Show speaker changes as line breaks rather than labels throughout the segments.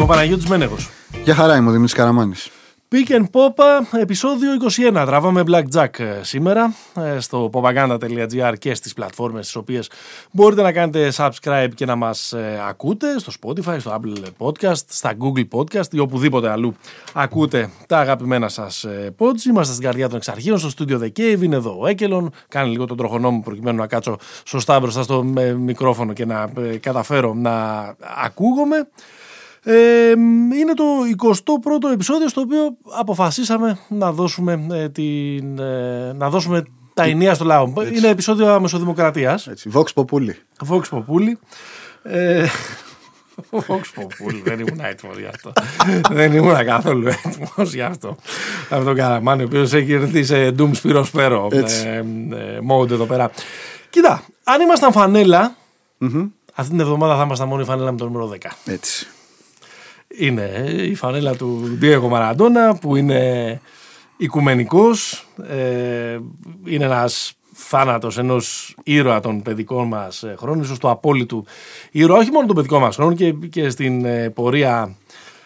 ο Παναγιώτης Μένεγος.
Γεια χαρά, είμαι ο Δημήτρης Καραμάνης.
Pick and Popa, επεισόδιο 21. Τραβάμε Blackjack σήμερα στο popaganda.gr και στις πλατφόρμες τις οποίες μπορείτε να κάνετε subscribe και να μας ακούτε, στο Spotify, στο Apple Podcast, στα Google Podcast ή οπουδήποτε αλλού ακούτε τα αγαπημένα σας pods. Είμαστε στην καρδιά των εξαρχείων, στο Studio The Cave, είναι εδώ ο Έκελον, κάνει λίγο τον τροχονό μου προκειμένου να κάτσω σωστά μπροστά στο μικρόφωνο και να καταφέρω να ακούγομαι. Είναι το 21ο επεισόδιο στο οποίο αποφασίσαμε να δώσουμε, να δώσουμε τα ενία στο λαό. Έτσι. Είναι επεισόδιο αμεσοδημοκρατίας.
Έτσι, Vox Populi.
Vox Populi. Vox Populi, δεν ήμουν έτοιμος γι' αυτό. Δεν ήμουν καθόλου έτοιμος γι' αυτό. Από τον Καραμάνη, ο οποίος έχει έρθει σε Doom Σπύρο Σπέρο mode εδώ πέρα. Κοίτα, αν ήμασταν φανέλα, αυτή την εβδομάδα θα ήμασταν μόνο η φανέλα με το νούμερο 10.
Έτσι.
Είναι η φανέλα του Diego Maradona που είναι οικουμενικός, είναι ένας θάνατος ενός ήρωα των παιδικών μας χρόνων, ίσως το απόλυτο ήρωα, όχι μόνο των παιδικών μας χρόνων και στην πορεία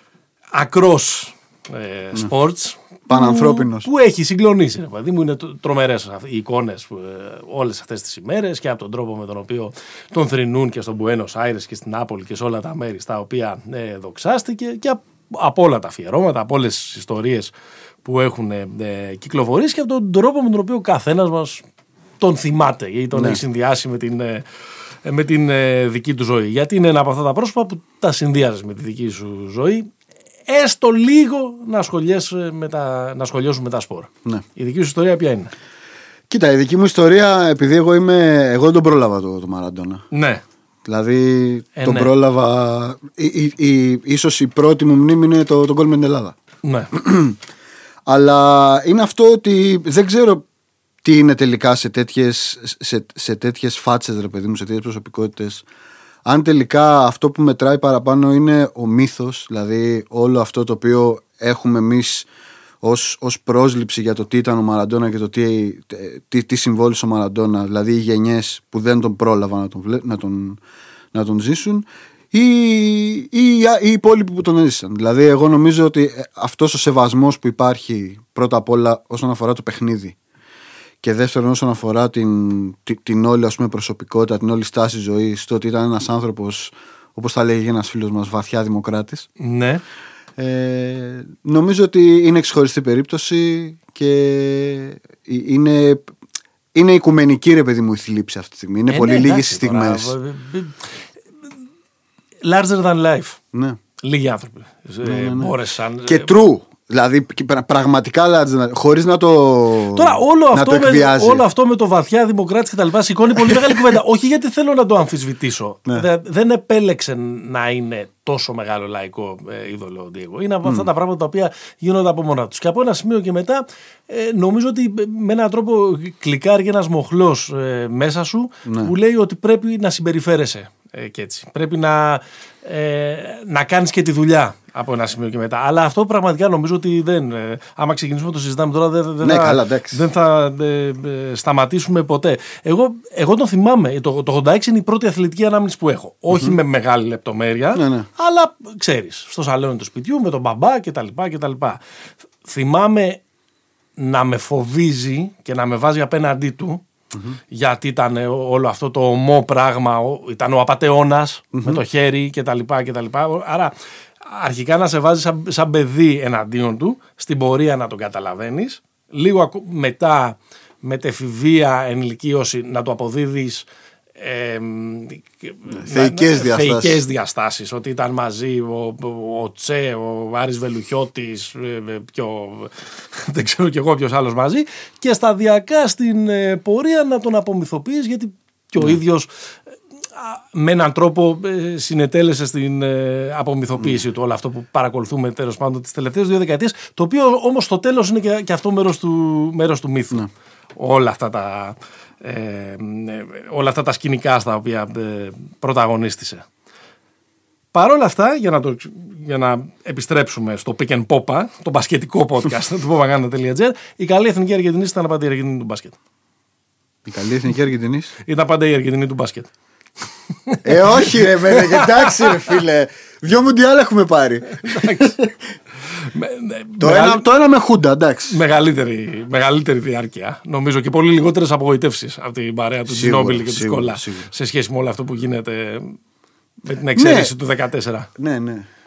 ακρός sports.
Πανανθρώπινος.
Που έχει συγκλονίσει, παιδί μου, είναι τρομερές οι εικόνες όλες αυτές τις ημέρες και από τον τρόπο με τον οποίο τον θρηνούν και στον Μπουένος Άιρες και στην Νάπολη και σε όλα τα μέρη στα οποία δοξάστηκε και από όλα τα αφιερώματα, από όλες τις ιστορίες που έχουν κυκλοφορήσει και από τον τρόπο με τον οποίο ο καθένας μας τον θυμάται ή τον έχει συνδυάσει με την δική του ζωή. Γιατί είναι ένα από αυτά τα πρόσωπα που τα συνδυάζεις με τη δική σου ζωή. Έστω λίγο να σχολιάσουμε με τα σπορ. Ναι. Η δική σου ιστορία ποια είναι?
Κοίτα, η δική μου ιστορία, επειδή εγώ δεν τον πρόλαβα το Μαραντόνα.
Ναι.
Δηλαδή τον πρόλαβα. Ίσως η πρώτη μου μνήμη είναι το γκολ με την Ελλάδα.
Ναι.
Αλλά είναι αυτό ότι δεν ξέρω τι είναι τελικά σε τέτοιες φάτσες, ρε παιδί μου, σε τέτοιες προσωπικότητες. Αν τελικά αυτό που μετράει παραπάνω είναι ο μύθος, δηλαδή όλο αυτό το οποίο έχουμε εμείς ως πρόσληψη για το τι ήταν ο Μαραντόνα και το τι συμβόλισε ο Μαραντόνα, δηλαδή οι γενιές που δεν τον πρόλαβαν να τον ζήσουν, ή οι υπόλοιποι που τον έζησαν. Δηλαδή εγώ νομίζω ότι αυτός ο σεβασμός που υπάρχει πρώτα απ' όλα όσον αφορά το παιχνίδι και δεύτερον όσον αφορά την όλη, ας πούμε, προσωπικότητα, την όλη στάση ζωής, το ότι ήταν ένας άνθρωπος, όπως θα λέγει ένας φίλος μας, βαθιά δημοκράτης.
Ναι.
Νομίζω ότι είναι εξχωριστή περίπτωση και είναι οικουμενική, ρε παιδί μου, η θλίψη αυτή τη στιγμή. Είναι πολύ λίγες οι στιγμές.
Larger than life.
Ναι.
Λίγοι άνθρωποι μπόρεσαν.
Και true. Δηλαδή πραγματικά χωρίς να το.
Τώρα όλο αυτό με το βαθιά δημοκράτη και τα λοιπά σηκώνει πολύ μεγάλη κουβέντα. Όχι γιατί θέλω να το αμφισβητήσω. Ναι. Δεν επέλεξε να είναι τόσο μεγάλο λαϊκό είδωλο ο Diego. Είναι από αυτά τα πράγματα τα οποία γίνονται από μόνα τους. Και από ένα σημείο και μετά νομίζω ότι με έναν τρόπο κλικάρει ένας μοχλός μέσα σου που λέει ότι πρέπει να συμπεριφέρεσαι και έτσι. Πρέπει να κάνεις και τη δουλειά από ένα σημείο και μετά. Αλλά αυτό πραγματικά νομίζω ότι δεν. Άμα ξεκινήσουμε να το συζητάμε τώρα, δεν θα σταματήσουμε ποτέ. Εγώ το θυμάμαι. Το 86 είναι η πρώτη αθλητική ανάμνηση που έχω. Όχι με μεγάλη λεπτομέρεια, αλλά ξέρεις, στο σαλόνι του σπιτιού, με τον μπαμπά κτλ. Θυμάμαι να με φοβίζει και να με βάζει απέναντί του. Γιατί ήταν όλο αυτό το ομό πράγμα, ήταν ο απατεώνας με το χέρι κτλ. Άρα αρχικά να σε βάζει σαν παιδί εναντίον του, στην πορεία να τον καταλαβαίνεις, λίγο μετά μετεφηβεία ενηλικίωση να το αποδίδεις θεϊκές διαστάσεις, ότι ήταν μαζί ο Τσε, ο Άρης Βελουχιώτης δεν ξέρω κι εγώ ποιος άλλος μαζί, και σταδιακά στην πορεία να τον απομυθοποιείς, γιατί και ο ίδιος με έναν τρόπο συνετέλεσε στην απομυθοποίηση του όλο αυτό που παρακολουθούμε τέλος πάντων τις τελευταίες 2 δεκαετίες, το οποίο όμως στο τέλος είναι και αυτό μέρος του μύθου. Όλα αυτά τα σκηνικά στα οποία πρωταγωνίστησε. Παρ' όλα αυτά, για να επιστρέψουμε στο Pick and Popa, το μπασκετικό podcast του popaganda.gr, η καλή εθνική Αργεντινής ήταν πάντα η Αργεντινή του μπάσκετ.
Η καλή εθνική Αργεντινής
ήταν πάντα η Αργεντινή του μπάσκετ.
Όχι ρε μένε, εντάξει ρε φίλε. 2 μουντιάλ έχουμε πάρει. Το ένα με Χούντα, εντάξει.
Μεγαλύτερη διάρκεια. Νομίζω και πολύ λιγότερες απογοητεύσεις από την παρέα του Τζινόμπιλ και του Σκόλα σε σχέση με όλο αυτό που γίνεται με την εξαίρεση του 2014.
Ναι.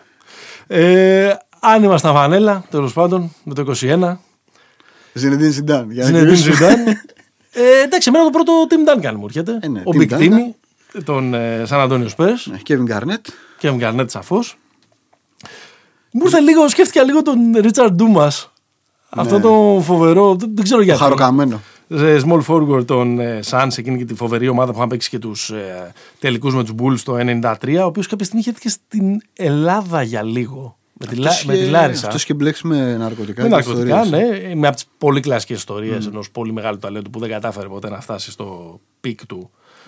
Αν ήμασταν φανέλα, τέλος πάντων, με το 21.
Ζινεντίν Ζιντάν.
Εντάξει, εμένα το πρώτο Tim Duncan μου έρχεται. Ο Big Timmy, τον San Antonio Spurs.
Kevin
Garnett, σαφώς. Μου ήρθε λίγο, σκέφτηκα λίγο τον Richard Dumas. Αυτό το φοβερό, δεν ξέρω γιατί.
Χαροκαμένο.
Small forward των Suns, εκείνη και τη φοβερή ομάδα που είχαν παίξει και τους τελικούς με τους Bulls το 1993, ο οποίος κάποια στιγμή είχε και στην Ελλάδα για λίγο. Με τη Λάρισα.
Αυτό είχε μπλέξει με ναρκωτικά.
Ναι. Με από τις πολύ κλασικές ιστορίες ενός πολύ μεγάλου ταλέντου που δεν κατάφερε ποτέ να φτάσει στο πικ του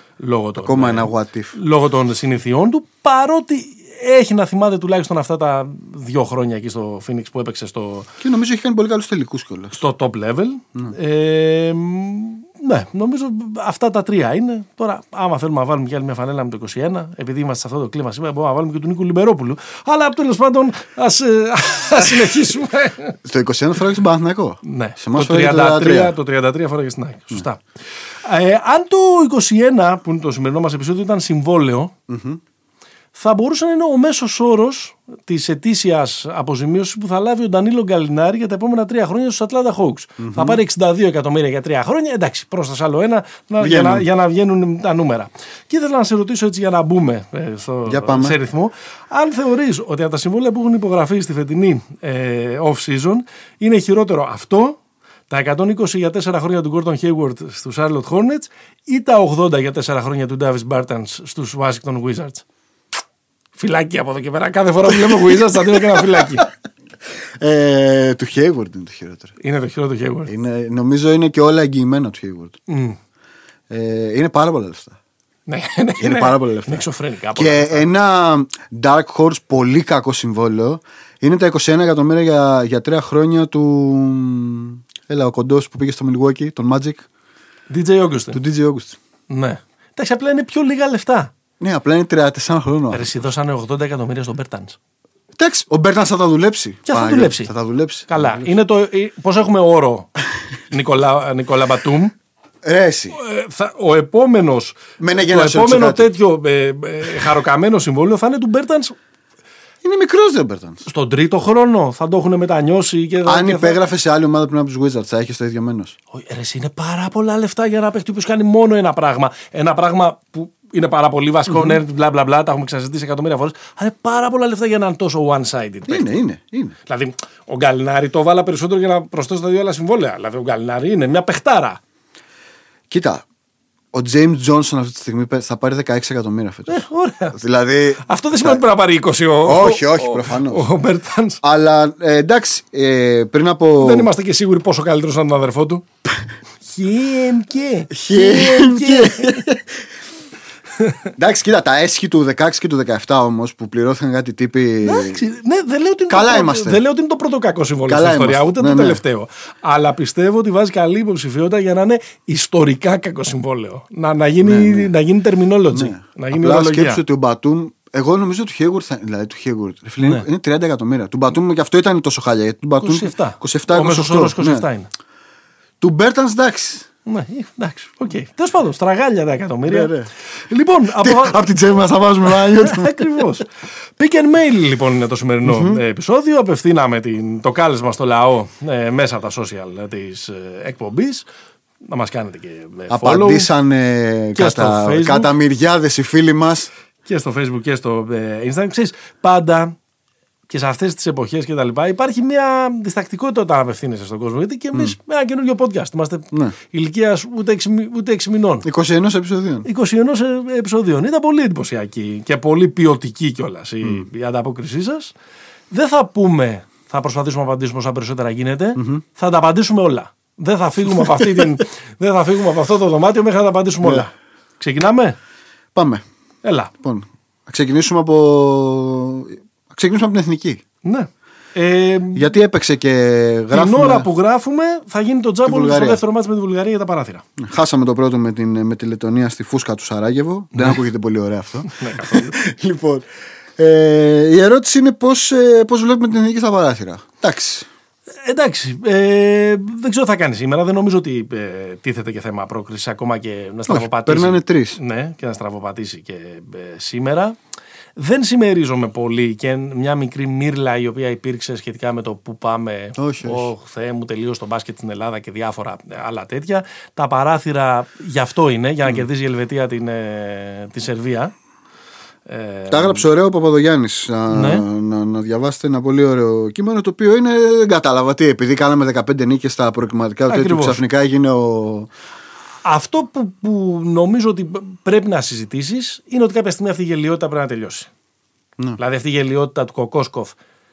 λόγω των συνηθιών του. Παρότι έχει να θυμάται τουλάχιστον αυτά τα 2 χρόνια εκεί στο Phoenix που έπαιξε στο.
Και νομίζω έχει κάνει πολύ καλούς τελικούς κιόλας.
Στο top level. Ναι, νομίζω αυτά τα 3 είναι. Τώρα, άμα θέλουμε να βάλουμε κι άλλη μια φανέλα με το 21, επειδή είμαστε σε αυτό το κλίμα σήμερα, μπορούμε να βάλουμε και του Νίκου Λιμπερόπουλου. Αλλά τέλος πάντων, ας συνεχίσουμε.
Στο 21 φοράγε τον Παναθηναϊκό.
Ναι, το 33 φοράγε στην ΑΕΚ. Σωστά. Αν το 21, που είναι το σημερινό μας επεισόδιο, ήταν συμβόλαιο, θα μπορούσε να είναι ο μέσος όρος της ετήσιας αποζημίωσης που θα λάβει ο Ντανίλο Γκαλινάρη για τα επόμενα 3 χρόνια στους Atlanta Hawks. Θα πάρει 62 εκατομμύρια για 3 χρόνια. Εντάξει, πρόσθεσα άλλο ένα για να βγαίνουν τα νούμερα. Και ήθελα να σε ρωτήσω έτσι για να μπούμε σε ρυθμό. Αν θεωρείς ότι από τα συμβόλαια που έχουν υπογραφεί στη φετινή off-season είναι χειρότερο αυτό, τα 120 για 4 χρόνια του Gordon Hayward στους Charlotte Hornets ή τα 80 για 4 χρόνια του Davis Bertans στους Washington Wizards? Φυλάκι από εδώ και πέρα. Κάθε φορά που λέμε Wizards θα δίνω και ένα φυλάκι.
Του Hayward είναι το χειρότερο.
Είναι το χειρότερο του Hayward.
Νομίζω είναι και όλα εγγυημένα του Hayward. Είναι πάρα πολλά λεφτά.
Ναι,
είναι πάρα πολλά λεφτά.
Είναι εξωφρενικά.
Και ένα Dark Horse πολύ κακό συμβόλαιο είναι τα 21 εκατομμύρια για 3 χρόνια του. Έλα, ο κοντός που πήγε στο Milwaukee, τον Magic.
DJ Augustin.
Του DJ Augustin.
Ναι. Εντάξει, απλά είναι πιο λίγα λεφτά.
Ναι, απλά είναι 34 χρόνια.
Εσύ δώσανε 80 εκατομμύρια στον Bertans.
Εντάξει, ο Bertans θα τα δουλέψει.
Και θα τα δουλέψει. Καλά. Είναι πώς έχουμε όρο Νικόλα Μπατούμ.
Ρέση.
Ο επόμενο τέτοιο χαροκαμένο συμβόλαιο θα είναι του Bertans.
Είναι μικρός ο Bertans.
Στον 3ο χρόνο θα το έχουν μετανιώσει.
Αν υπέγραφε σε άλλη ομάδα πριν από τους Wizards, θα έχει το ίδιο μένος.
Είναι πάρα πολλά λεφτά για ένα παίκτη που κάνει μόνο ένα πράγμα. Ένα πράγμα που είναι πάρα πολύ βασικό, nerd, μπλα μπλα μπλα, τα έχουμε ξαναζητήσει εκατομμύρια φορές. Αλλά είναι πάρα πολλά λεφτά για έναν τόσο one-sided.
Είναι.
Δηλαδή, ο Γκαλινάρη το βάλα περισσότερο για να προσθέσει τα 2 άλλα συμβόλαια. Δηλαδή, ο Γκαλινάρη είναι μια παιχτάρα.
Κοίτα, ο James Johnson αυτή τη στιγμή θα πάρει 16 εκατομμύρια φέτος.
Ωραία.
Δηλαδή,
αυτό δεν σημαίνει ότι πρέπει να πάρει 20
όχι, προφανώς.
Ο Bertans.
Αλλά εντάξει, πριν από.
Δεν είμαστε και σίγουροι πόσο καλύτερος ήταν τον αδερφό του. Χιέμκε.
Εντάξει, κοίτα, τα έσχη του 16 και του 17 όμως που πληρώθηκαν κάτι τύποι.
Εντάξει, ναι, δεν λέω ότι είναι το πρώτο κακό συμβόλαιο στην ιστορία, ούτε το τελευταίο. Αλλά πιστεύω ότι βάζει καλή υποψηφιότητα για να είναι ιστορικά κακό συμβόλαιο. Να γίνει terminology. Να γίνει
απλά σκέψου ότι ο Μπατούμ. Εγώ νομίζω του Hayward, δηλαδή του Hayward, είναι 30 εκατομμύρια. Του Μπατούμ και αυτό ήταν τόσο χάλια. Γιατί του Μπατούμ
27. Ο μέσος όρος 27 είναι.
Του Bertans εντάξει.
Ναι, εντάξει, οκ. Τέλος πάντων, στραγάλια 10 εκατομμύρια. Λοιπόν,
από την τσέπη μας θα βάζουμε
ακριβώς. Pick and mail λοιπόν είναι το σημερινό επεισόδιο. Απευθύναμε το κάλεσμα στο λαό μέσα από τα social της εκπομπής. Να μας κάνετε και follow.
Απαντήσανε κατά μυριάδες οι φίλοι μας.
Και στο Facebook και στο Instagram. Ξέρεις, πάντα και σε αυτές τις εποχές και τα λοιπά υπάρχει μια διστακτικότητα όταν απευθύνεσαι στον κόσμο. Γιατί και εμείς με ένα καινούριο podcast είμαστε ηλικίας ούτε 6 μηνών.
21 επεισοδίων.
21 επεισοδίων. Ήταν πολύ εντυπωσιακή και πολύ ποιοτική κιόλας η ανταπόκρισή σας. Δεν θα πούμε, θα προσπαθήσουμε να απαντήσουμε όσα περισσότερα γίνεται. Θα τα απαντήσουμε όλα. Δεν θα φύγουμε από αυτό το δωμάτιο μέχρι να τα απαντήσουμε όλα. Ξεκινάμε.
Πάμε.
Έλα.
Λοιπόν, ξεκινήσουμε από την εθνική.
Ναι.
Γιατί έπαιξε και γράφουμε.
Την ώρα που γράφουμε θα γίνει το τζάμπολ στο δεύτερο μάτς με τη Βουλγαρία για τα παράθυρα.
Χάσαμε το πρώτο με τη Λετωνία στη φούσκα του Σαράγεβο. Δεν ακούγεται πολύ ωραίο αυτό.
Ναι, καθόλου.
Λοιπόν, Η ερώτηση είναι πώς βλέπουμε την εθνική στα παράθυρα.
Εντάξει, δεν ξέρω τι θα κάνει σήμερα. Δεν νομίζω ότι τίθεται και θέμα πρόκριση ακόμα και να στραβοπατήσει.
Περνάνε 3.
Ναι, και να στραβοπατήσει και σήμερα. Δεν συμμερίζομαι πολύ και μια μικρή μύρλα η οποία υπήρξε σχετικά με το που πάμε.
Όχι.
Θεέ μου, τελείωσε το μπάσκετ στην Ελλάδα και διάφορα άλλα τέτοια. Τα παράθυρα γι' αυτό είναι, για να κερδίζει η Ελβετία τη Σερβία.
Τα έγραψε ωραίο ο Παπαδογιάννης. Να διαβάσετε ένα πολύ ωραίο κείμενο, το οποίο είναι, δεν κατάλαβα τι, επειδή κάναμε 15 νίκες στα προκριματικά, τέτοιο ξαφνικά έγινε
Αυτό που νομίζω ότι πρέπει να συζητήσεις είναι ότι κάποια στιγμή αυτή η γελιότητα πρέπει να τελειώσει. Δηλαδή αυτή η γελιότητα του Κοκόσκοφ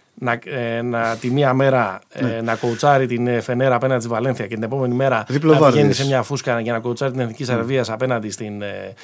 τη μία μέρα να κοουτσάρει την Φενέρα απέναντι στη Βαλένθια και την επόμενη μέρα να πηγαίνει σε μια φούσκα για να κοουτσάρει την Εθνική Σερβία απέναντι στην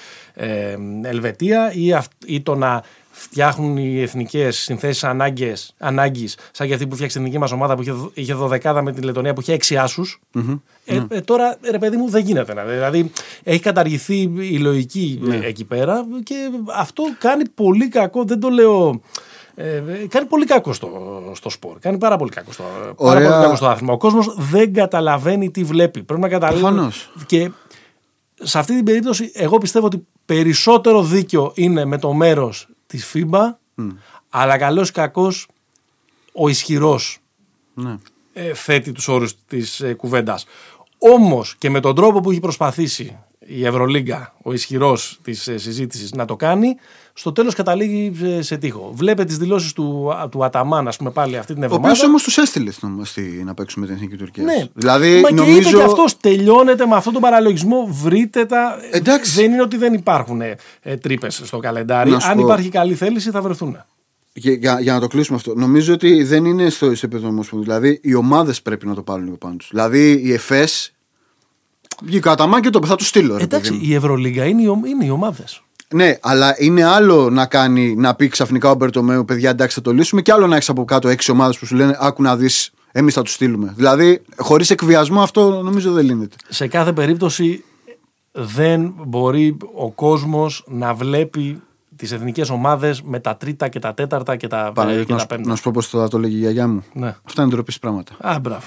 Ελβετία, ή το να φτιάχνουν οι εθνικές συνθέσεις ανάγκης, σαν και αυτή που φτιάξει την εθνική μας ομάδα που είχε 12 με την Λετωνία που είχε 6 άσους. Τώρα, ρε παιδί μου, δεν γίνεται. Δηλαδή, έχει καταργηθεί η λογική εκεί πέρα και αυτό κάνει πολύ κακό. Δεν το λέω. Κάνει πολύ κακό στο σπορ. Κάνει πάρα πολύ κακό στο άθλημα. Ο κόσμος δεν καταλαβαίνει τι βλέπει. Πρέπει να καταλάβει. Και σε αυτή την περίπτωση, εγώ πιστεύω ότι περισσότερο δίκιο είναι με το μέρος της FIBA, αλλά καλώς ή κακώς ο ισχυρός θέτει τους όρους της κουβέντας. Όμως και με τον τρόπο που έχει προσπαθήσει η Ευρωλίγκα, ο ισχυρός της συζήτησης, να το κάνει, στο τέλος καταλήγει σε τείχο. Βλέπετε τις δηλώσεις του Αταμάν, ας πούμε, πάλι αυτή την εβδομάδα.
Ο οποίος όμως τους έστειλε να παίξουμε την Εθνική Τουρκία.
Ναι,
δηλαδή,
και είπε και αυτός, τελειώνεται με αυτόν τον παραλογισμό, βρείτε τα. Εντάξει. Δεν είναι ότι δεν υπάρχουν τρύπες στο καλεντάρι. Αν υπάρχει καλή θέληση, θα βρεθούν.
Για να το κλείσουμε αυτό, νομίζω ότι δεν είναι στο επίπεδο Ομοσπονδίου. Δηλαδή, οι ομάδες πρέπει να το πάρουν λίγο πάνω τους. Δηλαδή, η ΕΦΕΣ. Βγήκα Αταμάν και θα του στείλω.
Εντάξει, η Ευρωλίγκα είναι οι ομάδες.
Ναι, αλλά είναι άλλο να πει ξαφνικά ο Μπερτομέου, παιδιά, εντάξει, θα το λύσουμε, και άλλο να έχει από κάτω 6 ομάδες που σου λένε, άκου να δεις, εμείς θα του στείλουμε. Δηλαδή, χωρίς εκβιασμό, αυτό νομίζω δεν λύνεται.
Σε κάθε περίπτωση, δεν μπορεί ο κόσμος να βλέπει τις εθνικές ομάδες με τα τρίτα και τα τέταρτα και τα πέμπτα.
Να σου πω πώς θα το λέγει η γιαγιά μου.
Ναι.
Αυτά είναι ντροπής πράγματα.
Μπράβο.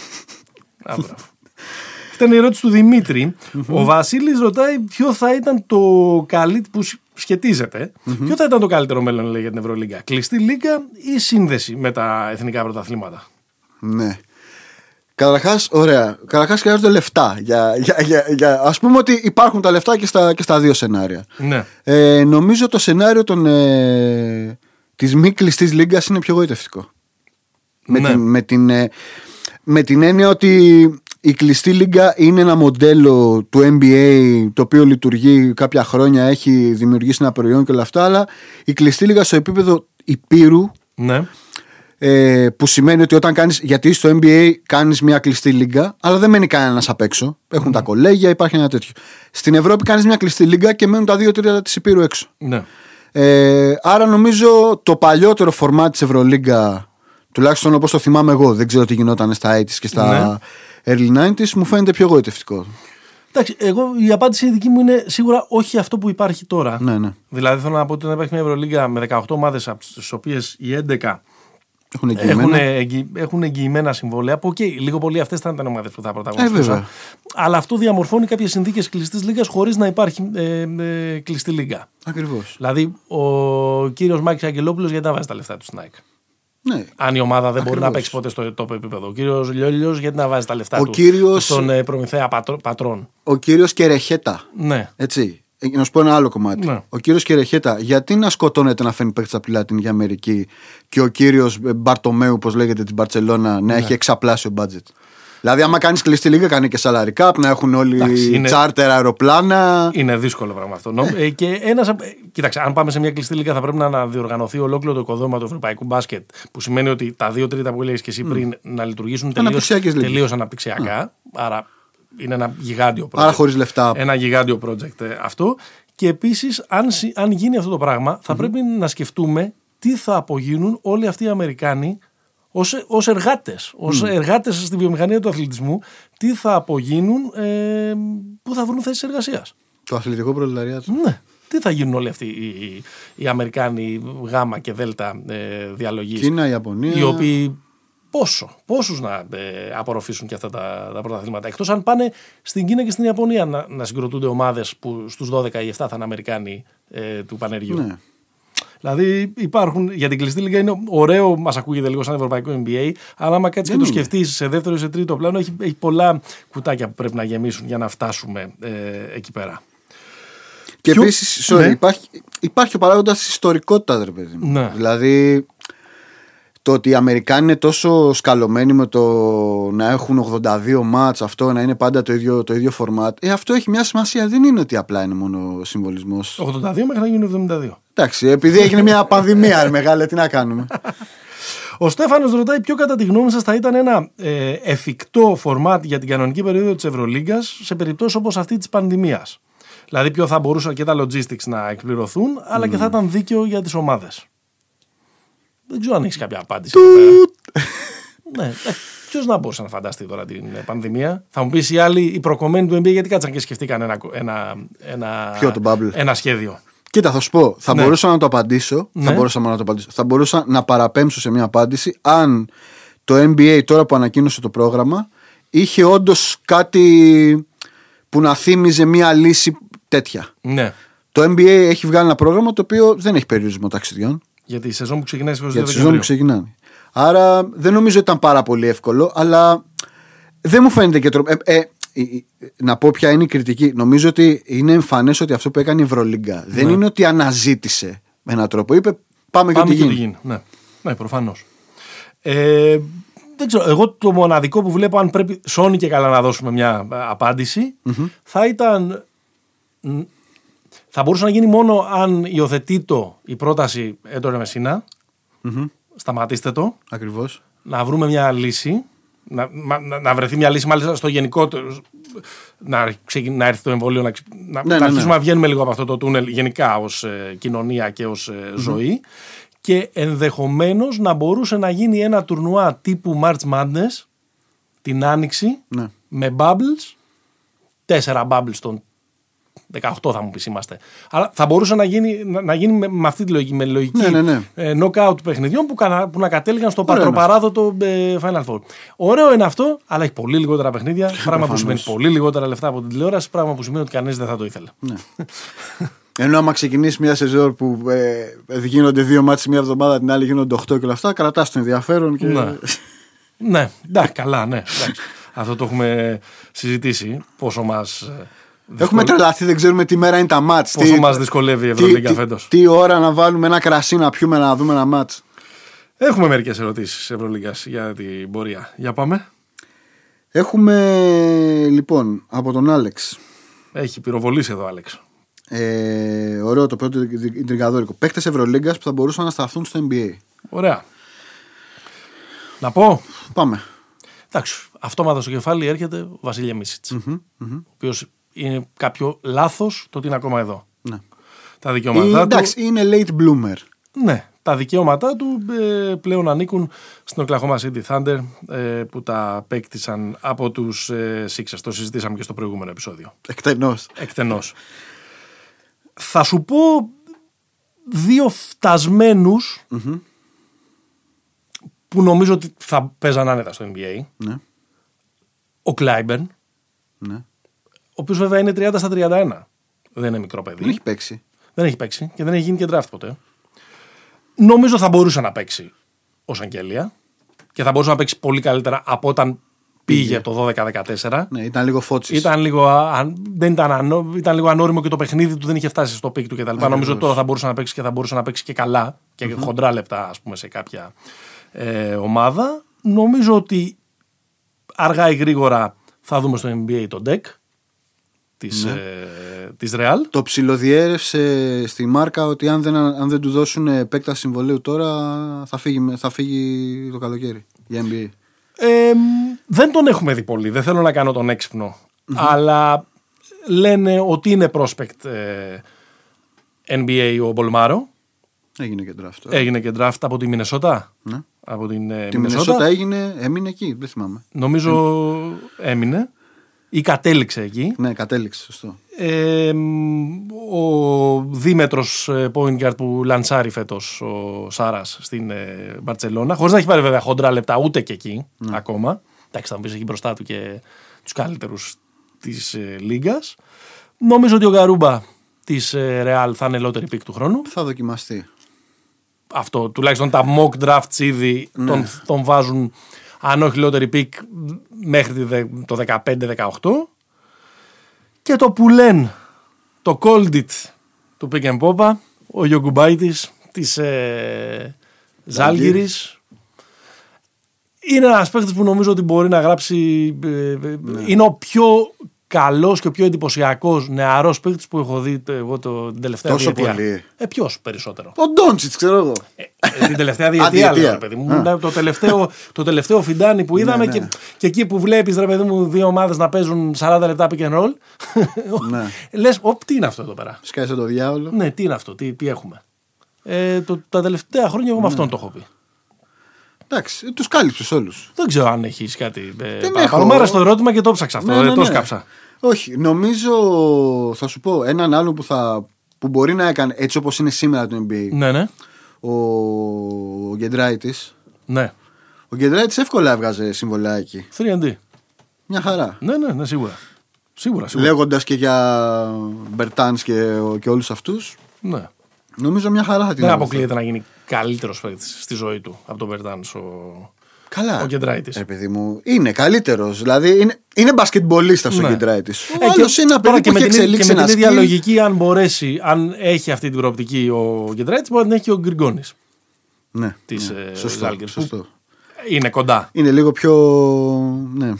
Ήταν η ερώτηση του Δημήτρη. Ο Βασίλης ρωτάει ποιο θα ήταν το καλύτερο που σχετίζεται. Ποιο θα ήταν το καλύτερο μέλλον, λέει, για την Ευρωλίγκα. Κλειστή λίγκα ή σύνδεση με τα εθνικά πρωταθλήματα.
Ναι. Καταρχάς, ωραία. Καταρχάς χρειάζονται λεφτά. Ας πούμε ότι υπάρχουν τα λεφτά και στα δύο σενάρια.
Ναι.
Νομίζω το σενάριο της μη κλειστής λίγκας είναι πιο γοητευτικό. Ναι. Με την έννοια ότι η κλειστή λίγκα είναι ένα μοντέλο του NBA το οποίο λειτουργεί κάποια χρόνια, έχει δημιουργήσει ένα προϊόν και όλα αυτά, αλλά η κλειστή λίγα στο επίπεδο υπήρου,
ναι.
Που σημαίνει ότι όταν κάνεις, γιατί στο NBA κάνεις μια κλειστή λίγκα, αλλά δεν μένει κανένας απ' έξω. Έχουν τα κολέγια, υπάρχει ένα τέτοιο. Στην Ευρώπη κάνεις μια κλειστή λίγκα και μένουν τα 2-3 της υπήρου έξω.
Ναι.
Άρα νομίζω το παλιότερο φορμάτι της Ευρωλίγκα, τουλάχιστον όπως το θυμάμαι εγώ, δεν ξέρω τι γινόταν στα 80's και στα early 90's, μου φαίνεται πιο γοητευτικό.
Εντάξει, η απάντηση δική μου είναι σίγουρα όχι αυτό που υπάρχει τώρα.
Ναι.
Δηλαδή θέλω να πω ότι να υπάρχει μια Ευρωλίγκα με 18 ομάδες, από τις οποίες οι 11 έχουν εγγυημένα συμβόλαια. Που λίγο πολύ αυτές θα ήταν ομάδες που θα πρωταγωνιστούσαν. Αλλά αυτό διαμορφώνει κάποιες συνθήκες κλειστής λίγκας χωρίς να υπάρχει κλειστή λίγκα.
Ακριβώς.
Δηλαδή ο κύριος Μάκης Αγγελόπουλος, γιατί να βάζει τα λεφτά του στην ΑΕΚ.
Ναι.
Αν η ομάδα δεν μπορεί να παίξει ποτέ στο top επίπεδο. Ο κύριος Λιόλιος, γιατί να βάζει τα λεφτά του στον προμηθέα πατρών.
Ο κύριος Κερεχέτα.
Ναι.
Έτσι. Να σου πω ένα άλλο κομμάτι.
Ναι.
Ο κύριος Κερεχέτα, γιατί να σκοτώνεται να φέρνει παίκτες από τη Λατινική Αμερική και ο κύριος Μπαρτομέου, όπως λέγεται, της Μπαρτσελώνα, να έχει εξαπλάσιο μπάτζετ. Δηλαδή, άμα κάνεις κλειστή λίγα, κάνει και salary cap, να έχουν όλοι τσάρτερ, αεροπλάνα.
Είναι δύσκολο πράγμα αυτό. Κοίταξε, αν πάμε σε μια κλειστή λίγα, θα πρέπει να αναδιοργανωθεί ολόκληρο το οικοδόμημα του ευρωπαϊκού μπάσκετ. Που σημαίνει ότι τα 2/3 που έλεγες και εσύ πριν να λειτουργήσουν τελείως αναπτυξιακά. Άρα είναι ένα γιγάντιο project.
Άρα χωρίς λεφτά.
Ένα γιγάντιο project αυτό. Και επίσης, αν γίνει αυτό το πράγμα, θα πρέπει να σκεφτούμε τι θα απογίνουν όλοι αυτοί οι Αμερικάνοι ως εργάτες. Ως εργάτες στη βιομηχανία του αθλητισμού, τι θα απογίνουν, που θα βρουν θέσεις εργασίας.
Το αθλητικό προλεταριάτο.
Ναι. τι θα γίνουν όλοι αυτοί οι Αμερικάνοι Γ και Δ διαλογής.
Κίνα, Ιαπωνία.
Οι οποίοι πόσους να απορροφήσουν και αυτά τα πρωταθλήματα. Εκτός αν πάνε στην Κίνα και στην Ιαπωνία να συγκροτούνται ομάδες που στους 12 ή 7 θα είναι Αμερικάνοι του πανεριού. Ναι. Δηλαδή υπάρχουν, για την κλειστή λίγα είναι ωραίο, μας ακούγεται λίγο σαν ευρωπαϊκό NBA, αλλά άμα κάτσεις και το σκεφτείς σε δεύτερο ή σε τρίτο πλάνο, έχει πολλά κουτάκια που πρέπει να γεμίσουν για να φτάσουμε εκεί πέρα.
Και επίσης, υπάρχει ο παράγοντας της ιστορικότητας, ρε παιδί μου. Ναι. Δηλαδή, το ότι οι Αμερικάνοι είναι τόσο σκαλωμένοι με το να έχουν 82 μάτς, αυτό να είναι πάντα το ίδιο φορμάτ, αυτό έχει μια σημασία. Δεν είναι ότι απλά είναι μόνο συμβολισμός.
82 μέχρι να γίνουν 72.
Εντάξει, επειδή έγινε μια πανδημία, μεγάλη, τι να κάνουμε.
Ο Στέφανος ρωτάει ποιο κατά τη γνώμη σας θα ήταν ένα εφικτό φορμάτ για την κανονική περίοδο της Ευρωλίγκας σε περιπτώσεις όπως αυτή της πανδημίας. Δηλαδή ποιο θα μπορούσαν και τα logistics να εκπληρωθούν, αλλά και θα ήταν δίκαιο για τις ομάδες. Δεν ξέρω αν έχεις κάποια απάντηση. Ναι, ποιος να μπορούσε να φανταστεί τώρα την πανδημία. Θα μου πεις οι άλλοι, οι προκομμένοι του NBA, γιατί κάτσαν και σκεφτήκαν ένα σχέδιο.
Κοίτα, θα σου πω, θα μπορούσα να το απαντήσω. Ναι. Θα μπορούσα να παραπέμψω σε μια απάντηση αν το NBA τώρα που ανακοίνωσε το πρόγραμμα είχε όντως κάτι που να θύμιζε μια λύση τέτοια. Ναι. Το NBA έχει βγάλει ένα πρόγραμμα το οποίο δεν έχει περιορισμό ταξιδιών.
Για τη σεζόν που ξεκινάει στις 22
Δεκεμβρίου. Για τη σεζόν που ξεκινάει. Άρα δεν νομίζω ότι ήταν πάρα πολύ εύκολο, αλλά δεν μου φαίνεται και τρόπο. Να πω ποια είναι η κριτική. Νομίζω ότι είναι εμφανές ότι αυτό που έκανε η Ευρωλίγκα δεν είναι ότι αναζήτησε με έναν τρόπο. Είπε πάμε και ό,τι γίνει.
Ναι, προφανώς. Δεν ξέρω. Εγώ το μοναδικό που βλέπω, αν πρέπει σώνει και καλά να δώσουμε μια απάντηση, θα ήταν. Θα μπορούσε να γίνει μόνο αν υιοθετεί η πρόταση Έντορε Μεσίνα. Σταματήστε το.
Ακριβώς.
Να βρούμε μια λύση. Να βρεθεί μια λύση, μάλιστα στο γενικότερο. Να έρθει το εμβόλιο, να αρχίσουμε να βγαίνουμε λίγο από αυτό το τούνελ γενικά ως κοινωνία και ως ζωή. Και ενδεχομένως να μπορούσε να γίνει ένα τουρνουά τύπου March Madness την Άνοιξη με bubbles. 4 bubbles των 18 θα μου πεις είμαστε. Αλλά θα μπορούσε να γίνει με αυτή τη λογική, με λογική knockout παιχνιδιών που να κατέληγαν στο πατροπαράδοτο Final Four. Ωραίο είναι αυτό, αλλά έχει πολύ λιγότερα παιχνίδια. Πράγμα που σημαίνει πολύ λιγότερα λεφτά από την τηλεόραση. Πράγμα που σημαίνει ότι κανείς δεν θα το ήθελε. Ναι.
Ενώ άμα ξεκινήσει μια σεζόν που γίνονται 2 μάτς μια εβδομάδα, την άλλη γίνονται 8 και όλα αυτά, κρατάς το ενδιαφέρον. Και...
Ναι, καλά, ναι. Αυτό το έχουμε συζητήσει. Πόσο μας.
Έχουμε τρελαθεί, δεν ξέρουμε τι μέρα είναι τα μάτς.
Πόσο μας δυσκολεύει η Ευρωλίγκα φέτος.
Τι ώρα να βάλουμε ένα κρασί να πιούμε να δούμε ένα μάτς.
Έχουμε μερικές ερωτήσεις Ευρωλίγκας για την πορεία. Για πάμε.
Έχουμε λοιπόν από τον Άλεξ.
Έχει πυροβολήσει εδώ Άλεξ.
Ωραίο το πρώτο ιντριγκαδόρικο. Παίκτες Ευρωλίγκας που θα μπορούσαν να σταθούν στο NBA.
Ωραία. Να πω.
Πάμε.
Εντάξει, αυτόματα στο κεφάλι έρχεται ο Βασίλια Μίσιτς. Ο οποίος είναι κάποιο λάθος το ότι είναι ακόμα εδώ. Ναι. Τα δικαιώματά του.
Εντάξει, είναι late bloomer.
Ναι, τα δικαιώματά του πλέον ανήκουν στην Oklahoma City Thunder που τα απέκτησαν από τους Sixers. Το συζητήσαμε και στο προηγούμενο επεισόδιο. Εκτενώς. Θα σου πω 2 φτασμένους που νομίζω ότι θα παίζαν άνετα στο NBA. Ναι. Ο Κλάιμπερν. Ναι. Ο οποίος βέβαια είναι 30 στα 31. Δεν είναι μικρό παιδί.
Δεν έχει παίξει.
Δεν έχει παίξει και δεν έχει γίνει και draft ποτέ. Νομίζω θα μπορούσε να παίξει ως αγγέλια και θα μπορούσε να παίξει πολύ καλύτερα από όταν πήγε το 12-14.
Ναι, ήταν λίγο φώτσις.
Ήταν λίγο ανώριμο και το παιχνίδι του δεν είχε φτάσει στο πικ του κτλ. Νομίζω ότι τώρα θα μπορούσε να παίξει και θα μπορούσε να παίξει και καλά και χοντρά λεπτά, ας πούμε, σε κάποια ομάδα. Νομίζω ότι αργά ή γρήγορα θα δούμε στο NBA το deck της Real.
Το ψιλοδιέρευσε στη μάρκα ότι αν δεν του δώσουν επέκταση συμβολαίου τώρα θα φύγει το καλοκαίρι για NBA.
Δεν τον έχουμε δει πολύ, δεν θέλω να κάνω τον έξυπνο, αλλά λένε ότι είναι prospect NBA ο Μπολμάρο. Έγινε και draft από τη Μινεσότα. Ναι.
Από τη Μινεσότα έμεινε εκεί, δεν θυμάμαι.
Νομίζω έμεινε. Ή κατέληξε εκεί.
Ναι, κατέληξε, σωστό.
Ο δίμετρος point guard που λανσάρει φέτος ο Σάρας στην Μπαρτσελώνα, χωρίς να έχει πάρει βέβαια χοντρά λεπτά ούτε και εκεί ακόμα. Εντάξει, θα μου πεις, έχει μπροστά του και τους καλύτερους της Λίγκας. Νομίζω ότι ο Γκαρούμπα της Real θα είναι λότερη πικ του χρόνου.
Θα δοκιμαστεί.
Αυτό, τουλάχιστον τα mock drafts ήδη τον βάζουν, αν όχι λότερη πικ, μέχρι το 15-18. Και το που λένε, το cold it του Pick and Popa, ο Γιογκουμπάιτης της Ζάλγκιρης. Είναι ένας παίκτης που νομίζω ότι μπορεί να γράψει. Είναι ο πιο καλός και ο πιο εντυπωσιακός νεαρός παίκτης που έχω δει εγώ την τελευταία διετία.
Τόσο πολύ.
Ποιος περισσότερο?
Ο Ντόντσιτς, ξέρω εγώ.
Την τελευταία διετία, λέω, παιδί μου. Το τελευταίο φιντάνι που είδαμε και εκεί που βλέπεις, ρε παιδί μου, δύο ομάδες να παίζουν 40 λεπτά pick and roll. Λες, τι είναι αυτό εδώ πέρα?
Σκάισε το διάολο.
Ναι, τι είναι αυτό, τι έχουμε. Τα τελευταία χρόνια εγώ με αυτόν το έχω πει.
Εντάξει, τους κάλυψες όλους.
Δεν ξέρω αν έχεις κάτι παραπάνω στο ερώτημα και το ψάξα αυτό. Το σκάψα.
Όχι, νομίζω, θα σου πω, έναν άλλο που μπορεί να έκανε έτσι όπως είναι σήμερα το NBA.
Ναι.
Ο Γκεντράιτης.
Ναι.
Ο Γκεντράιτης εύκολα έβγαζε συμβολάκι.
3&D.
Μια χαρά.
Ναι, σίγουρα.
Λέγοντας και για Μπερτάνς και όλους αυτούς.
Ναι.
Νομίζω μια χαρά θα την.
Δεν αποκλείεται να γίνει καλύτερος παίκτης στη ζωή του από τον Μπερτάνς
Καλά.
Ο Γκεντράιτης.
Παιδί μου, είναι καλύτερος. Δηλαδή είναι μπασκετμπολίστας ο Γκεντράιτης. Ο άλλος είναι ένα παιδί που έχει εξελίξει ένα
skill. Και με την ίδια λογική, αν μπορέσει, αν έχει αυτή την προοπτική ο Γκεντράιτης, μπορεί να την έχει και ο Γκριγκόνης.
Ναι.
Της
Ζάλγκιρης. Σωστό.
Είναι κοντά.
Είναι λίγο πιο. Ναι.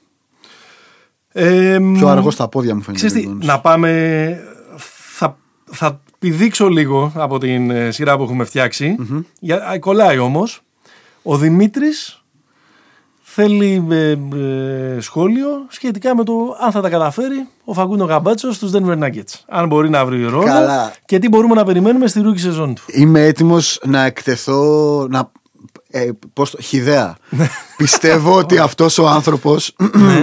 Πιο αργό στα πόδια μου φαίνεται.
Να πάμε. Θα πηδήξω λίγο από την σειρά που έχουμε φτιάξει. Κολλάει όμως. Ο Δημήτρης θέλει σχόλιο σχετικά με το αν θα τα καταφέρει ο Φαγκούντο Καμπάτσο στους Denver Nuggets. Αν μπορεί να βρει ρόλο.
Καλά.
Και τι μπορούμε να περιμένουμε στη rookie σεζόν του.
Είμαι έτοιμος να εκτεθώ. Χυδαία. Πιστεύω ότι αυτός ο άνθρωπος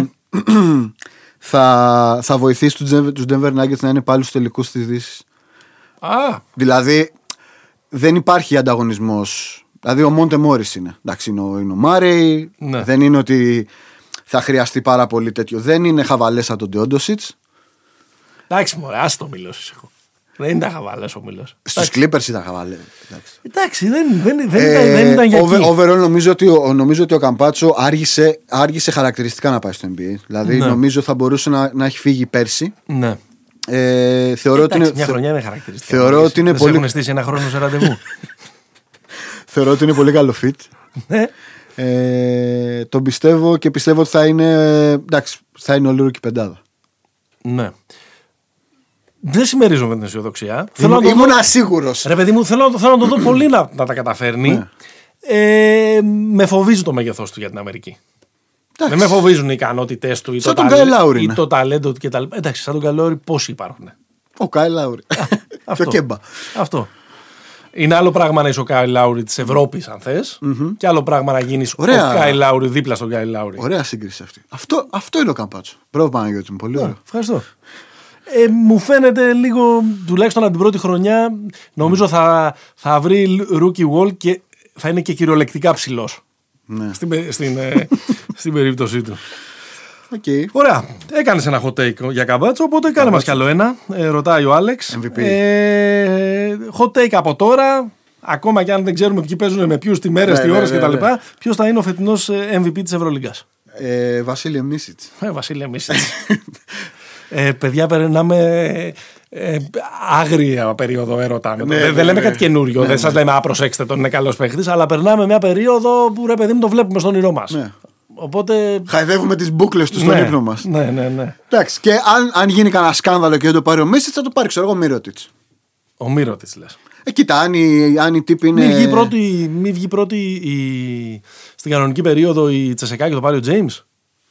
θα βοηθήσει τους Denver Nuggets να είναι πάλι στους τελικούς της Δύσης. Δηλαδή δεν υπάρχει ανταγωνισμός. Δηλαδή ο Μόντε Μόρις είναι. Εντάξει, είναι ο Μάρεϊ. Ναι. Δεν είναι ότι θα χρειαστεί πάρα πολύ τέτοιο. Δεν είναι χαβαλές σαν τον Ντεόντοσιτς.
Εντάξει, μωρέ, ας το Μίλος. Δεν ήταν χαβαλές ο Μίλος.
Στους Clippers ήταν χαβαλές.
Εντάξει, δεν ήταν για εκεί.
Overall νομίζω ότι ο Καμπάτσο άργησε χαρακτηριστικά να πάει στο NBA. Δηλαδή νομίζω θα μπορούσε να έχει φύγει πέρσι.
Ναι.
Θεωρώ ότι
μια χρονιά είναι χαρακτηριστικά.
Θεωρώ ότι είναι πολύ.
Έχουν στήσει ένα χρόνο σε ραντεβού.
Θεωρώ ότι είναι πολύ καλό fit. Τον πιστεύω και πιστεύω ότι θα είναι. Εντάξει, θα είναι όλη ρούκι πεντάδα.
Ναι. Δεν συμμερίζομαι την αισιοδοξία.
Ήμουν ασίγουρος.
Ρε παιδί μου, θέλω να το δω πολύ να τα καταφέρνει. Με φοβίζει το μέγεθός του για την Αμερική. Δεν με φοβίζουν οι ικανότητες του ή το ταλέντο του κτλ. Εντάξει, σαν τον Καλόρι πόσοι υπάρχουν.
Ο Κάι Λάουρι.
Αυτό. Είναι άλλο πράγμα να είσαι ο Κάι Λάουρι της Ευρώπης, αν θες, και άλλο πράγμα να γίνεις ο Κάι Λάουρι δίπλα στον Κάι Λάουρι.
Ωραία σύγκριση αυτή. Αυτό είναι ο Καμπάτσο. Μπράβο Παναγιώτη μου, πολύ ωραίο.
Ευχαριστώ. Μου φαίνεται λίγο, τουλάχιστον από την πρώτη χρονιά, νομίζω θα βρει rookie wall και θα είναι και κυριολεκτικά ψηλός.
Ναι.
Στην περίπτωσή του.
Okay.
Ωραία. Έκανες ένα hot take για Καμπάτσο, οπότε κάνε μας κι άλλο ένα. Ρωτάει ο Άλεξ.
MVP.
Hot take από τώρα, ακόμα και αν δεν ξέρουμε ποιοι παίζουν με ποιους, τι μέρες, τι ώρες κτλ. Ποιος θα είναι ο φετινός MVP της Ευρωλίγκας?
Βασίλειο Μίσιτς.
Βασίλειο Μίσιτς. Παιδιά, περνάμε άγρια περίοδο έρωτα. Δεν λέμε κάτι καινούριο. Δεν σας λέμε προσέξτε τον, είναι καλός παίχτης, αλλά περνάμε μια περίοδο που ρε παιδί μου το βλέπουμε στον όνειρό μας. Οπότε.
Χαϊδεύουμε τις μπούκλες του στον ύπνο μας.
Ναι.
Εντάξει, και αν γίνει κανένα σκάνδαλο και δεν το πάρει ο Μίσιτς, θα το πάρει, ξέρω εγώ, ο Μύρωτιτς.
Ο Μύρωτιτς λες.
Κοίτα, αν η τύπη είναι.
Μη βγει πρώτη στην κανονική περίοδο η Τσεσεκά και το πάρει ο Τζέιμς.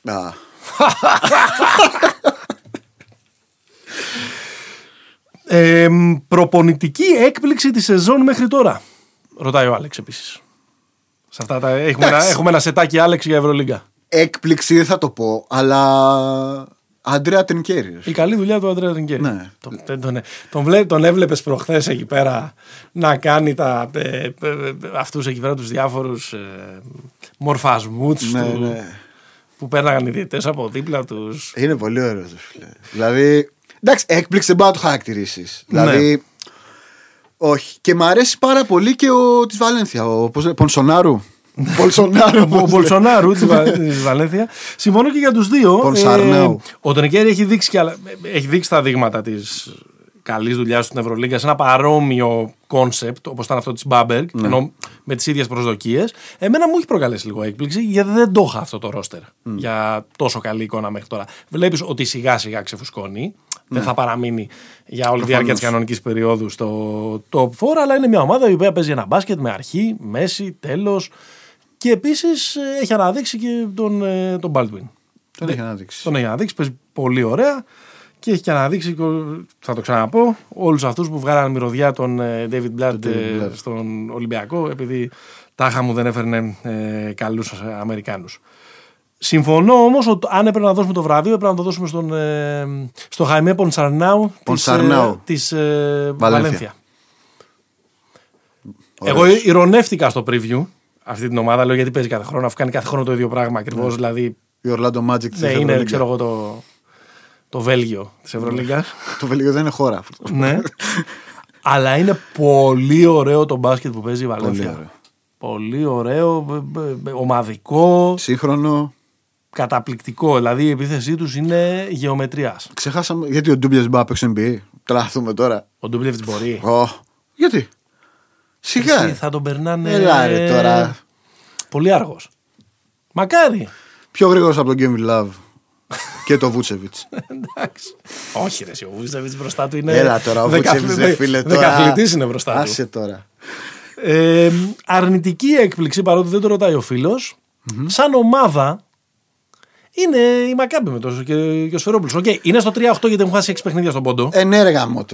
Προπονητική έκπληξη τη σεζόν μέχρι τώρα, ρωτάει ο Άλεξ επίσης. Σε αυτά
έχουμε
ένα σετάκι Άλεξ για Ευρωλίγκα.
Έκπληξη δεν θα το πω, αλλά Αντρέα Τρινκέρι.
Η καλή δουλειά του Αντρέα Τρινκέρι.
Ναι.
Τον έβλεπες προχθές εκεί πέρα να κάνει αυτούς εκεί πέρα τους διάφορους μορφασμούς που πέρναγαν οι διαιτητές από δίπλα τους.
Είναι πολύ ωραίος. Δηλαδή, εντάξει, έκπληξη δεν μπορεί να το χαρακτηρίσεις. Δηλαδή, όχι. Και μου αρέσει πάρα πολύ και ο της Βαλένθια, ο Πονσονάρου. Ο
Μπολσονάρου της Βαλένθια. Συμφωνώ και για τους δύο. Ο Τρινκέρι έχει δείξει τα δείγματα της καλής δουλειάς στην Ευρωλίγκα σε ένα παρόμοιο κόνσεπτ όπως ήταν αυτό της Μπάμπεργκ, ενώ με τις ίδιες προσδοκίες. Εμένα μου έχει προκαλέσει λίγο έκπληξη γιατί δεν το είχα αυτό το ρόστερ για τόσο καλή εικόνα μέχρι τώρα. Βλέπεις ότι σιγά σιγά ξεφουσκώνει. Δεν θα παραμείνει για όλη τη διάρκεια της κανονικής περίοδου στο top 4, αλλά είναι μια ομάδα η οποία παίζει ένα μπάσκετ με αρχή, μέση, τέλος. Και επίσης έχει αναδείξει και τον Baldwin.
Τον έχει
αναδείξει, παίζει πολύ ωραία και έχει και αναδείξει, θα το ξαναπώ, όλους αυτούς που βγάλαν μυρωδιά τον David Blatt στον Ολυμπιακό, επειδή τάχα μου δεν έφερνε καλούς Αμερικάνους. Συμφωνώ όμως ότι αν έπρεπε να δώσουμε το βραβείο, έπρεπε να το δώσουμε στο Χαϊμέ Πονσαρνάου της Βαλένθια. Εγώ ηρωνεύτηκα στο preview αυτή την ομάδα, λέω γιατί παίζει κάθε χρόνο, αφού κάνει κάθε χρόνο το ίδιο πράγμα ακριβώς. Δηλαδή,
η Orlando Magic της Ευρωλίγκα.
Είναι, ξέρω εγώ, το Βέλγιο της Ευρωλίγκας.
Το Βέλγιο δεν είναι χώρα.
Ναι. Αλλά είναι πολύ ωραίο το μπάσκετ που παίζει η Βαλένθια. Πολύ ωραίο, ομαδικό.
Σύγχρονο.
Καταπληκτικό. Δηλαδή η επίθεσή τους είναι γεωμετρίας.
Ξεχάσαμε γιατί ο Ντούμπλετς μπορεί να παίξει NBA. Τράθουμε τώρα.
Ο Ντούμπλετς μπορεί.
Γιατί. Σιγά.
Εσύ θα τον περνάνε.
Ελάρε τώρα.
Πολύ αργός. Μακάρι.
Πιο γρήγορος από τον Kevin Love και το Βούτσεβιτς.
Εντάξει. Όχι, ρε, ο Βούτσεβιτς μπροστά του είναι.
Έλα τώρα, ο Βούτσεβιτς, φίλε.
Δεκαθλητής είναι μπροστά του.
Άσε τώρα.
Αρνητική έκπληξη, παρότι δεν το ρωτάει ο φίλος, σαν ομάδα είναι η Μακάμπι με τόσο και ο Σφερόπουλος. Είναι στο 3-8 γιατί έχουν χάσει 6 παιχνίδια στον πόντο.
Ναι, ρε γαμώτο.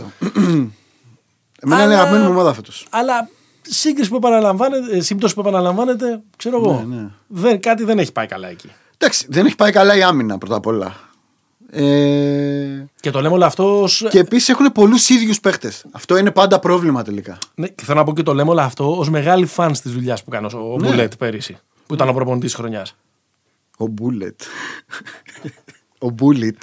Εμένα είναι αγαπημένη μου ομάδα φέτος.
Αλλά σύγκριση που επαναλαμβάνεται, σύμπτωση που επαναλαμβάνεται, ξέρω εγώ. Κάτι δεν έχει πάει καλά εκεί.
Εντάξει, δεν έχει πάει καλά η άμυνα πρώτα απ' όλα.
Και το λέμε όλο αυτό.
Και επίσης έχουν πολλούς ίδιους παίχτες. Αυτό είναι πάντα πρόβλημα τελικά.
Ναι, και θέλω να πω και το λέμε όλο αυτό ως μεγάλη φαν της δουλειάς που κάνει ο Μπούλετ πέρυσι, που ήταν ο προπονητής της χρονιάς.
Ο Μπούλετ. Ο Μπούλετ.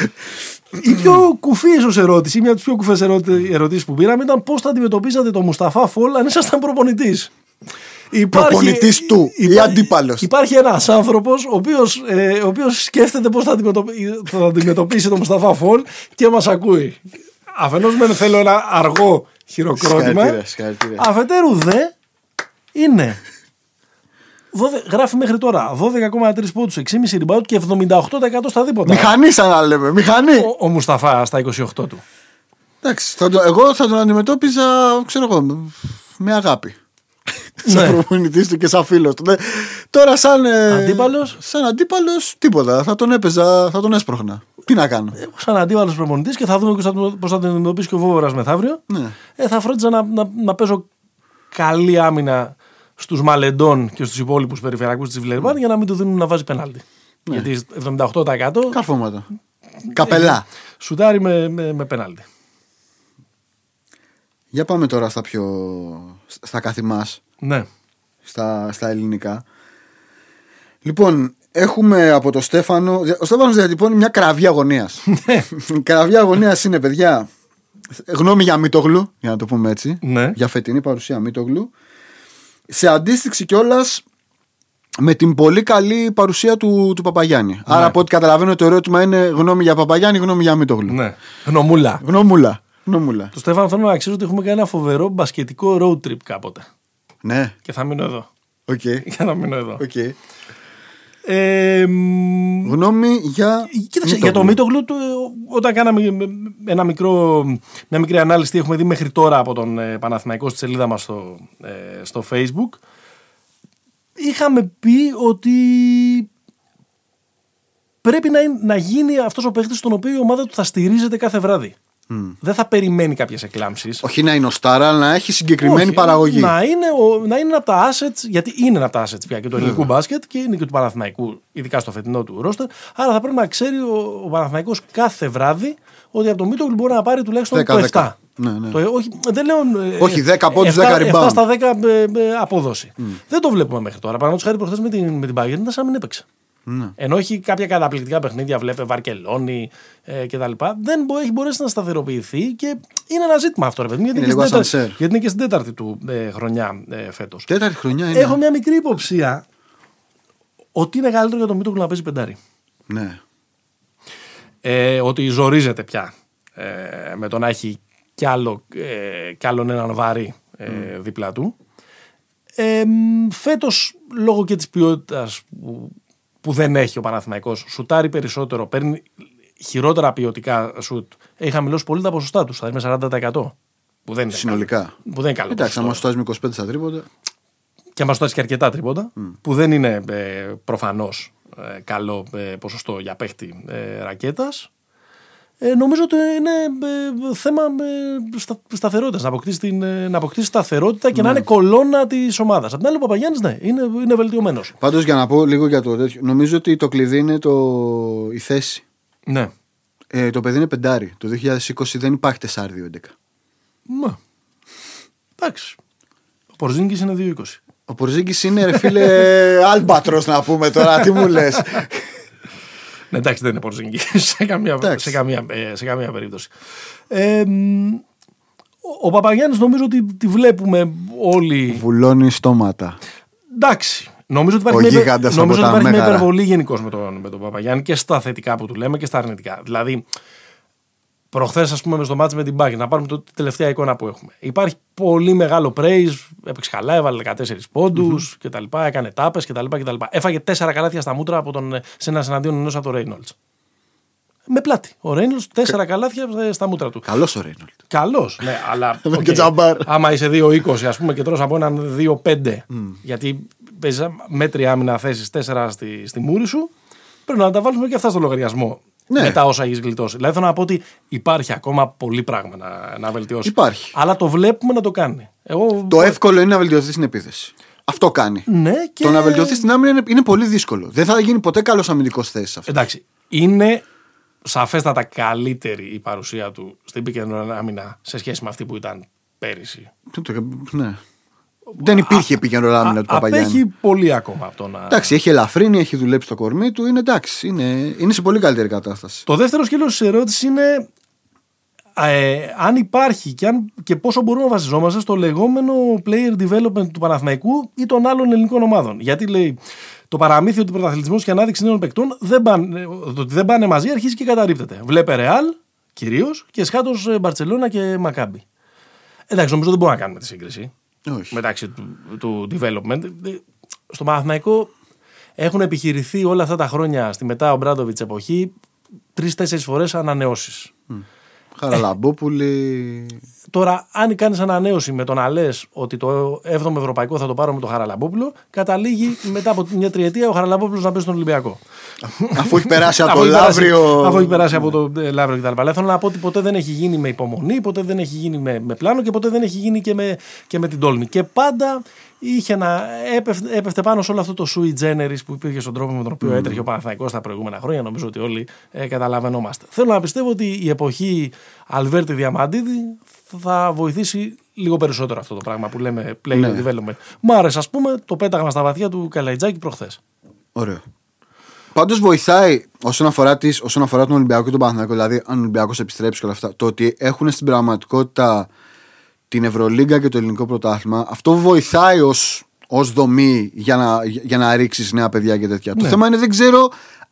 Η πιο κουφή ίσως ερώτηση, μια από τις πιο κουφές ερωτήσεις που πήραμε ήταν πώς θα αντιμετωπίζατε τον Μουσταφά Φολ αν ήσασταν προπονητής.
Προπονητής του ή αντίπαλος.
Υπάρχει ένας άνθρωπος ο οποίος σκέφτεται πώς θα αντιμετωπίσει τον Μουσταφά Φολ και μας ακούει. Αφενός μεν θέλω ένα αργό χειροκρότημα. Αφετέρου δε είναι. Γράφει μέχρι τώρα 12,3 πόντους, 6,5 rebound και 78% στα δίποτα.
Μηχανή, σαν να λέμε. Μηχανή.
Ο Μουσταφά στα 28 του.
Εντάξει, εγώ θα τον αντιμετώπιζα, ξέρω εγώ, με αγάπη. Σαν προπονητής του και σαν φίλος του. Τώρα σαν αντίπαλος τίποτα. Θα τον έπαιζα, θα τον έσπρωχνα. Τι να κάνω.
Σαν αντίπαλος προπονητής και θα δούμε πώς θα τον αντιμετωπίσει και ο Βόβορας μεθαύριο. Θα φρόντιζα να παίζω καλή άμυνα στους Μαλεντών και στους υπόλοιπους περιφερειακούς της Βιλερμπάν για να μην του δίνουν να βάζει πενάλτι. Γιατί 78%.
Καρφώματα. Καπελά.
Σουτάρει με πενάλτι.
Για πάμε τώρα στα καθημάς.
Ναι.
Στα ελληνικά. Λοιπόν, έχουμε από το Στέφανο. Ο Στέφανος διατυπώνει μια κραυγή αγωνίας. Η κραυγή αγωνίας είναι, παιδιά, γνώμη για Μίτογλου, για να το πούμε έτσι.
Ναι.
Για φετινή παρουσία Μίτογλου. Σε αντίστοιξη κιόλας με την πολύ καλή παρουσία του Παπαγιάννη. Ναι. Άρα, από ό,τι καταλαβαίνω, το ερώτημα είναι γνώμη για Παπαγιάννη, γνώμη για Μίτογλου.
Ναι. Γνωμούλα.
Το
Στέφανο, θέλω να αξίζω ότι έχουμε κάνει ένα φοβερό μπασκετικό road trip κάποτε.
Ναι.
Και θα μείνω εδώ.
Okay. Γνώμη για.
Κοίταξε, για το Μίτογλου, όταν κάναμε μια μικρή ανάλυση τι έχουμε δει μέχρι τώρα από τον Παναθηναϊκό στη σελίδα μας στο Facebook, είχαμε πει ότι πρέπει να γίνει αυτός ο παίχτης στον οποίο η ομάδα του θα στηρίζεται κάθε βράδυ. δεν θα περιμένει κάποιες εκλάμψεις.
Όχι να είναι ο Στάρα, αλλά να έχει συγκεκριμένη παραγωγή.
Να είναι από τα assets, γιατί είναι από τα assets πια και του ελληνικού μπάσκετ και είναι και του Παναθηναϊκού, ειδικά στο φετινό του ρόστερ. Άρα θα πρέπει να ξέρει ο Παναθηναϊκός κάθε βράδυ ότι από το Μίτογλου μπορεί να πάρει τουλάχιστον το 7.
Ναι.
Δεν λέω.
Όχι 10 πόντους, 10 rebound.
7 στα 10 απόδοση. Δεν το βλέπουμε μέχρι τώρα. Παραδείγματος χάρη προχθές με την Bayern ήταν σαν να μην έπαιξε. Ενώ έχει κάποια καταπληκτικά παιχνίδια, βλέπε Βαρκελόνη κτλ. Δεν έχει μπορέσει να σταθεροποιηθεί και είναι ένα ζήτημα αυτό, ρε παιδί μου. Γιατί είναι και στην τέταρτη του χρονιά φέτος.
Τέταρτη χρονιά είναι.
Έχω μια μικρή υποψία ότι είναι καλύτερο για τον Μίτογλου να παίζει πεντάρι.
Ναι.
Ότι ζορίζεται πια με το να έχει κι άλλον έναν βάρη δίπλα του. Φέτος, λόγω και της ποιότητας που δεν έχει ο Παναθηναϊκός, σουτάρει περισσότερο, παίρνει χειρότερα ποιοτικά σουτ. Έχει χαμηλώσει πολύ τα ποσοστά του, δηλαδή με 40%. Που δεν είναι
συνολικά.
Καλό. Που δεν είναι καλό.
Εντάξει, άμα σουτάζει με 25 στα τρίποτα.
Και άμα σουτάζει και αρκετά τρίποτα, που δεν είναι προφανώς καλό ποσοστό για παίχτη ρακέτας. Νομίζω ότι είναι θέμα σταθερότητας. Να αποκτήσει σταθερότητα και να είναι κολόνα της ομάδας. Απ' την άλλη, ο Παπαγιάννης είναι βελτιωμένος.
Πάντως, για να πω λίγο για το τέτοιο, νομίζω ότι το κλειδί είναι η θέση.
Ναι.
Το παιδί είναι πεντάρι. Το 2020 δεν υπάρχει 4-2-11.
Μα. Εντάξει. Ο Πορζίνγκης είναι 2-20.
Ο Πορζίνγκης είναι, ρε φίλε, άλμπατρος να πούμε τώρα. Τι μου λες.
Ναι, εντάξει, δεν είναι Πορζίνγκης σε καμία περίπτωση. Ο Παπαγιάννης νομίζω ότι τη βλέπουμε όλοι.
Βουλώνει στόματα.
Εντάξει. Νομίζω ότι υπάρχει μια υπερβολή γενικώς με τον Παπαγιάννη και στα θετικά που του λέμε και στα αρνητικά. Δηλαδή, προχθές, ας πούμε, στο μάτς με την Bayern, να πάρουμε τη τελευταία εικόνα που έχουμε. Υπάρχει πολύ μεγάλο praise, έπαιξε καλά, έβαλε 14 πόντους κτλ. Έκανε τάπες κτλ. Έφαγε 4 καλάθια στα μούτρα σε ένα εναντίον ενός από τον Reynolds. Με πλάτη. Ο Reynolds 4 καλάθια στα μούτρα του.
Καλός ο Reynolds.
Καλός, ναι, αλλά.
Άμα
είσαι 2-20, ας πούμε, και τρως από έναν 2-5, γιατί παίζει μέτρια άμυνα θέσεις 4 στη μούρη σου, πρέπει να τα βάλουμε και αυτά στο λογαριασμό. Ναι. Μετά όσα έχει γλιτώσει. Δηλαδή θέλω να πω ότι υπάρχει ακόμα πολύ πράγμα να βελτιώσει.
Υπάρχει.
Αλλά το βλέπουμε να το κάνει.
Το εύκολο είναι να βελτιωθεί στην επίθεση. Αυτό κάνει.
Ναι, και...
Το να βελτιωθεί στην άμυνα είναι πολύ δύσκολο. Δεν θα γίνει ποτέ καλός αμυντικός θέσης αυτό.
Εντάξει. Είναι σαφέστατα καλύτερη η παρουσία του στην πικεντρική άμυνα σε σχέση με αυτή που ήταν πέρυσι.
Ναι. Δεν υπήρχε επικεντρική άμυνα του Παπαγιάννη.
Απέχει πολύ ακόμα από το να.
Εντάξει, έχει ελαφρύνει, έχει δουλέψει το κορμί του. Είναι εντάξει. Είναι σε πολύ καλύτερη κατάσταση.
Το δεύτερο σκέλος της ερώτησης είναι αν υπάρχει και πόσο μπορούμε να βασιζόμαστε στο λεγόμενο player development του Παναθηναϊκού ή των άλλων ελληνικών ομάδων. Γιατί λέει το παραμύθι ότι ο πρωταθλητισμός και ανάδειξη νέων παικτών ότι δεν πάνε μαζί αρχίζει και καταρρίπτεται. Βλέπε Ρεάλ κυρίως και σχάτως Μπαρτσελώνα και Μακάμπι. Εντάξει, νομίζω δεν μπορούμε να κάνουμε τη σύγκριση.
Όχι.
Μεταξύ του development. Στο Παναθηναϊκό έχουν επιχειρηθεί όλα αυτά τα χρόνια στη μετά ο Μπράντοβιτς εποχή 3-4 φορές ανανεώσεις.
Χαραλαμπόπουλη.
Τώρα, αν κάνεις ανανέωση με το να λες ότι το 7ο Ευρωπαϊκό θα το πάρω με τον Χαραλαμπόπουλο, καταλήγει μετά από μια τριετία ο Χαραλαμπόπουλος να παίζει στον Ολυμπιακό.
Αφού έχει περάσει από το Λαύριο.
Αφού έχει περάσει από το Λαύριο κτλ. Θέλω να πω ότι ποτέ δεν έχει γίνει με υπομονή, ποτέ δεν έχει γίνει με πλάνο και ποτέ δεν έχει γίνει και με την τόλμη. Και πάντα έπεφτε πάνω σε όλο αυτό το sui generis που υπήρχε στον τρόπο με τον οποίο έτρεχε ο Παναθηναϊκός τα προηγούμενα χρόνια. Νομίζω ότι όλοι καταλαβαίνόμαστε. Θέλω να πιστεύω ότι η εποχή Αλβέρτη Διαμαντίδη θα βοηθήσει λίγο περισσότερο αυτό το πράγμα που λέμε player development. Μ' άρεσε, ας πούμε, το πέταγμα στα βαθιά του Καλαϊτζάκη προχθές.
Ωραίο. Πάντως βοηθάει όσον αφορά τον Ολυμπιακό και τον Παναθηναϊκό, δηλαδή αν ο Ολυμπιακός επιστρέψει και όλα αυτά, το ότι έχουν στην πραγματικότητα την Ευρωλίγκα και το ελληνικό πρωτάθλημα, αυτό βοηθάει ως δομή για να ρίξεις νέα παιδιά και τέτοια. Ναι. Το θέμα είναι δεν ξέρω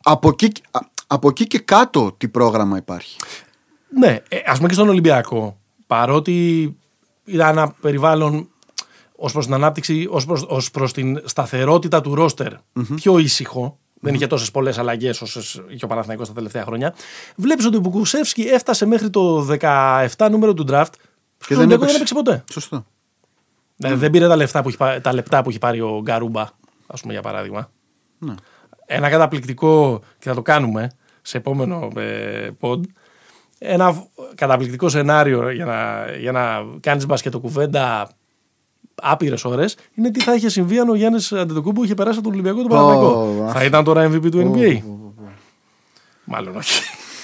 από εκεί και κάτω τι πρόγραμμα υπάρχει.
Ναι, ας πούμε και στον Ολυμπιακό, παρότι ήταν ένα περιβάλλον ως προς την ανάπτυξη, ως προς την σταθερότητα του ρόστερ πιο ήσυχο, δεν είχε τόσες πολλές αλλαγές όσες είχε ο Παναθηναϊκός τα τελευταία χρόνια, βλέπεις ότι ο Μπουκουσεύσκι έφτασε μέχρι το 17 νούμερο του draft και δεν έπαιξε ποτέ.
Σωστό.
Δεν πήρε τα λεπτά που έχει πάρει ο Γκαρούμπα, ας πούμε, για παράδειγμα. Ένα καταπληκτικό, και θα το κάνουμε σε επόμενο pod, ένα καταπληκτικό σενάριο για να κάνεις μπασκετοκουβέντα άπειρες ώρες είναι τι θα είχε συμβεί αν ο Γιάννης Αντετοκούμπου είχε περάσει από τον Ολυμπιακό τον Παναθηναϊκό. Θα ήταν τώρα MVP του NBA. Μάλλον όχι.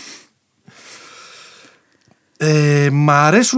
Μ' αρέσουν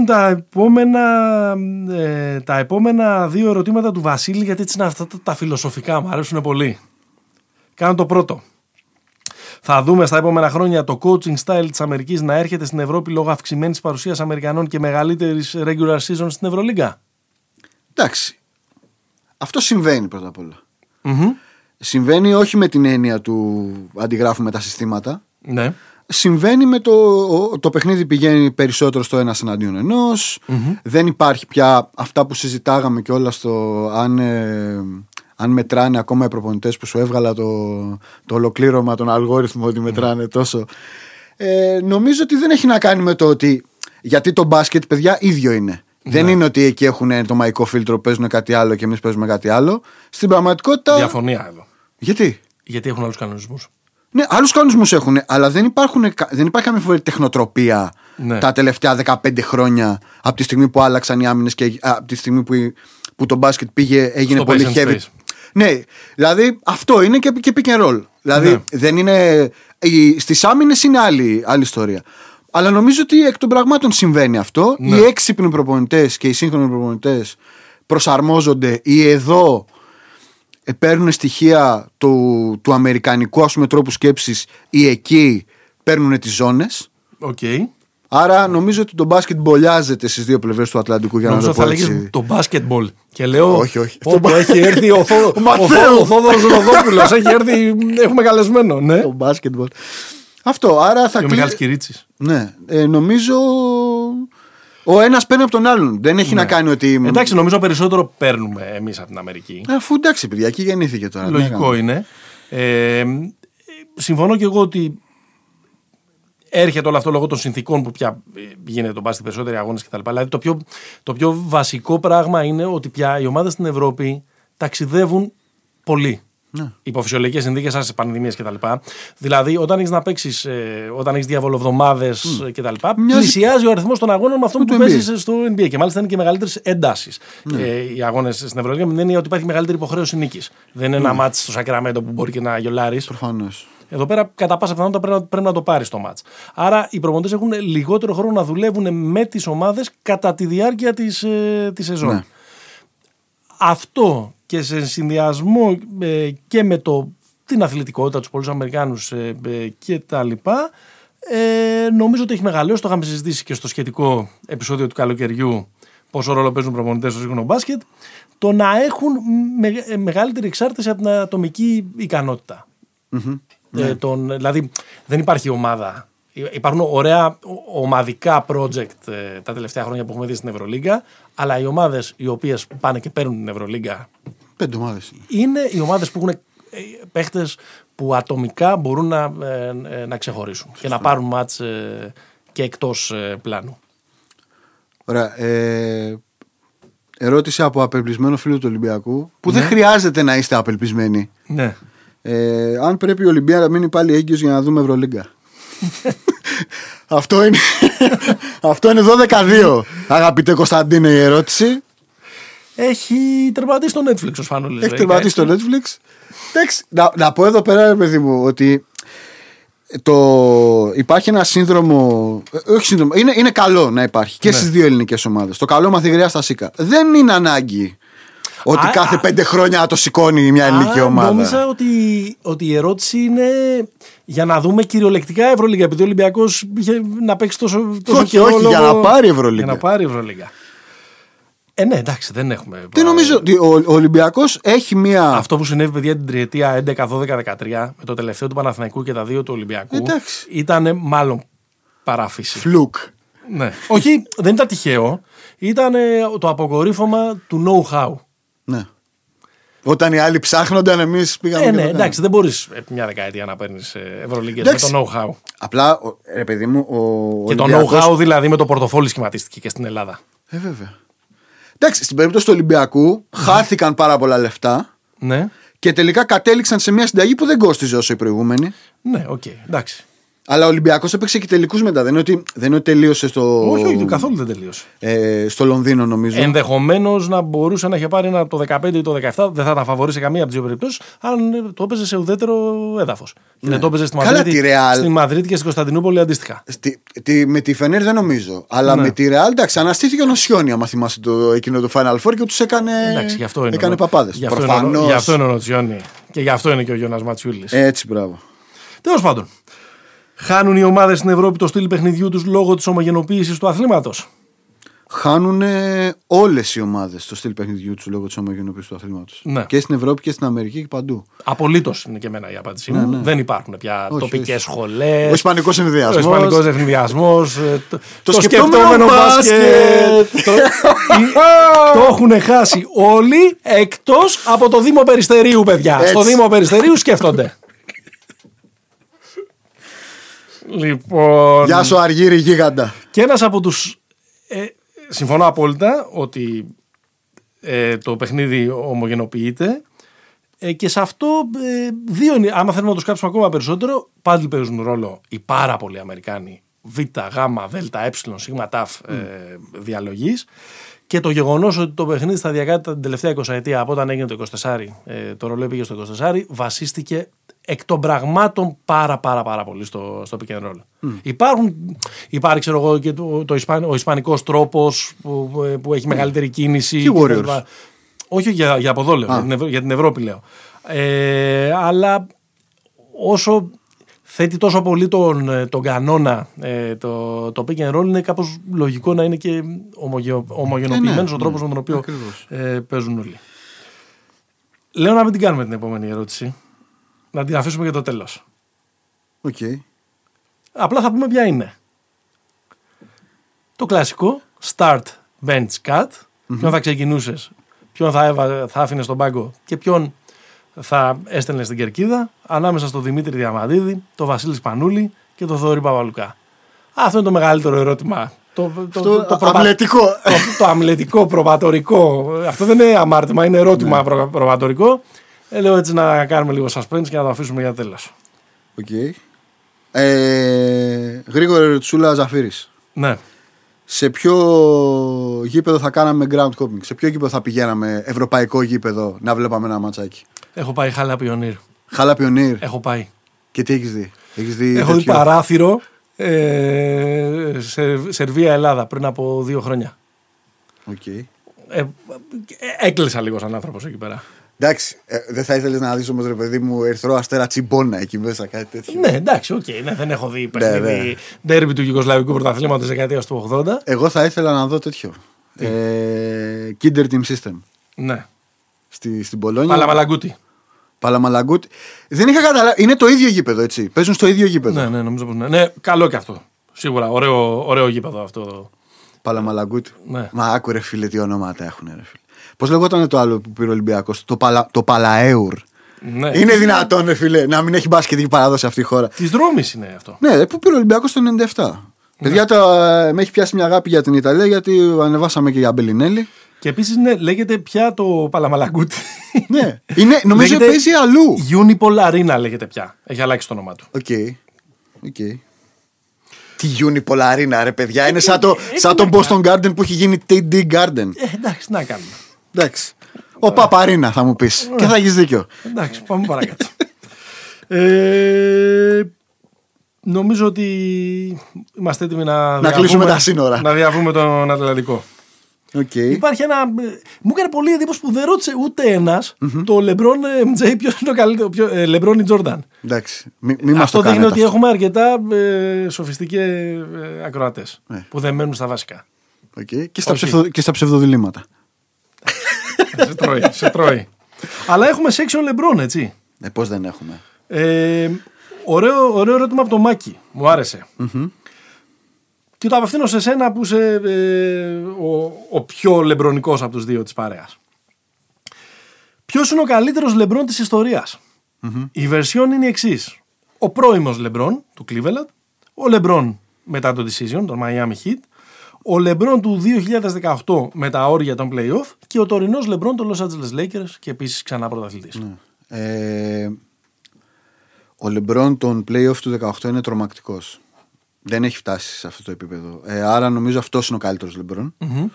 τα επόμενα δύο ερωτήματα του Βασίλη, γιατί έτσι είναι αυτά τα φιλοσοφικά. Μ' αρέσουν πολύ. Κάνω το πρώτο. Θα δούμε στα επόμενα χρόνια το coaching style της Αμερικής να έρχεται στην Ευρώπη λόγω αυξημένης παρουσίας Αμερικανών και μεγαλύτερης regular season στην Ευρωλίγκα.
Εντάξει. Αυτό συμβαίνει πρώτα απ' όλα. Συμβαίνει όχι με την έννοια του αντιγράφουμε τα συστήματα. Ναι. Συμβαίνει με το παιχνίδι πηγαίνει περισσότερο στο ένας εναντίον ενός. Δεν υπάρχει πια αυτά που συζητάγαμε και όλα στο αν μετράνε ακόμα οι προπονητές που σου έβγαλα το ολοκλήρωμα, τον αλγόριθμο ότι μετράνε τόσο. Νομίζω ότι δεν έχει να κάνει με το ότι. Γιατί το μπάσκετ, παιδιά, ίδιο είναι. Δεν είναι ότι εκεί έχουν το μαϊκό φίλτρο, παίζουν κάτι άλλο και εμείς παίζουμε κάτι άλλο. Στην πραγματικότητα.
Διαφωνία εδώ.
Γιατί?
Γιατί έχουν άλλους κανονισμούς.
Ναι, άλλους κανονισμούς έχουν, αλλά δεν υπάρχει καμία φορά τεχνοτροπία τα τελευταία 15 χρόνια από τη στιγμή που άλλαξαν οι άμυνες και από τη στιγμή που το μπάσκετ έγινε πολύ heavy. Ναι, δηλαδή αυτό είναι και pick and roll. Δηλαδή δεν είναι. Στις άμυνες είναι άλλη ιστορία. Αλλά νομίζω ότι εκ των πραγμάτων συμβαίνει αυτό. Οι έξυπνοι προπονητές και οι σύγχρονοι προπονητές προσαρμόζονται ή εδώ παίρνουν στοιχεία του αμερικανικού τρόπου σκέψης ή εκεί παίρνουν τις ζώνες.
Okay.
Άρα νομίζω ότι το μπάσκετ μπολιάζεται στις δύο πλευρές του Ατλαντικού, για να το πω έτσι.
Θα λέγεις το μπάσκετμπολ. Και λέω
όχι.
Όπου έχει έρθει ο Θόδωρος Ροδόπουλος. Έχει έρθει, έχουμε καλεσμένο. Ναι.
Το μπάσκετμπολ. Αυτό, άρα θα
και ο Μιχάλης Κυρίτσης.
Ναι, νομίζω ο ένας παίρνει από τον άλλον. Δεν έχει να κάνει ότι.
Εντάξει, νομίζω περισσότερο παίρνουμε εμείς από την Αμερική.
Αφού εντάξει, παιδιά, εκεί γεννήθηκε τώρα.
Λογικό είναι. Συμφωνώ και εγώ ότι έρχεται όλο αυτό λόγω των συνθήκων που πια γίνεται το μπάσκετ, περισσότεροι αγώνες κτλ. Δηλαδή το πιο βασικό πράγμα είναι ότι πια οι ομάδες στην Ευρώπη ταξιδεύουν πολύ. Ναι. Υπό φυσιολογικές συνθήκες, σαν πανδημίες κτλ. Δηλαδή, όταν έχεις να παίξεις, όταν έχεις διαβολοβδομάδες κτλ., πλησιάζει ο αριθμός των αγώνων με αυτό που παίζεις στο NBA. Και μάλιστα είναι και μεγαλύτερες εντάσεις οι αγώνες στην Ευρωλίγα, με την έννοια ότι υπάρχει μεγαλύτερη υποχρέωση νίκης. Δεν είναι ένα μάτς στο Σακραμέντο που μπορεί και να γιολάρεις.
Προφανώς.
Εδώ πέρα, κατά πάσα πιθανότητα, πρέπει να το πάρεις το μάτς. Άρα, οι προπονητές έχουν λιγότερο χρόνο να δουλεύουν με τις ομάδες κατά τη διάρκεια της σεζόν. Ναι. Αυτό και σε συνδυασμό και με την αθλητικότητα, τους πολλούς Αμερικάνους και τα λοιπά, νομίζω ότι έχει μεγαλώσει. Το είχαμε συζητήσει και στο σχετικό επεισόδιο του καλοκαιριού, πόσο ρόλο παίζουν προπονητές στο σύγχρονο μπάσκετ, το να έχουν μεγαλύτερη εξάρτηση από την ατομική ικανότητα. Δηλαδή δεν υπάρχει ομάδα. Υπάρχουν ωραία ομαδικά project τα τελευταία χρόνια που έχουμε δει στην Ευρωλίγκα, αλλά οι ομάδες οι οποίες πάνε και παίρνουν την Ευρωλίγκα
5 ομάδες
είναι οι ομάδες που έχουν παίχτες που ατομικά μπορούν να ξεχωρίσουν και να πάρουν μάτς και εκτός πλάνου.
Ωραία. Ερώτηση από απελπισμένο φίλο του Ολυμπιακού, που δεν χρειάζεται να είστε απελπισμένοι.
Ναι.
Αν πρέπει η Ολυμπία να μείνει πάλι έγκυος για να δούμε Ευρωλίγκα. Αυτό είναι 12-2. Αγαπητέ Κωνσταντίνε, η ερώτηση.
Έχει τερματίσει στο Netflix ο Σφανούλης.
Έχει τερματίσει στο Netflix. Εντάξει, να πω εδώ πέρα, παιδί μου, ότι υπάρχει ένα σύνδρομο. Όχι σύνδρομο, είναι καλό να υπάρχει και στις δύο ελληνικές ομάδες. Το καλό μαθηγριά στα ΣΥΚΑ. Δεν είναι ανάγκη ότι κάθε 5 χρόνια το σηκώνει μια ελληνική ομάδα.
Νόμιζα ότι η ερώτηση είναι για να δούμε κυριολεκτικά Ευρωλίγκα. Επειδή ο Ολυμπιακός είχε να παίξει τόσο
καιρό. Όχι, για να πάρει Ευρωλίγκα.
Για να πάρει Ευρωλίγκα. Ναι, εντάξει, δεν έχουμε.
Δεν νομίζω ότι ο Ολυμπιακός έχει μία.
Αυτό που συνέβη, παιδιά, την τριετία 11, 12, 13, με το τελευταίο του Παναθηναϊκού και τα δύο του Ολυμπιακού, ήταν μάλλον παράφυση.
Φλουκ.
Ναι. Όχι, δεν ήταν τυχαίο. Ήταν το αποκορύφωμα του know-how. Ναι.
Όταν οι άλλοι ψάχνονταν, εμείς πήγαμε.
Ναι, εντάξει, δεν μπορείς επί μια δεκαετία να παίρνεις Ευρωλίγκες με το know-how.
Απλά, παιδί μου,
και Ολυμπιακός... το know-how δηλαδή με το πορτοφόλι σχηματίστηκε και στην Ελλάδα.
Βέβαια. Εντάξει, στην περίπτωση του Ολυμπιακού χάθηκαν πάρα πολλά λεφτά.
Ναι.
Και τελικά κατέληξαν σε μια συνταγή που δεν κόστιζε όσο η προηγούμενη.
Ναι, οκ, εντάξει.
Αλλά ο Ολυμπιακός έπαιξε και τελικούς μετά. Δεν είναι ότι τελείωσε στο.
Όχι, καθόλου δεν τελείωσε.
Στο Λονδίνο, νομίζω.
Ενδεχομένως να μπορούσε να είχε πάρει ένα από το 15 ή το 17. Δεν θα τα φαβορήσει καμία από τις δύο περιπτώσεις, αν το έπαιζε σε ουδέτερο έδαφος. Ναι. Δεν το έπαιζε στη Μαδρίτη και στην Κωνσταντινούπολη αντίστοιχα.
Με τη Φενέρ δεν νομίζω. Αλλά με τη Ρεάλ, εντάξει, αναστήθηκε ο Νοσιόνι, άμα θυμάσαι εκείνο το Final Four και τους έκανε παπάδες.
Γι' αυτό είναι ο Νοσιόνι. Και γι' αυτό είναι και ο Γιώνας Ματσιούλης.
Έτσι, μπράβο.
Τέλος πάντων. Χάνουν οι ομάδες στην Ευρώπη το στυλ παιχνιδιού τους λόγω της ομογενοποίησης του αθλήματος.
Χάνουν όλες οι ομάδες το στυλ παιχνιδιού τους λόγω της ομογενοποίησης του αθλήματος. Ναι. Και στην Ευρώπη και στην Αμερική και παντού.
Απολύτως είναι και εμένα η απάντησή μου. Ναι. Δεν υπάρχουν πια τοπικές σχολές.
Ο ισπανικός
ευνηδιασμός. Το σκεπτόμενο μπάσκετ. Το έχουν χάσει όλοι εκτός από το Δήμο Περιστερίου, παιδιά. Στο Δήμο Περιστερίου σκέφτονται. Λοιπόν,
γεια σου Αργύρι γίγαντα.
Και ένας από τους συμφωνώ απόλυτα ότι το παιχνίδι ομογενοποιείται και σε αυτό δύο είναι, άμα θέλουμε να το σκάψουμε ακόμα περισσότερο, πάλι παίζουν ρόλο οι πάρα πολλοί Αμερικάνοι Β, Γ, Δ, Ε, Σ, Τ διαλογής και το γεγονός ότι το παιχνίδι σταδιακά την τελευταία 20 ετία από όταν έγινε το 24, το ρολόι πήγε στο 24, βασίστηκε εκ των πραγμάτων πάρα πολύ στο pick and roll. Υπάρχει ξέρω εγώ και ο ισπανικός τρόπος που έχει μεγαλύτερη κίνηση.
Και Warriors.
Όχι για από εδώ λέω, για την Ευρώπη λέω. Αλλά όσο θέτει τόσο πολύ τον κανόνα το pick and roll, είναι κάπως λογικό να είναι και ομογενοποιημένος ο τρόπος με τον οποίο παίζουν όλοι. Λέω να μην την κάνουμε την επόμενη ερώτηση. Να την αφήσουμε για το τέλος.
Okay.
Απλά θα πούμε ποια είναι. Το κλασικό start, bench, cut. Ποιον θα ξεκινούσες, ποιον θα άφηνες στον πάγκο και ποιον θα έστελνες στην κερκίδα, ανάμεσα στο Δημήτρη Διαμαντίδη, το Βασίλη Σπανούλη και το Θοδωρή Παπαλουκά. Αυτό είναι το μεγαλύτερο ερώτημα. Το αμλετικό, προβατορικό. Αυτό δεν είναι αμάρτημα, είναι ερώτημα προβατορικό. Λέω έτσι να κάνουμε λίγο suspense και να το αφήσουμε για τέλος.
Okay. Γρήγορα Ρετσούλα Ζαφύρης.
Ναι.
Σε ποιο γήπεδο θα κάναμε ground hopping, σε ποιο γήπεδο θα πηγαίναμε, ευρωπαϊκό γήπεδο, να βλέπαμε ένα ματσάκι?
Έχω πάει Χάλα Πιονίρ.
Χάλα Πιονίρ.
Έχω πάει.
Και τι έχεις δει?
Έχω δει παράθυρο Σερβία Ελλάδα πριν από 2 χρόνια.
Okay.
Έκλεισα λίγο σαν άνθρωπος εκεί πέρα.
Εντάξει, δεν θα ήθελες να δεις όμως ρε παιδί μου Ερυθρό Αστέρα Τσιμπόνα εκεί μέσα, κάτι τέτοιο?
Ναι, εντάξει, δεν έχω δει παιχνίδι ντέρμπι του Γιουγκοσλαβικού Πρωταθλήματος της δεκαετίας του 80.
Εγώ θα ήθελα να δω τέτοιο. Kinder Team System.
Ναι.
Στην Πολόνια.
Παλαμαλαγκούτι.
Δεν είχα καταλάβει. Είναι το ίδιο γήπεδο, έτσι. Παίζουν στο ίδιο γήπεδο.
Ναι, νομίζω πως ναι. Ναι, καλό και αυτό. Σίγουρα, ωραίο γήπεδο αυτό.
Παλαμαλαγκούτι.
Ναι.
Μα άκουρε φίλε, τι ονόματα έχουν, ρε φίλε. Πώς λεγόταν το άλλο που πήρε ο Ολυμπιακός? Το Παλαέουρ.
Ναι.
Είναι δυνατόν, ρε φίλε, να μην έχει μπάσκετ παράδοση αυτή η χώρα?
Της Ρώμης είναι αυτό.
Ναι, που πήρε ο Ολυμπιακός το 97. Ναι. Παιδιά, με έχει πιάσει μια αγάπη για την Ιταλία, γιατί ανεβάσαμε και για Μπελινέλη. Και
επίσης, λέγεται πια το Παλαμαλαγκούτι.
Ναι, νομίζω παίζει αλλού.
Unipol Arena λέγεται πια. Έχει αλλάξει το όνομά του.
Οκ. Τι Unipol Arena, ρε παιδιά, είναι σαν το Boston Garden που έχει γίνει TD Garden.
Εντάξει, να κάνουμε.
Εντάξει. Ο Παπαρίνα θα μου πεις. Και θα έχεις δίκιο.
Εντάξει, πάμε παρακάτω. Νομίζω ότι είμαστε έτοιμοι να
κλείσουμε τα σύνορα.
Να διαβούμε τον Ατλαντικό.
Okay.
Υπάρχει ένα. Μου έκανε πολύ εντύπωση που δεν ρώτησε ούτε ένας το Λεμπρόν MJ ποιος είναι ο καλύτερο. Λεμπρόν ή Τζόρνταν.
Εντάξει.
Αυτό δείχνει ότι έχουμε αρκετά σοφιστικοί ακροατές που δεν μένουν στα βασικά.
Okay. Και στα ψευδοδιλήμματα.
Σε τρώει. Αλλά έχουμε section Λεμπρόν, έτσι.
Πώς δεν έχουμε.
Ωραίο ερώτημα από το Μάκη. Μου άρεσε. Και το απευθύνω σε σένα που είσαι ο πιο λεμπρονικός από τους δύο της παρέας. Ποιος είναι ο καλύτερος Λεμπρόν της ιστορίας? Η βερσιόν είναι η εξής. Ο πρώιμος Λεμπρόν του Cleveland, ο Λεμπρόν μετά το decision, τον Miami Heat, ο Λεμπρόν του 2018 με τα όρια των play-off και ο τωρινός Λεμπρόν των Los Angeles Lakers και επίσης ξανά πρωταθλητής.
Ο LeBron των playoff του 18 είναι τρομακτικός. Δεν έχει φτάσει σε αυτό το επίπεδο. Άρα νομίζω αυτός είναι ο καλύτερος LeBron.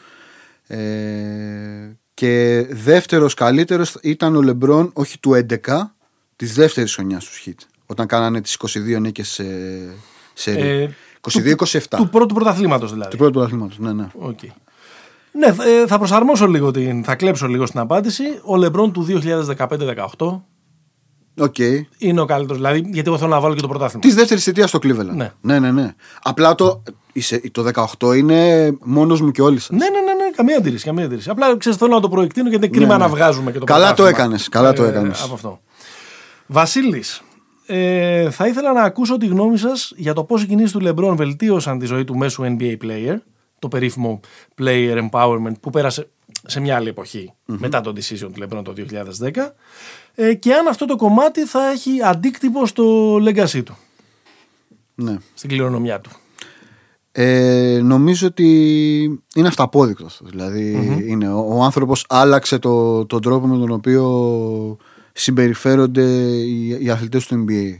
Και δεύτερος καλύτερος ήταν ο LeBron, όχι του 11, της δεύτερης χρονιάς του Heat. Όταν κάνανε τις 22 νίκες σε 22-27.
Του πρώτου πρωταθλήματος δηλαδή.
Του πρώτου πρωταθλήματος, ναι.
Okay. Ναι, θα προσαρμόσω λίγο θα κλέψω λίγο στην απάντηση. Ο LeBron του 2015-18 είναι ο καλύτερος. Δηλαδή, γιατί εγώ θέλω να βάλω και το πρωτάθλημα.
Της δεύτερης θητείας στο Cleveland. Ναι. Απλά το 18 είναι μόνος μου και όλοι σας.
Ναι. Καμία αντίρρηση. Απλά ξέρεις, θέλω να το προεκτείνω γιατί είναι κρίμα να βγάζουμε και το πρωτάθλημα.
Καλά το έκανες.
Από αυτό. Βασίλης, θα ήθελα να ακούσω τη γνώμη σας για το πώς οι κινήσεις του LeBron βελτίωσαν τη ζωή του μέσου NBA player, το περίφημο player empowerment που πέρασε σε μια άλλη εποχή μετά το decision του LeBron το 2010, και αν αυτό το κομμάτι θα έχει αντίκτυπο στο legacy του, στην κληρονομιά του.
Νομίζω ότι είναι αυταπόδεικτο. Δηλαδή είναι, ο άνθρωπος άλλαξε τον τρόπο με τον οποίο συμπεριφέρονται οι αθλητές του NBA.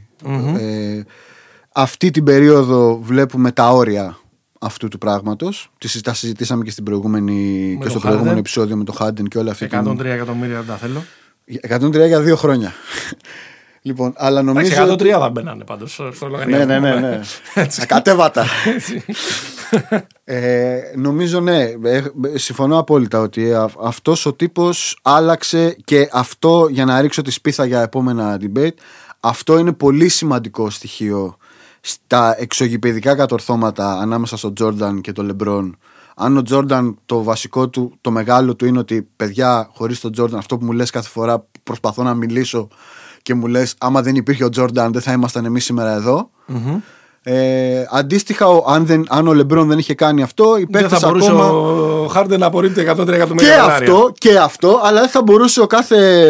Αυτή την περίοδο βλέπουμε τα όρια αυτού του πράγματος. Τα συζητήσαμε και στο προηγούμενο επεισόδιο με το Harden και όλα αυτά.
103 εκατομμύρια δεν τα θέλω.
103 για 2 χρόνια. Λοιπόν, αλλά νομίζω.
103 θα μπαίνανε πάντως στο λογαριασμό.
Ναι. Ακατέβατα. Νομίζω συμφωνώ απόλυτα ότι αυτός ο τύπος άλλαξε, και αυτό, για να ρίξω τη σπίθα για επόμενα debate, αυτό είναι πολύ σημαντικό στοιχείο στα εξωγηπαιδικά κατορθώματα ανάμεσα στον Τζόρνταν και τον Λεμπρόν. Αν ο Τζόρνταν το βασικό του, το μεγάλο του είναι ότι παιδιά, χωρίς τον Τζόρνταν, αυτό που μου λες κάθε φορά που προσπαθώ να μιλήσω και μου λες άμα δεν υπήρχε ο Τζόρνταν δεν θα ήμασταν εμείς σήμερα εδώ. Αντίστοιχα, αν ο Λεμπρόν δεν είχε κάνει αυτό, οι παίκτες
δεν θα μπορούσε
ακόμα...
ο Χάρντεν να απορρίπτει 103 εκατομμύρια $.
Και αυτό, αλλά δεν θα μπορούσε ο κάθε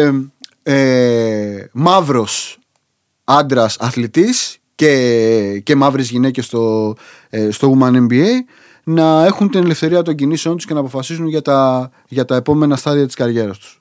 μαύρος άντρας αθλητής και μαύρες γυναίκες στο Women NBA να έχουν την ελευθερία των κινήσεων τους και να αποφασίσουν για τα επόμενα στάδια της καριέρας τους.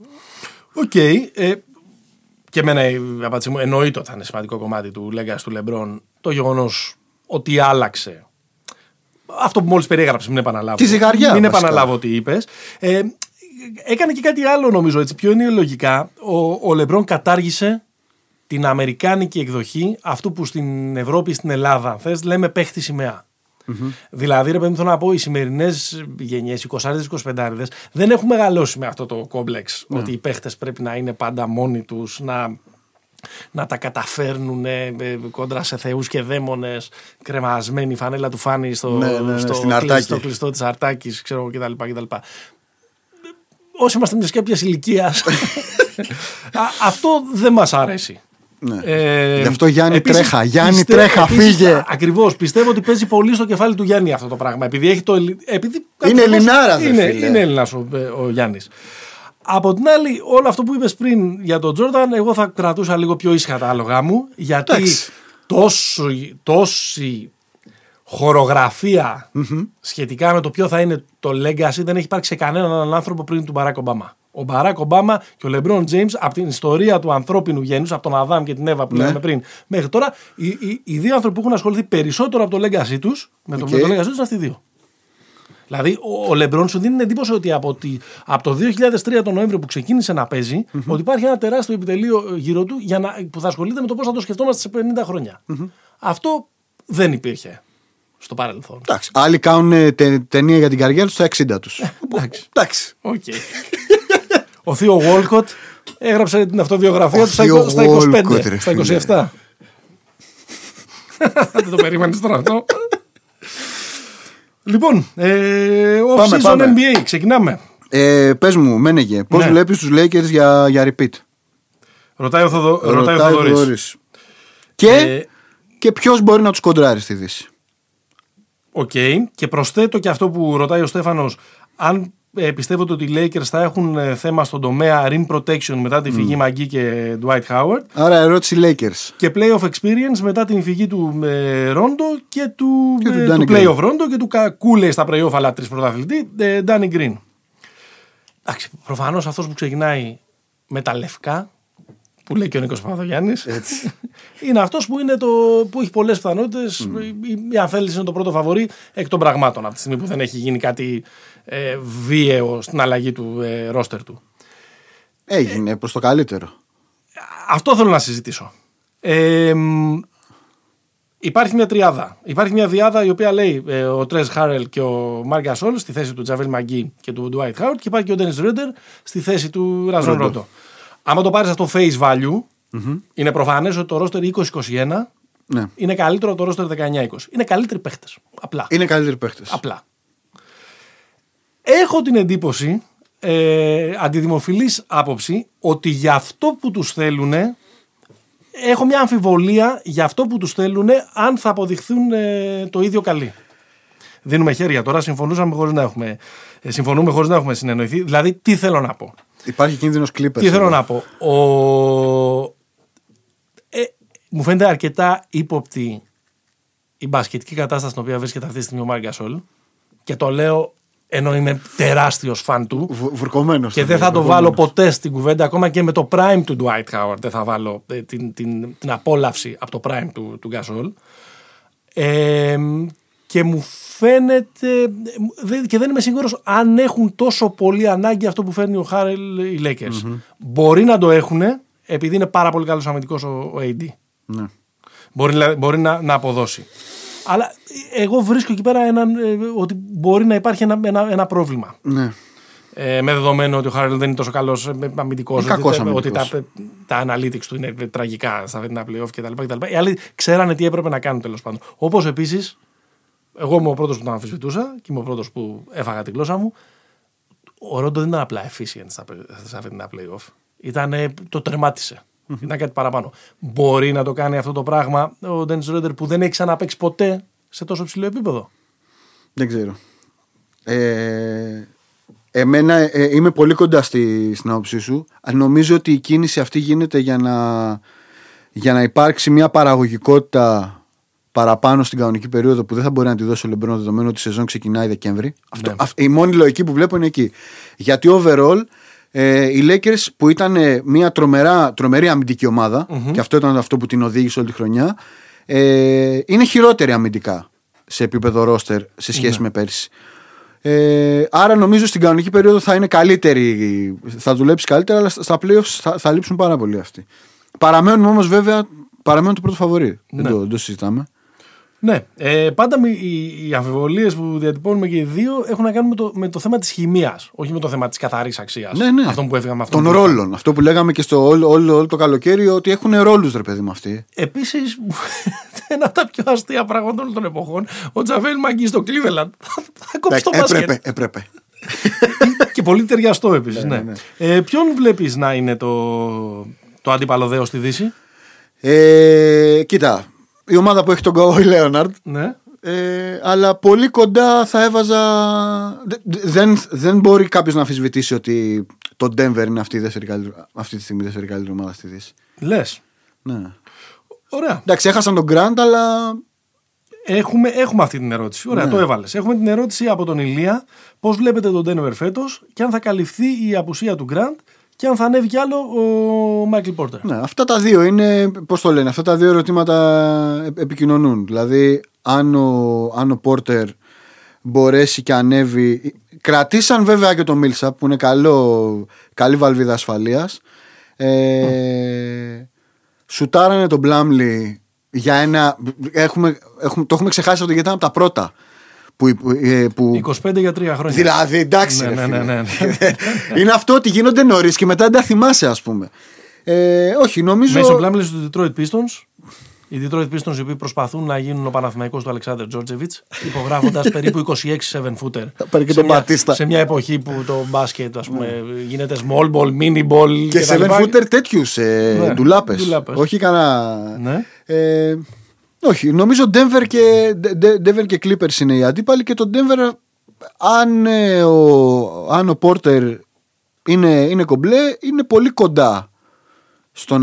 Και εμένα η απάντηση μου εννοείται ότι θα είναι σημαντικό κομμάτι του legacy του LeBron το γεγονός ότι άλλαξε αυτό που μόλις περιέγραψες. Μην επαναλάβω.
Τη ζυγαριά.
Μην επαναλάβω τι είπες. Έκανε και κάτι άλλο νομίζω, έτσι πιο είναι λογικά. Ο LeBron κατάργησε την αμερικάνικη εκδοχή αυτού που στην Ευρώπη, στην Ελλάδα, θες, λέμε παίχτη σημαία. Δηλαδή, ρε παιδί, θέλω να πω, οι σημερινές γενιές, οι 20-25 δεν έχουν μεγαλώσει με αυτό το κόμπλεξ ότι οι παίχτες πρέπει να είναι πάντα μόνοι τους, να τα καταφέρνουν κόντρα σε θεούς και δαίμονες, κρεμασμένη φανέλα του Φάνη στο κλειστό της Αρτάκης, ξέρω κτλ. Όσοι είμαστε μιας κάποιας ηλικίας, αυτό δεν μας αρέσει.
Γι' αυτό Γιάννη τρέχα, τρέχα, φύγε.
Ακριβώς, πιστεύω ότι παίζει πολύ στο κεφάλι του Γιάννη αυτό το πράγμα. Επειδή
είναι Ελληνάρα,
είναι Έλληνας ο Γιάννης. Από την άλλη, όλο αυτό που είπες πριν για τον Τζόρνταν, εγώ θα κρατούσα λίγο πιο ήσυχα τα άλογα μου, γιατί τόση χορογραφία σχετικά με το ποιο θα είναι το legacy δεν έχει υπάρξει σε κανέναν άνθρωπο πριν του Μπαράκ Ομπάμα. Ο Μπαράκ Ομπάμα και ο Λεμπρόν Τζέιμς, από την ιστορία του ανθρώπινου γένους, από τον Αδάμ και την Εύα που λέγαμε πριν μέχρι τώρα, οι δύο άνθρωποι που έχουν ασχοληθεί περισσότερο από το legacy τους, με το legacy τους, είναι αυτοί οι δύο. Δηλαδή, ο Λεμπρόν σου δίνει εντύπωση ότι από το 2003 τον Νοέμβριο που ξεκίνησε να παίζει, ότι υπάρχει ένα τεράστιο επιτελείο γύρω του που θα ασχολείται με το πώς θα το σκεφτόμαστε σε 50 χρόνια. Αυτό δεν υπήρχε στο παρελθόν.
Εντάξει. Άλλοι κάνουν ταινία για την καριέρα τους στα 60 τους.
Εντάξει. Ο Θείο Γουόλκοτ έγραψε την αυτοβιογραφία του στα 25, στα 27. Δεν το περίμενες τώρα αυτό. Λοιπόν, off-season NBA, ξεκινάμε.
Πες μου, Μένεγε, πώς βλέπεις τους Lakers για repeat?
Ρωτάει ο Θοδωρής.
Και ποιος μπορεί να τους κοντράρει στη Δύση?
Και προσθέτω και αυτό που ρωτάει ο Στέφανος, αν πιστεύετε ότι οι Lakers θα έχουν θέμα στον τομέα rim protection μετά τη φυγή Μαγκί και Dwight Howard.
Άρα ερώτηση Lakers.
Και playoff experience μετά την φυγή του Ρόντο και του playoff Ρόντο και του κακούλε στα playoff αλλά τρεις πρωταθλητή Danny Green. Προφανώς αυτός που ξεκινάει με τα λευκά που λέει και ο Νίκος Παπαδογιάννης. Είναι αυτός που έχει πολλές πιθανότητες. Η αν θέλεις είναι το πρώτο φαβορί εκ των πραγμάτων από τη στιγμή που δεν έχει γίνει κάτι βίαιο στην αλλαγή του ρόστερ του.
Έγινε προς το καλύτερο.
Αυτό θέλω να συζητήσω. Υπάρχει μια τριάδα. Υπάρχει μια διάδα η οποία λέει ο Τρες Χάρελ και ο Μαρκ Γκασόλ στη θέση του Τζαβέλ Μαγκί και του Ντουάιτ Χάουαρτ και υπάρχει και ο Ντένις Ρόντερ στη θέση του Ραζόν Ρόντο. Άμα το πάρεις αυτό face value, είναι προφανές ότι το roster 2021 είναι καλύτερο από το roster 19-20. Είναι καλύτεροι παίχτες. Απλά.
Είναι καλύτεροι παίχτες.
Απλά. Έχω την εντύπωση, αντιδημοφιλής άποψη, ότι για αυτό που τους θέλουν, έχω μια αμφιβολία για αυτό που τους θέλουν, αν θα αποδειχθούν το ίδιο καλοί. Δίνουμε χέρια τώρα, συμφωνούμε χωρίς να έχουμε συνεννοηθεί. Δηλαδή, τι θέλω να πω.
Υπάρχει κίνδυνος Clippers.
Τι θέλω να πω. Μου φαίνεται αρκετά ύποπτη η μπασκετική κατάσταση στην οποία βρίσκεται αυτή τη στιγμή ο Μαρκ Γκασόλ. Και το λέω ενώ είμαι τεράστιος φαν του.
Βουρκωμένος.
Και δεν θα το βάλω ποτέ στην κουβέντα, ακόμα και με το prime του Dwight Howard. Δεν θα βάλω την απόλαυση από το prime του Γκασόλ. Και μου φαίνεται, και δεν είμαι σίγουρος αν έχουν τόσο πολύ ανάγκη αυτό που φέρνει ο Χάρελ οι Lakers. Μπορεί να το έχουν, επειδή είναι πάρα πολύ καλός αμυντικός ο AD. Ναι. Μπορεί να αποδώσει. Αλλά εγώ βρίσκω εκεί πέρα ότι μπορεί να υπάρχει ένα πρόβλημα. Ναι. Με δεδομένο ότι ο Χάρελ δεν είναι τόσο καλός αμυντικός, ότι τα analytics του είναι τραγικά στα φετινά playoff κτλ. Οι άλλοι ξέρανε τι έπρεπε να κάνουν τέλος πάντων. Όπως επίσης, εγώ είμαι ο πρώτος που τον αμφισβητούσα και είμαι ο πρώτος που έφαγα την γλώσσα μου. Ο Ρόντο δεν ήταν απλά efficient στα φετινά playoff. Το τερμάτισε. Ήταν κάτι παραπάνω. Μπορεί να το κάνει αυτό το πράγμα ο Ντένις Ρόντερ που δεν έχει ξαναπαίξει ποτέ σε τόσο ψηλό επίπεδο? Δεν
ξέρω. Εμένα είμαι πολύ κοντά στην άποψή σου. Νομίζω ότι η κίνηση αυτή γίνεται για να υπάρξει μια παραγωγικότητα παραπάνω στην κανονική περίοδο που δεν θα μπορεί να τη δώσει ο Λεμπρόν, δεδομένου ότι η σεζόν ξεκινάει Δεκέμβρη. Ναι. Η μόνη λογική που βλέπω είναι εκεί. Γιατί overall οι Lakers, που ήταν μια τρομερή αμυντική ομάδα, και αυτό ήταν αυτό που την οδήγησε όλη τη χρονιά, είναι χειρότερη αμυντικά σε επίπεδο roster σε σχέση με πέρσι. Άρα νομίζω στην κανονική περίοδο θα είναι καλύτερη, θα δουλέψει καλύτερα, αλλά στα playoffs θα λείψουν πάρα πολύ αυτοί. Παραμένουν όμως βέβαια το πρώτο φαβορί. Δεν το συζητάμε.
Ναι, πάντα οι αμφιβολίες που διατυπώνουμε και οι δύο έχουν να κάνουν με το θέμα της χημείας, όχι με το θέμα της καθαρής αξίας.
Ναι.
Αυτό που έφυγαμε,
των ρόλων. Αυτό που λέγαμε και στο όλο το καλοκαίρι, ότι έχουν ρόλους, ρε παιδί μου, αυτοί.
Επίσης, ένα από τα πιο αστεία πράγματα όλων των εποχών, ο Τζαβέλ Μαγκί στο Cleveland θα κόψει το μπάσκετ.
Έπρεπε.
Και πολύ ταιριαστό επίσης. Ναι. Ποιον βλέπεις να είναι το αντίπαλο δέος στη Δύση?
Κοίτα. Η ομάδα που έχει τον Καουάι Λέοναρντ. Ναι. Αλλά πολύ κοντά θα έβαζα. Δεν μπορεί κάποιος να αμφισβητήσει ότι το Denver είναι αυτή τη στιγμή η δεύτερη καλύτερη ομάδα στη Δύση.
Λες.
Ναι.
Ωραία.
Εντάξει, έχασαν τον Grant, αλλά.
Έχουμε αυτή την ερώτηση. Ωραία, το έβαλες. Έχουμε την ερώτηση από τον Ηλία. Πώς βλέπετε τον Denver φέτος και αν θα καλυφθεί η απουσία του Grant και αν θα ανέβει κι άλλο ο Μάικλ Πόρτερ.
Ναι, αυτά τα δύο είναι, πώς το λένε, αυτά τα δύο ερωτήματα επικοινωνούν. Δηλαδή, αν ο Πόρτερ μπορέσει και ανέβει. Κρατήσαν βέβαια και το Μίλσαπ που είναι καλή βαλβίδα ασφαλείας. Σουτάρανε τον Μπλάμλι για ένα. Το έχουμε ξεχάσει ότι ήταν από τα πρώτα. Που
25 για 3 χρόνια.
Δηλαδή, εντάξει.
Ναι.
Είναι αυτό ότι γίνονται νωρίς και μετά δεν τα θυμάσαι, ας πούμε. Όχι, νομίζω.
Μέσω Μπλάμλι του Detroit Pistons. Οι Detroit Pistons οι οποίοι προσπαθούν να γίνουν ο Παναθηναϊκός του Αλεξάνδερ Τζόρτζεβιτς, υπογράφοντας περίπου 26 7-footer. Σε μια εποχή που το μπάσκετ, ας πούμε, γίνεται small ball, mini ball.
Και 7-footer τέτοιους ντουλάπες. Όχι κανένα. Ναι. Όχι, νομίζω Denver και Clippers είναι οι αντίπαλοι και το Denver, αν ο Porter είναι κομπλέ, είναι πολύ κοντά στο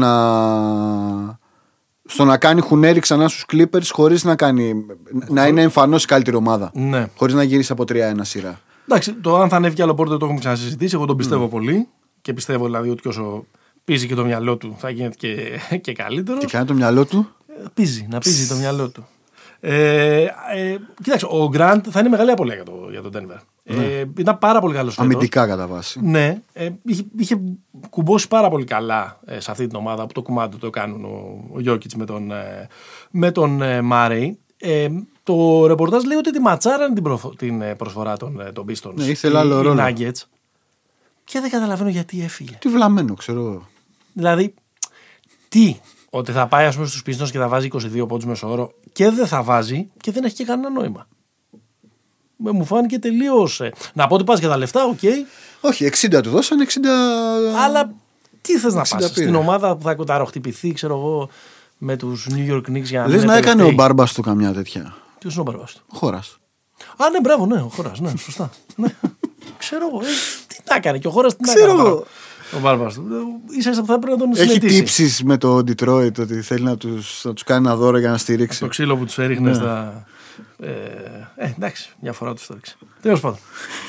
να κάνει χουνέρι ξανά στους Clippers χωρίς να είναι εμφανώς η καλύτερη ομάδα. Ναι. Χωρίς να γυρίσει από 3-1 σειρά.
Εντάξει, το αν θα ανέβει κι άλλο Porter το έχουμε ξανασυζητήσει. Εγώ τον πιστεύω πολύ και πιστεύω δηλαδή ότι όσο πίζει και το μυαλό του, θα γίνεται και καλύτερος.
Τι κάνει το μυαλό του?
Να πίζει το μυαλό του. Κοίταξε, ο Γκραντ θα είναι μεγάλη απώλεια για τον Denver. Ήταν πάρα πολύ καλός φέτος.
Αμυντικά κατά βάση.
Ναι, είχε κουμπώσει πάρα πολύ καλά σε αυτή την ομάδα που το κουμάντο το κάνουν ο Γιόκιτς με τον Μάρεϊ. Το ρεπορτάζ λέει ότι τη ματσάραν την προσφορά των Pistons.
Ναι, ήθελε άλλο ρόλο.
Nuggets. Και δεν καταλαβαίνω γιατί έφυγε.
Τι βλαμμένο, ξέρω.
Δηλαδή, ότι θα πάει, ας πούμε, στους Pistons και θα βάζει 22 πόντους μεσόωρο και δεν θα βάζει και δεν έχει και κανένα νόημα. Μου φάνηκε τελείως. Να πω ότι πας για τα λεφτά, οκ.
Όχι, 60 του δώσαν, 60.
Αλλά τι θες να πας στην ομάδα που θα κοταροχτυπηθεί, ξέρω εγώ, με τους New York Knicks για να.
Λες να έκανε ο μπάρμπας του καμιά τέτοια?
Ποιος είναι ο μπάρμπας του?
Ο Χώρας.
Α, ναι, μπράβο, ναι, ο Χώρας, ναι, σωστά. Ξέρω εγώ, τι να έκανε και ο Χώρας τι να
έκανε.
Ο μπάρμπας του. Ίσα-ίσα που θα πρέπει να τον συνετήσει.
Έχει τύψεις με το Detroit ότι θέλει να τους κάνει ένα δώρο για να στηρίξει.
Το ξύλο που τους έριχνε στα. Εντάξει, μια φορά τους το έριξε. Τέλος πάντων.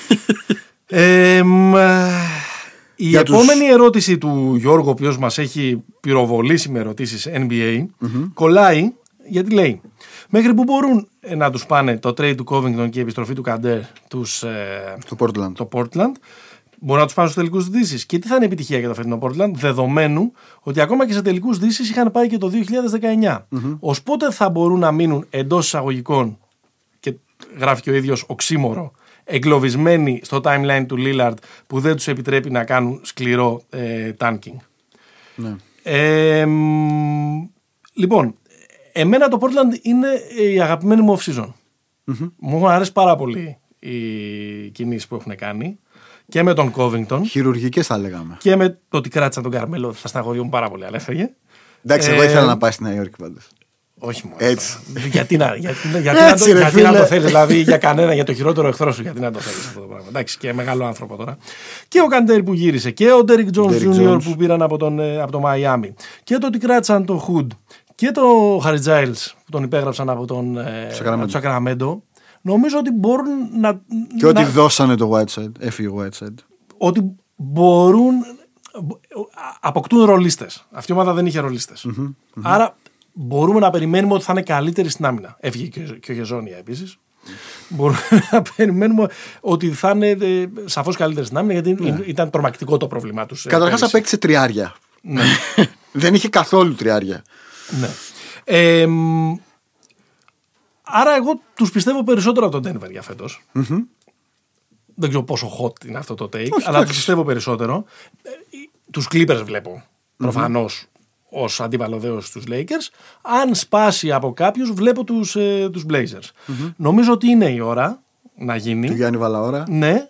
Η επόμενη ερώτηση του Γιώργου, ο οποίος μας έχει πυροβολήσει με ερωτήσεις NBA, κολλάει γιατί λέει: μέχρι που μπορούν να τους πάνε το trade του Covington και η επιστροφή του Καντέρ το Portland, μπορούν να τους πάνε στους τελικούς δύσεις. Και τι θα είναι επιτυχία για το φετινό Portland, δεδομένου ότι ακόμα και σε τελικούς δύσεις είχαν πάει και το 2019. Ως πότε θα μπορούν να μείνουν εντός εισαγωγικών, και γράφει και ο ίδιος οξύμορο, εγκλωβισμένοι στο timeline του Lillard που δεν τους επιτρέπει να κάνουν σκληρό tanking.
Ναι.
Λοιπόν, εμένα το Portland είναι η αγαπημένη μου off-season. Μου αρέσει πάρα πολύ οι κινήσεις που έχουν κάνει και με τον Covington.
Χειρουργικές θα λέγαμε.
Και με το ότι κράτησαν τον Καρμέλο, θα στεναχωριόμουν πάρα πολύ, αλλά έφεγε.
Εντάξει, εγώ ήθελα να πάει στη Νέα Υόρκη πάντως.
Όχι μόνο.
Έτσι.
Γιατί να το θέλει, δηλαδή για κανένα, για το χειρότερο εχθρό σου, γιατί να το θέλει αυτό το πράγμα. Εντάξει, και μεγάλο άνθρωπο τώρα. Και ο Καντέρ που γύρισε, και ο Ντέρικ Τζόνς Jr. που πήραν από το Μαϊάμι, και το ότι κράτησαν το Χουντ, και το Χάρι Τζάιλς που τον υπέγραψαν από το Σακραμέντο. Νομίζω ότι μπορούν να.
Και ότι δώσανε το Whiteside, έφυγε ο Whiteside.
Ότι μπορούν. Αποκτούν ρολίστες. Αυτή η ομάδα δεν είχε ρολίστες. Άρα μπορούμε να περιμένουμε ότι θα είναι καλύτερη στην άμυνα. Έφυγε και ο Γεζόνια επίσης. Μπορούμε να περιμένουμε ότι θα είναι σαφώς καλύτερη στην άμυνα, γιατί ήταν τρομακτικό το πρόβλημά τους.
Καταρχάς απέκτησε τριάρια.
Ναι.
Δεν είχε καθόλου τριάρια.
Ναι. Άρα εγώ τους πιστεύω περισσότερο από τον Denver για φέτος. Δεν ξέρω πόσο hot είναι αυτό το take, αλλά τους πιστεύω περισσότερο. Τους Clippers βλέπω προφανώς ως αντίπαλο δέος στους Lakers. Αν σπάσει από κάποιους, βλέπω τους Blazers. Νομίζω ότι είναι η ώρα να γίνει.
Του Γιάννη Βαλαώρα.
Ναι.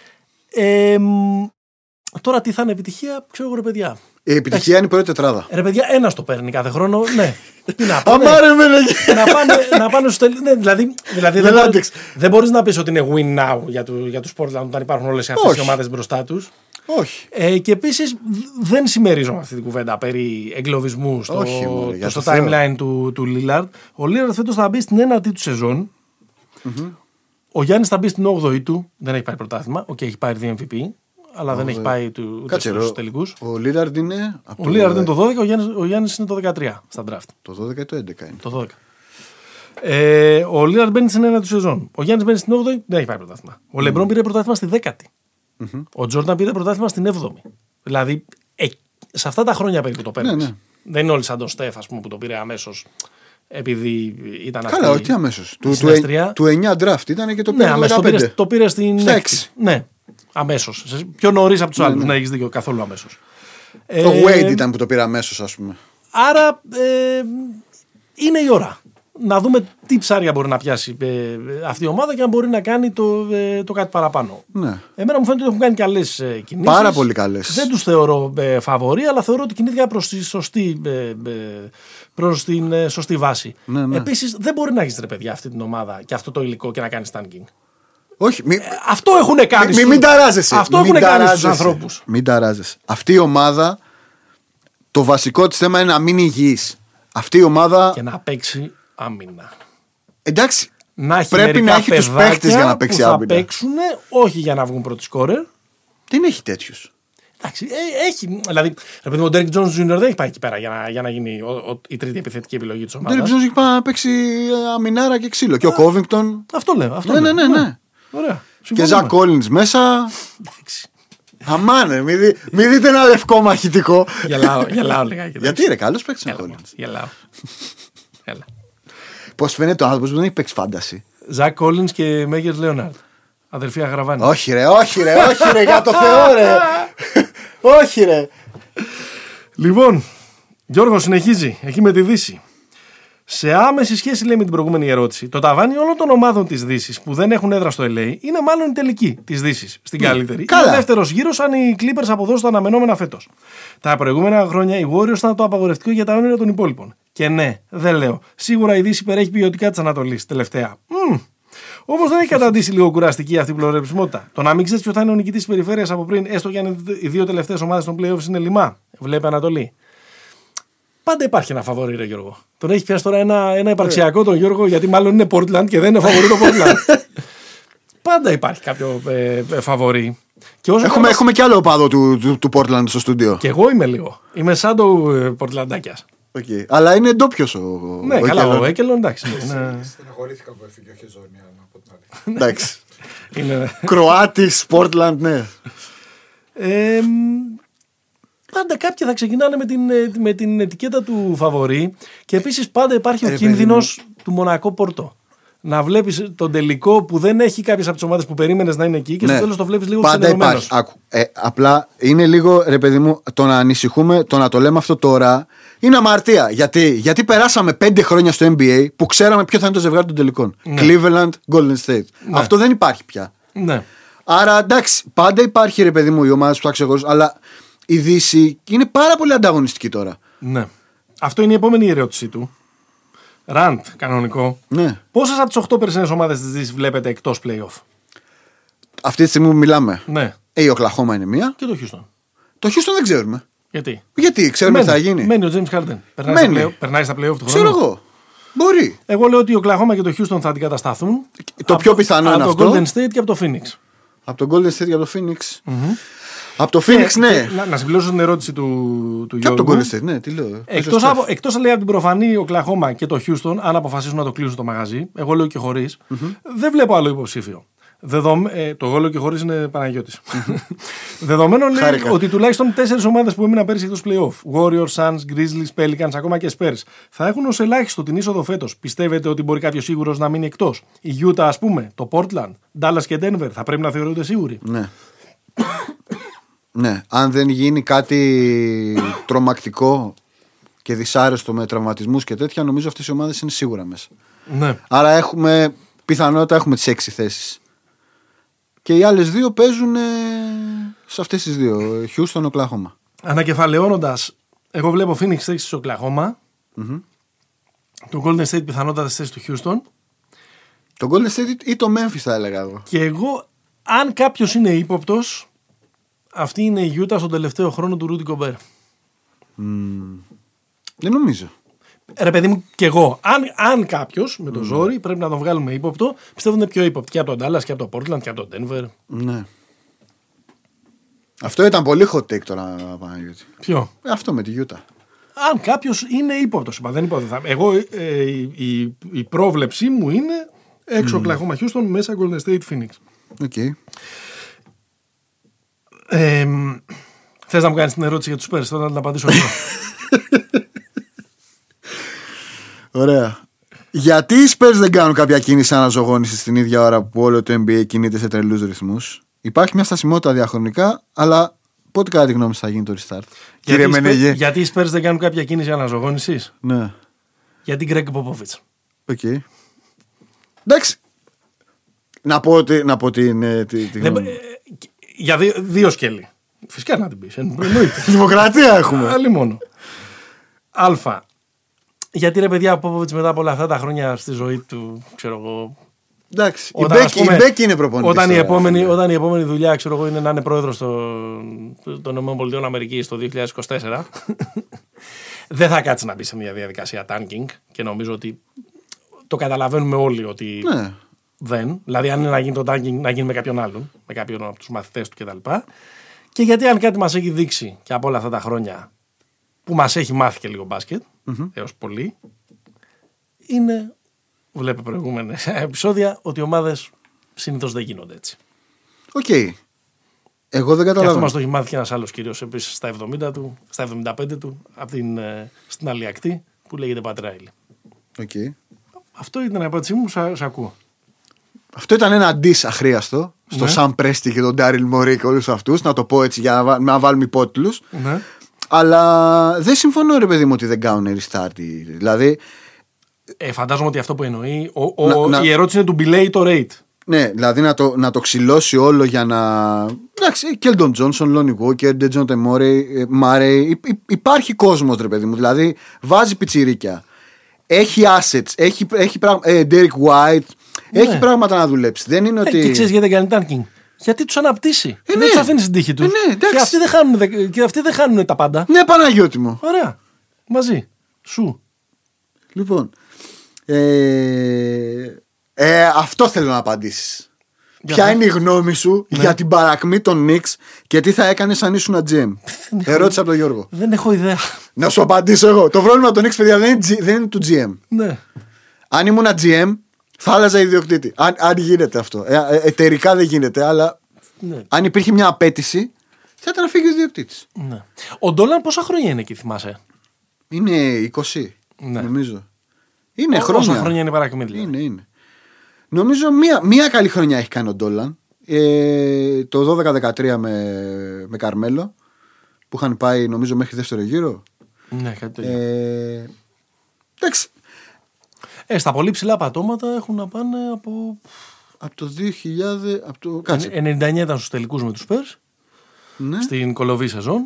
Τώρα τι θα είναι επιτυχία, ξέρω εγώ, ρε παιδιά.
Η επιτυχία είναι η πρώτη τετράδα.
Ρε παιδιά, ένας το παίρνει κάθε χρόνο. Ναι. Τι να πάνε στους τελικούς. Ναι, δηλαδή δεν μπορείς να πεις ότι είναι win now για τους Portland όταν υπάρχουν όλες αυτές οι ομάδες μπροστά τους.
Όχι.
Και επίσης δεν συμμερίζομαι αυτή την κουβέντα περί εγκλωβισμού στο timeline του Lillard. Ο Lillard φέτος θα μπει στην ένατη του σεζόν. Ο Γιάννης θα μπει στην 8η του. Δεν έχει πάρει πρωτάθλημα. Έχει πάρει 2 MVP. Αλλά δεν έχει πάει στους τελικούς.
Ο Lillard είναι.
Ο Lillard είναι το 12, ο Γιάννης είναι το 13 στα draft.
Το 12 ή το 11 είναι.
Το 12. Ο Lillard μπαίνει στην 1η του σεζόν. Ο Γιάννης μπαίνει στην 8η, δεν έχει πάει πρωτάθλημα. Ο Λεμπρόν πήρε πρωτάθλημα στη 10η. Ο Τζόρνταν πήρε πρωτάθλημα στην 7η. Δηλαδή σε αυτά τα χρόνια περίπου το παίρνει. Ναι. Δεν είναι όλοι σαν τον Στεφ, ας πούμε, που το πήρε αμέσως. Επειδή ήταν αυτό.
Καλά, όχι αμέσως. Του 9 draft ήταν και το πήρε.
Ναι, το πήρε στην 6. Ναι. Αμέσως. Πιο νωρίς από τους άλλους. Ναι, έχεις δίκιο, καθόλου αμέσως.
Το Wade ήταν που το πήρε αμέσως, ας πούμε.
Άρα είναι η ώρα να δούμε τι ψάρια μπορεί να πιάσει αυτή η ομάδα και αν μπορεί να κάνει το κάτι παραπάνω.
Ναι.
Εμένα μου φαίνεται ότι έχουν κάνει καλές κινήσεις.
Πάρα πολύ καλές.
Δεν τους θεωρώ φαβορί, αλλά θεωρώ ότι κινήθηκαν προς την σωστή βάση.
Ναι.
Επίσης, δεν μπορεί να έχεις, ρε παιδιά, αυτή την ομάδα και αυτό το υλικό και να κάνεις tanking.
Όχι,
αυτό έχουν κάνει.
Μην ταράζεσαι.
Αυτό έχουν κάνει στους ανθρώπους.
Μην ταράζεσαι. Αυτή η ομάδα, το βασικό της θέμα είναι να μείνει υγιής. Αυτή η ομάδα.
Και να παίξει άμυνα.
Εντάξει.
Να
πρέπει να έχει τους παίκτες για να παίξει άμυνα.
Θα παίξουν, όχι για να βγουν πρώτοι σκόρερ.
Δεν έχει τέτοιους.
Εντάξει, έχει. Δηλαδή, επειδή ο Ντέρικ Τζόνς Jr. δεν έχει πάει εκεί πέρα για να γίνει η τρίτη επιθετική επιλογή της ομάδας.
Ο Ντέρικ Τζόνς έχει πάει να παίξει αμινάρα και ξύλο. Και ο Κόβινγκτον.
Αυτό λέω.
Ναι.
Ωραία.
Και Ζακ Κόλινς μέσα.
Εντάξει.
Αμάνε, μην δείτε ένα λευκό μαχητικό.
Γελάω λιγάκι.
Γιατί ρε, καλός παίκτης ο Κόλινς.
Γελάω.
Πώς φαίνεται ο άνθρωπος που δεν έχει παίξει φάνταση.
Ζακ Κόλινς και Μέγερ Λέοναρντ. Αδερφή Αγραβάνη.
Όχι ρε, για το Θεό ρε. Όχι ρε.
Λοιπόν, Γιώργο συνεχίζει εκεί με τη Δύση. Σε άμεση σχέση, λέει, με την προηγούμενη ερώτηση, το ταβάνι όλων των ομάδων της Δύσης που δεν έχουν έδρα στο LA είναι μάλλον η τελική της Δύσης, στην καλύτερη. Είναι ο δεύτερος γύρος αν οι Clippers αποδώσουν τα αναμενόμενα φέτος. Τα προηγούμενα χρόνια οι Warriors ήταν το απαγορευτικό για τα όνειρα των υπόλοιπων. Και ναι, δεν λέω. Σίγουρα η Δύση υπερέχει ποιοτικά της Ανατολής τελευταία. Όμως δεν έχει καταντήσει λίγο κουραστική αυτή η πλωρεψιμότητα. Το να μην ξέρεις ποιο θα είναι ο νικητής της περιφέρειας από πριν, έστω και αν οι δύο τελευταίες ομάδες των playoffs είναι λιμά. Βλέπει Ανατολή. Πάντα υπάρχει ένα φαβορί, ρε Γιώργο. Τον έχει πιάσει τώρα ένα υπαρξιακό τον Γιώργο, γιατί μάλλον είναι Portland και δεν είναι φαβορί το Portland. Πάντα υπάρχει κάποιο φαβορί.
Έχουμε κι άλλο οπαδό του Portland στο στούντιο.
Και εγώ είμαι λίγο. Είμαι σαν το Πορτλαντάκιας.
Okay. Αλλά είναι ντόπιος
ναι, καλά, ο Έκελον, εντάξει.
Στεναχωρήθηκα που έφυγε ο Χεζόνια από την άλλη.
Εντάξει. Κροάτης, Portland, ναι.
Πάντα κάποιοι θα ξεκινάνε με την ετικέτα του φαβορί και επίσης πάντα υπάρχει ο κίνδυνος του Μονακό Πορτό. Να βλέπεις τον τελικό που δεν έχει κάποιες από τις ομάδες που περίμενες να είναι εκεί και στο τέλος το βλέπεις λίγο ξενερωμένος.
Απλά είναι λίγο, ρε παιδί μου, το να ανησυχούμε, το να το λέμε αυτό τώρα είναι αμαρτία. Γιατί περάσαμε 5 χρόνια στο NBA που ξέραμε ποιο θα είναι το ζευγάρι των τελικών. Ναι. Cleveland, Golden State. Ναι. Αυτό δεν υπάρχει πια.
Ναι.
Άρα εντάξει, πάντα υπάρχει, ρε παιδί μου, οι ομάδες που θα ξεχωρίζουν, αλλά η Δύση είναι πάρα πολύ ανταγωνιστική τώρα.
Ναι. Αυτό είναι η επόμενη ερώτησή του. Ραντ, κανονικό.
Ναι.
Πόσες από τις 8 περσινές ομάδες της Δύσης βλέπετε εκτός play-off?
Αυτή τη στιγμή που μιλάμε.
Ναι.
Η Οκλαχώμα είναι μία.
Και το Houston.
Το Houston δεν ξέρουμε.
Γιατί
ξέρουμε τι θα γίνει.
Μένει ο James Harden. Περνάει στα play-off του χρόνου.
Ξέρω εγώ. Μπορεί.
Εγώ λέω ότι η Οκλαχώμα και το Houston θα αντικατασταθούν.
Το πιο πιθανό είναι αυτό.
Από το Golden State και από το Phoenix.
Από το Golden State και από το Phoenix. Mm-hmm. Από το Phoenix, ναι.
Να συμπληρώσω την ερώτηση του Γιώργου.
Και από το Golden State, ναι, τι λέω.
Εκτός λέει από την προφανή Οκλαχώμα και το Houston, αν αποφασίσουν να το κλείσουν το μαγαζί, εγώ λέω και χωρίς, δεν βλέπω άλλο υποψήφιο. Το εγώ λέω και χωρίς είναι Παναγιώτης. Δεδομένου λέει ότι τουλάχιστον 4 ομάδες που έμειναν πέρυσι εκτός play-off, Warriors, Suns, Grizzlies, Pelicans, ακόμα και Spurs, θα έχουν ως ελάχιστο την είσοδο φέτος. Πιστεύετε ότι μπορεί κάποιος σίγουρος να μείνει εκτός? Η Utah, ας πούμε, το Portland, Dallas και Denver θα πρέπει να θεωρούνται σίγουροι?
Ναι. Ναι, αν δεν γίνει κάτι τρομακτικό και δυσάρεστο με τραυματισμούς και τέτοια, νομίζω αυτές οι ομάδες είναι σίγουρα μέσα.
Ναι.
Άρα πιθανότητα έχουμε τις 6 θέσεις. Και οι άλλες 2 παίζουν σε αυτές τις 2. Houston, Οκλαχώμα.
Ανακεφαλαιώνοντας, εγώ βλέπω Phoenix θέση στο Οκλαχώμα. Mm-hmm. Το Golden State πιθανότατα στη θέση του Houston.
Το Golden State ή το Memphis θα έλεγα εγώ.
Και εγώ, αν κάποιος είναι ύποπτος, αυτή είναι η Utah στον τελευταίο χρόνο του Rudy Gobert.
Δεν νομίζω.
Ρε παιδί μου, και εγώ. Αν κάποιος με το ζόρι πρέπει να τον βγάλουμε ύποπτο, πιστεύω είναι πιο ύποπτο και από τον Dallas και από το Portland και από το Denver.
Ναι. Αυτό ήταν πολύ hot take τώρα, Παναγιώτη.
Ποιο?
Αυτό με τη Utah.
Αν κάποιος είναι ύποπτος. Δεν υπόθετα. Εγώ η πρόβλεψή μου είναι έξω Oklahoma Houston, μέσα Golden State Phoenix.
Okay.
Θες να μου κάνεις την ερώτηση για τους Spurs, τώρα να την απαντήσω εγώ.
Ωραία. Γιατί οι Spurs δεν κάνουν κάποια κίνηση αναζωογόνησης την ίδια ώρα που όλο το NBA κινείται σε τρελούς ρυθμούς? Υπάρχει μια στασιμότητα διαχρονικά, αλλά πότε κατά τη γνώμη θα γίνει το restart?
Γιατί οι Spurs δεν κάνουν κάποια κίνηση αναζωογόνησης?
Ναι.
Γιατί Greg Popovich.
Οκ. Εντάξει. Να πω ότι είναι.
Για δύο σκέλη. Φυσικά να την πεις.
Δημοκρατία έχουμε.
Άλλη μόνο. Α. Γιατί ρε παιδιά, ο Πόποβιτς μετά από όλα αυτά τα χρόνια στη ζωή του, ξέρω εγώ.
Εντάξει. Η Μπέκη είναι προπονητής.
Όταν η επόμενη δουλειά, ξέρω εγώ, είναι να είναι πρόεδρος των ΗΠΑ το 2024, δεν θα κάτσει να μπει σε μια διαδικασία tanking και νομίζω ότι το καταλαβαίνουμε όλοι ότι. Ναι. Δεν. Δηλαδή, αν είναι να γίνει το tanking, να γίνει με κάποιον άλλον, με κάποιον από τους μαθητές του κτλ. Και γιατί αν κάτι μας έχει δείξει και από όλα αυτά τα χρόνια που μας έχει μάθει και λίγο μπάσκετ, έως πολύ, είναι, βλέπω προηγούμενες επεισόδια, ότι οι ομάδες συνήθως δεν γίνονται έτσι.
Οκ. Εγώ δεν καταλαβαίνω.
Και αυτό μας το έχει μάθει και ένας άλλος κύριος επίσης στα 75 του, στην άλλη ακτή, που λέγεται Πατράιλη.
Okay.
Αυτό ήταν η απάντησή μου, σ' ακούω.
Αυτό ήταν ένα ντις αχρίαστο στο Σαμ Πρέστι και τον Ντάριλ Μωρί και όλους αυτούς, να το πω έτσι για να βάλουμε υπότιτλους.
Ναι.
Αλλά δεν συμφωνώ, ρε παιδί μου, ότι δεν κάνουν restart. Δηλαδή.
Φαντάζομαι ότι αυτό που εννοεί. Η ερώτηση είναι του belay το rate.
Ναι, δηλαδή να το ξυλώσει όλο για να. Εντάξει, Κέλντον Τζόνσον, Λόνι Γουόκερ, Ντέτζοντε Μάρεϊ. Υπάρχει κόσμος, ρε παιδί μου. Δηλαδή βάζει πιτσιρίκια. Έχει assets. Έχει Derek White. Ναι. Έχει πράγματα να δουλέψει. Δεν είναι ότι.
Και ξέρεις γιατί δεν κάνει tanking. Γιατί τους αναπτύσσει. Δεν τους αφήνει στην τύχη τους.
Ναι,
και αυτοί δεν χάνουν τα πάντα.
Ναι, Παναγιώτη μου.
Ωραία. Μαζί. Σου.
Λοιπόν. Αυτό θέλω να απαντήσεις. Ποια είναι η γνώμη σου για την παρακμή των Knicks και τι θα έκανες αν ήσουν GM? Ερώτηση από τον Γιώργο.
Δεν έχω ιδέα.
Να σου απαντήσω εγώ. Το πρόβλημα των Knicks, παιδιά, δεν είναι του GM.
Ναι.
Αν ήμουν GM, θα άλλαζα ιδιοκτήτη. Αν γίνεται αυτό. Εταιρικά δεν γίνεται, αλλά αν υπήρχε μια απέτηση, θα ήταν να φύγει ο ιδιοκτήτης.
Ναι. Ο Ντόλαν πόσα χρόνια είναι εκεί, θυμάσαι?
Είναι 20, νομίζω. Είναι χρόνια.
Πόσα χρόνια είναι παρακμή, δηλαδή?
Είναι. Νομίζω μία καλή χρονιά έχει κάνει ο Ντόλαν. Το 12-13 με Καρμέλο, που είχαν πάει νομίζω μέχρι δεύτερο γύρο.
Ναι, κάτι τέτοιο.
Εντάξει.
Στα πολύ ψηλά πατώματα έχουν να πάνε από
το 2000.
99 ήταν στους τελικούς με τους Spurs. Ναι. Στην κολοβή σεζόν.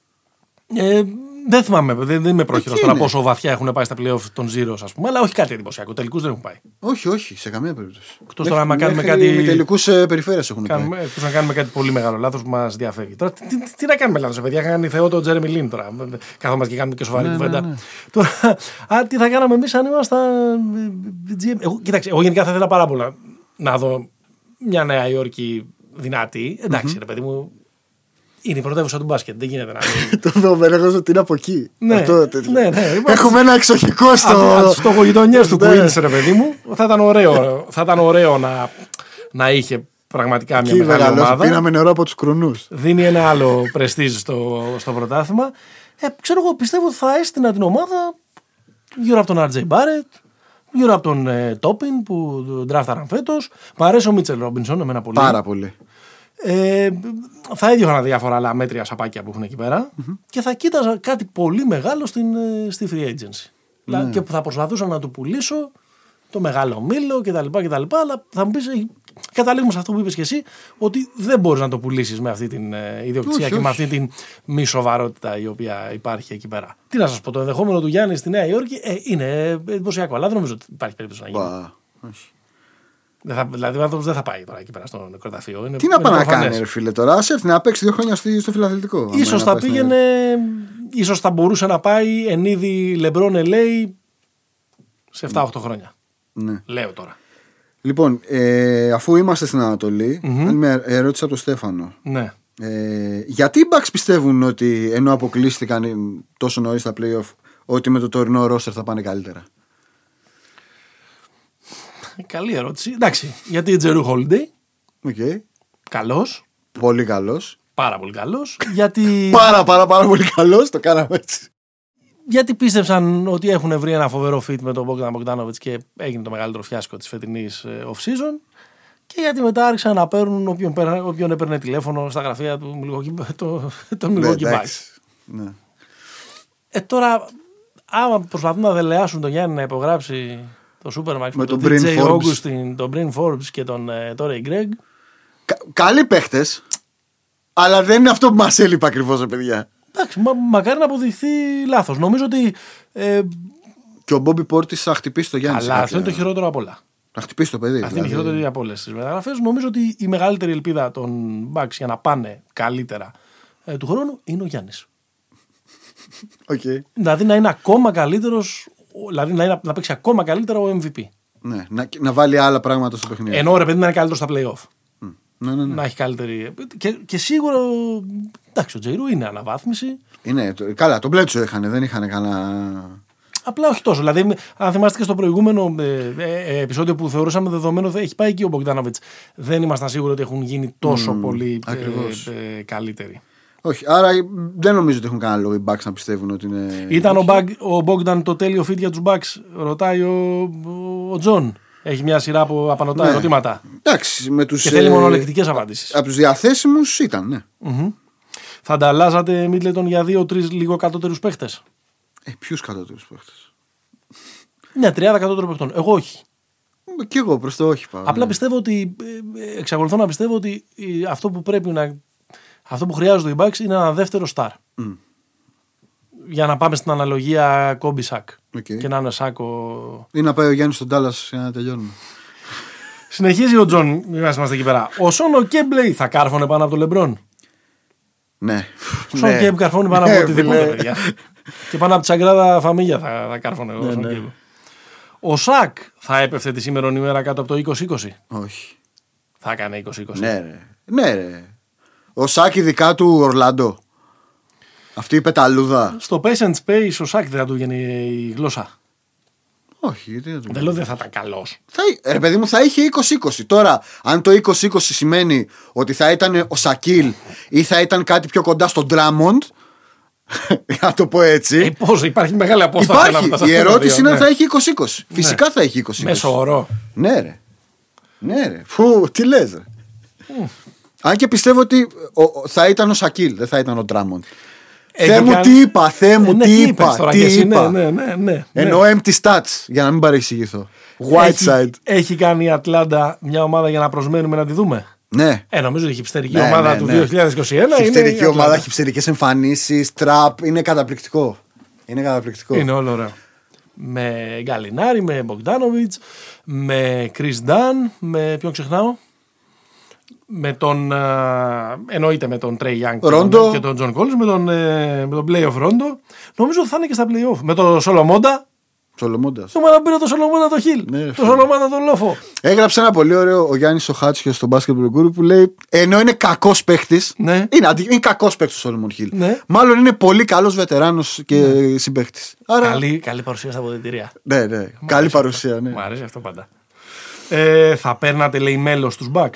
Δεν θυμάμαι, δεν είμαι πρόχειρος τώρα πόσο βαθιά έχουν πάει στα playoff των Zeros, ας πούμε, αλλά όχι κάτι εντυπωσιακό. Τελικούς δεν έχουν πάει.
Όχι, σε καμία περίπτωση.
Εκτός τώρα να κάνουμε κάτι.
Με τελικούς περιφέρειες έχουν πάει.
Εκτός να κάνουμε κάτι πολύ μεγάλο λάθος που μας διαφεύγει. Τώρα τι να κάνουμε λάθος, παιδιά, κάνει Θεό τον Τζέρεμι Λίν τώρα. Καθόμαστε και κάνουμε και σοβαρή κουβέντα. Τώρα, τι θα κάναμε εμείς αν ήμασταν GM? Κοίταξε, εγώ γενικά θα ήθελα πάρα πολλά να δω μια Νέα Υόρκη δυνατή. Εντάξει, ρε παιδί μου. Είναι η πρωτεύουσα του μπάσκετ, δεν γίνεται να είναι. Το
δεδομένο ότι είναι από εκεί.
Ναι.
Έχουμε ένα εξοχικό
στο γειτονιές του Queens, ρε παιδί μου. Θα ήταν ωραίο να είχε πραγματικά μια μεγάλη ομάδα.
Πήραμε νερό από τους κρουνούς.
Δίνει ένα άλλο πρεστίζ στο πρωτάθλημα. Ξέρω εγώ, πιστεύω ότι θα έστεινα την ομάδα γύρω από τον RJ Barrett, γύρω από τον Toppin που ντράφταραν φέτος. Μ' αρέσει ο Μίτσελ Ρόμπινσον, εμένα πολύ.
Πάρα πολύ.
Θα έδιωχνα διάφορα άλλα μέτρια σαπάκια που έχουν εκεί πέρα και θα κοίταζα κάτι πολύ μεγάλο στη free agency. Και που θα προσπαθούσα να του πουλήσω το μεγάλο μήλο κτλ. Αλλά θα μου πεις, καταλήγουμε σε αυτό που είπες και εσύ, ότι δεν μπορείς να το πουλήσεις με αυτή την ιδιοκτησία και με αυτή την μη σοβαρότητα η οποία υπάρχει εκεί πέρα. Τι να σας πω, το ενδεχόμενο του Γιάννη στη Νέα Υόρκη είναι εντυπωσιακό, αλλά δεν νομίζω ότι υπάρχει περίπτωση να γίνει. Δηλαδή ο άνθρωπος δεν θα πάει τώρα εκεί πέρα στο νεκροταφείο.
Τι να πάει να κάνει, ρε φίλε, τώρα? Ας έρθει να παίξει 2 χρόνια στο φιλαθλητικό.
Ίσως θα πήγαινε, ίσως θα μπορούσε να πάει εν είδη LeBron LA σε 7-8 χρόνια.
Ναι.
Λέω τώρα.
Λοιπόν, αφού είμαστε στην Ανατολή, με ερώτηση από τον Στέφανο.
Ναι.
Γιατί οι Bucks πιστεύουν ότι ενώ αποκλείστηκαν τόσο νωρίς στα playoff, ότι με το τωρινό roster θα πάνε καλύτερα?
Καλή ερώτηση. Εντάξει, γιατί Τζερού Holiday.
Okay.
Καλός.
Πολύ καλός.
Πάρα πολύ καλός. Γιατί.
πάρα πολύ καλός. Το κάναμε έτσι.
Γιατί πίστεψαν ότι έχουν βρει ένα φοβερό fit με τον Bogdan Bogdanovic και έγινε το μεγαλύτερο φιάσκο της φετινής off-season. Και γιατί μετά άρχισαν να παίρνουν όποιον έπαιρνε τηλέφωνο στα γραφεία του Milwaukee Bucks.
Ναι.
Τώρα, άμα προσπαθούν να δελεάσουν τον Γιάννη να υπογράψει το Supermax με τον DJ Augustin, τον Bryn Forbes και τον Torrey Craig.
Καλοί παίχτες, αλλά δεν είναι αυτό που μας έλειπε ακριβώς, παιδιά.
Εντάξει, μακάρι να αποδειχθεί λάθος. Νομίζω ότι.
Και ο Bobby Portis θα χτυπήσει το Γιάννη.
Αλλά αυτό είναι το χειρότερο απ' όλα.
Θα χτυπήσει το παιδί.
Αυτή είναι η χειρότερη από όλες τις μεταγραφές. Νομίζω ότι η μεγαλύτερη ελπίδα των Bucks για να πάνε καλύτερα του χρόνου είναι ο Γιάννης.
Okay.
Δηλαδή να είναι ακόμα καλύτερος. Δηλαδή να παίξει ακόμα καλύτερα ο MVP.
Ναι, να βάλει άλλα πράγματα στο παιχνίδι.
Ενώ ρε παιδί να είναι καλύτερο στα playoff. να έχει καλύτερη. Και σίγουρα. Εντάξει, ο Τζεϊρού είναι αναβάθμιση.
Είναι, καλά, τον Μπλέτσο είχαν, δεν είχαν κανένα.
Απλά όχι τόσο. Δηλαδή, αν θυμάστε και στο προηγούμενο επεισόδιο που θεωρούσαμε δεδομένο, έχει πάει εκεί ο Μπογκντάνοβιτς. Δεν ήμασταν σίγουροι ότι έχουν γίνει τόσο πολύ καλύτεροι.
Όχι, άρα δεν νομίζω ότι έχουν κανένα λόγο οι Bucks να πιστεύουν ότι είναι.
Ήταν ο Μπόγκνταν το τέλειο fit για τους Bucks, ρωτάει ο Τζον. Έχει μια σειρά από απανωτά ερωτήματα.
Εντάξει, με τους,
και θέλει μονολεκτικές απαντήσεις.
Από τους διαθέσιμους ήταν, ναι.
Θα ανταλλάζατε Μίτλετον για 2-3 λίγο κατώτερους παίχτες?
Ποιους κατώτερους παίχτες?
Μια τριάδα κατώτερων παίχτων. Εγώ όχι.
Κι εγώ προς το όχι πάω.
Απλά πιστεύω ότι. Εξακολουθώ να πιστεύω ότι αυτό που πρέπει να. Αυτό που χρειάζονται οι Bucks είναι ένα δεύτερο star. Για να πάμε στην αναλογία Kobe Shaq. Και να είναι Shaq
ή να πάει ο Γιάννης στον Dallas για να τελειώνουμε.
Συνεχίζει ο Τζον, είμαστε εκεί πέρα. Ο Σόνο Κέμπλεϊ θα κάρφωνε πάνω από τον Λεμπρόν?
Ναι.
Ο Σόνο Κέμπ καρφώνει πάνω από οτιδήποτε, παιδιά. Και πάνω από τη Σαγκράδα Φαμίλια θα κάρφωνε ο Σόνο Κέμπ. Ο Σακ θα έπεφτε τη σήμερον ημέρα κάτω από το 20-20?
Όχι.
Θα έκανε 20-20.
Ναι, ρε. Ο Σακ ειδικά του Ορλάντο. Αυτή η πεταλούδα.
Στο Pace and Space ο Σακ δεν θα του γίνει η γλώσσα?
Όχι,
δεν λέω δεν θα ήταν καλός.
Ρε παιδί μου, θα είχε 20-20. Τώρα, αν το 20-20 σημαίνει ότι θα ήταν ο Σακίλ ή θα ήταν κάτι πιο κοντά στον Ντράμοντ, για να το πω έτσι.
Πώς, υπάρχει μεγάλη απόσταση.
Υπάρχει. Η ερώτηση είναι αν θα έχει 20-20. Φυσικά θα έχει 20-20.
Μέσο όρο.
Ναι, ρε. Τι λες, ρε. Αν και πιστεύω ότι θα ήταν ο Σακίλ, δεν θα ήταν ο Ντράμοντ. Θεέ μου τι είπα.
Ναι.
Εννοώ empty stats, για να μην παρεξηγηθώ. Whiteside.
Έχει κάνει η Ατλάντα μια ομάδα για να προσμένουμε να τη δούμε?
Ναι.
Νομίζω ότι η χυψτερική ομάδα του 2021.
Χυψτερική ομάδα, χυψτερικές εμφανίσεις, τραπ. Είναι καταπληκτικό.
Είναι όλο ωραίο. Με Γκαλινάρη, με Μπογκντάνοβιτς, με Chris Dunn, με ποιον ξεχνάω? Με τον. Εννοείται με τον Τρέι Γιάνγκ και τον Τζον Κόλλινς, με τον playoff Ρόντο. Νομίζω ότι θα είναι και στα playoff. Με τον Σολομόντα.
Σολομόντας.
Τώρα πήρε το Σολομόντα το Χιλ. Το Σολομόντα τον Λόφο.
Έγραψε ένα πολύ ωραίο ο Γιάννης ο Χάτσιος στον Basketball Guru που λέει: ενώ είναι κακός παίχτης. Ναι. Είναι κακός παίχτης ο Σολομόν Χιλ. Ναι. Μάλλον είναι πολύ καλός βετεράνος και συμπαίχτης. Άρα...
Καλή παρουσία στα αποδυτήρια.
Ναι. Καλή παρουσία. Ναι.
Μου αρέσει αυτό πάντα. Θα παίρνατε, λέει, μέλος στους Bucks?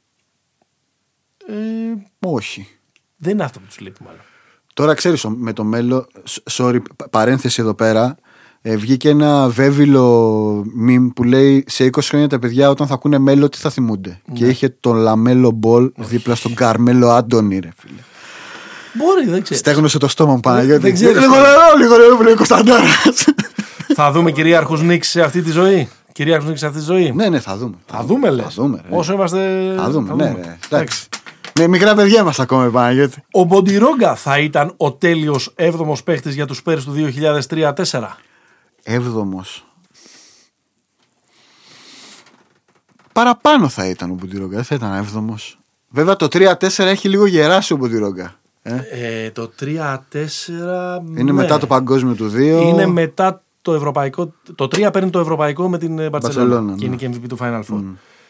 Όχι.
Δεν είναι αυτό που τους λείπει, μάλλον.
Τώρα ξέρεις, με το μέλλον, sorry, παρένθεση εδώ πέρα, βγήκε ένα βέβαιλο meme που λέει σε 20 χρόνια τα παιδιά όταν θα ακούνε Μέλο τι θα θυμούνται. Ναι. Και είχε τον Λαμέλο Μπολ δίπλα στον Καρμέλο Άντωνη, ρε φίλε.
Μπορεί, δεν ξέρω.
Στέγνωσε το στόμα μου Παναγιώτη.
Δεν ξέρω.
Λίγο νερό που λέει Κωνσταντάρας.
Θα δούμε κυρίαρχους Νίξ σε αυτή τη ζωή.
Ναι, θα δούμε.
Θα δούμε, λες. Όσο είμαστε.
Θα δούμε, ναι. Εντάξει. Ναι, μικρά παιδιά είμαστε ακόμα, Παναγιώτη.
Ο Μποντιρόγκα θα ήταν ο τέλειος 7ος παίχτης για τους Spurs του 2003-2004?
7ος. Παραπάνω θα ήταν ο Μποντιρόγκα, δεν θα ήταν 7ος. Βέβαια το 3-4 έχει λίγο γεράσει ο Μποντιρόγκα.
Το 3-4.
Είναι μετά το παγκόσμιο του 2.
Είναι μετά το ευρωπαϊκό. Το 3 παίρνει το ευρωπαϊκό με την Μπαρσελόνα. Και είναι και MVP του Final Four.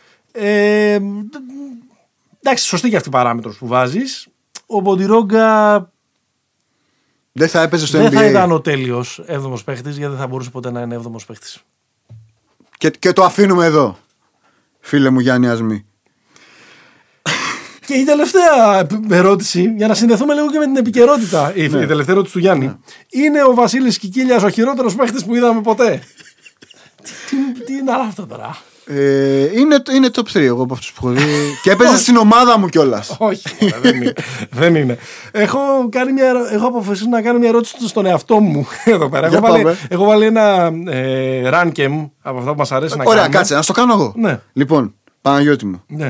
Εντάξει, σωστή και αυτή η παράμετρος που βάζεις. Ο Μποντιρόγκα
δεν θα έπαιζε στο NBA.
Δεν θα ήταν ο τέλειος 7ος παίχτης, γιατί δεν θα μπορούσε ποτέ να είναι 7ος παίχτης.
Και το αφήνουμε εδώ, φίλε μου Γιάννη Ασμή.
Και η τελευταία ερώτηση, για να συνδεθούμε λίγο και με την επικαιρότητα, η τελευταία ερώτηση του Γιάννη. Είναι ο Βασίλης Κικίλιας ο χειρότερος παίχτης που είδαμε ποτέ? Τι είναι αυτό τώρα?
Είναι top 3 εγώ από αυτούς που έχω δει. Και έπαιζε στην ομάδα μου κιόλας.
Όχι, δεν είναι. Έχω αποφασίσει να κάνω μια ερώτηση στον εαυτό μου εδώ πέρα. Έχω βάλει ένα rankem από αυτά που μας αρέσει να κάνουμε.
Ωραία, κάτσε, να στο κάνω εγώ.
Ναι.
Λοιπόν, Παναγιώτη μου.
Ναι.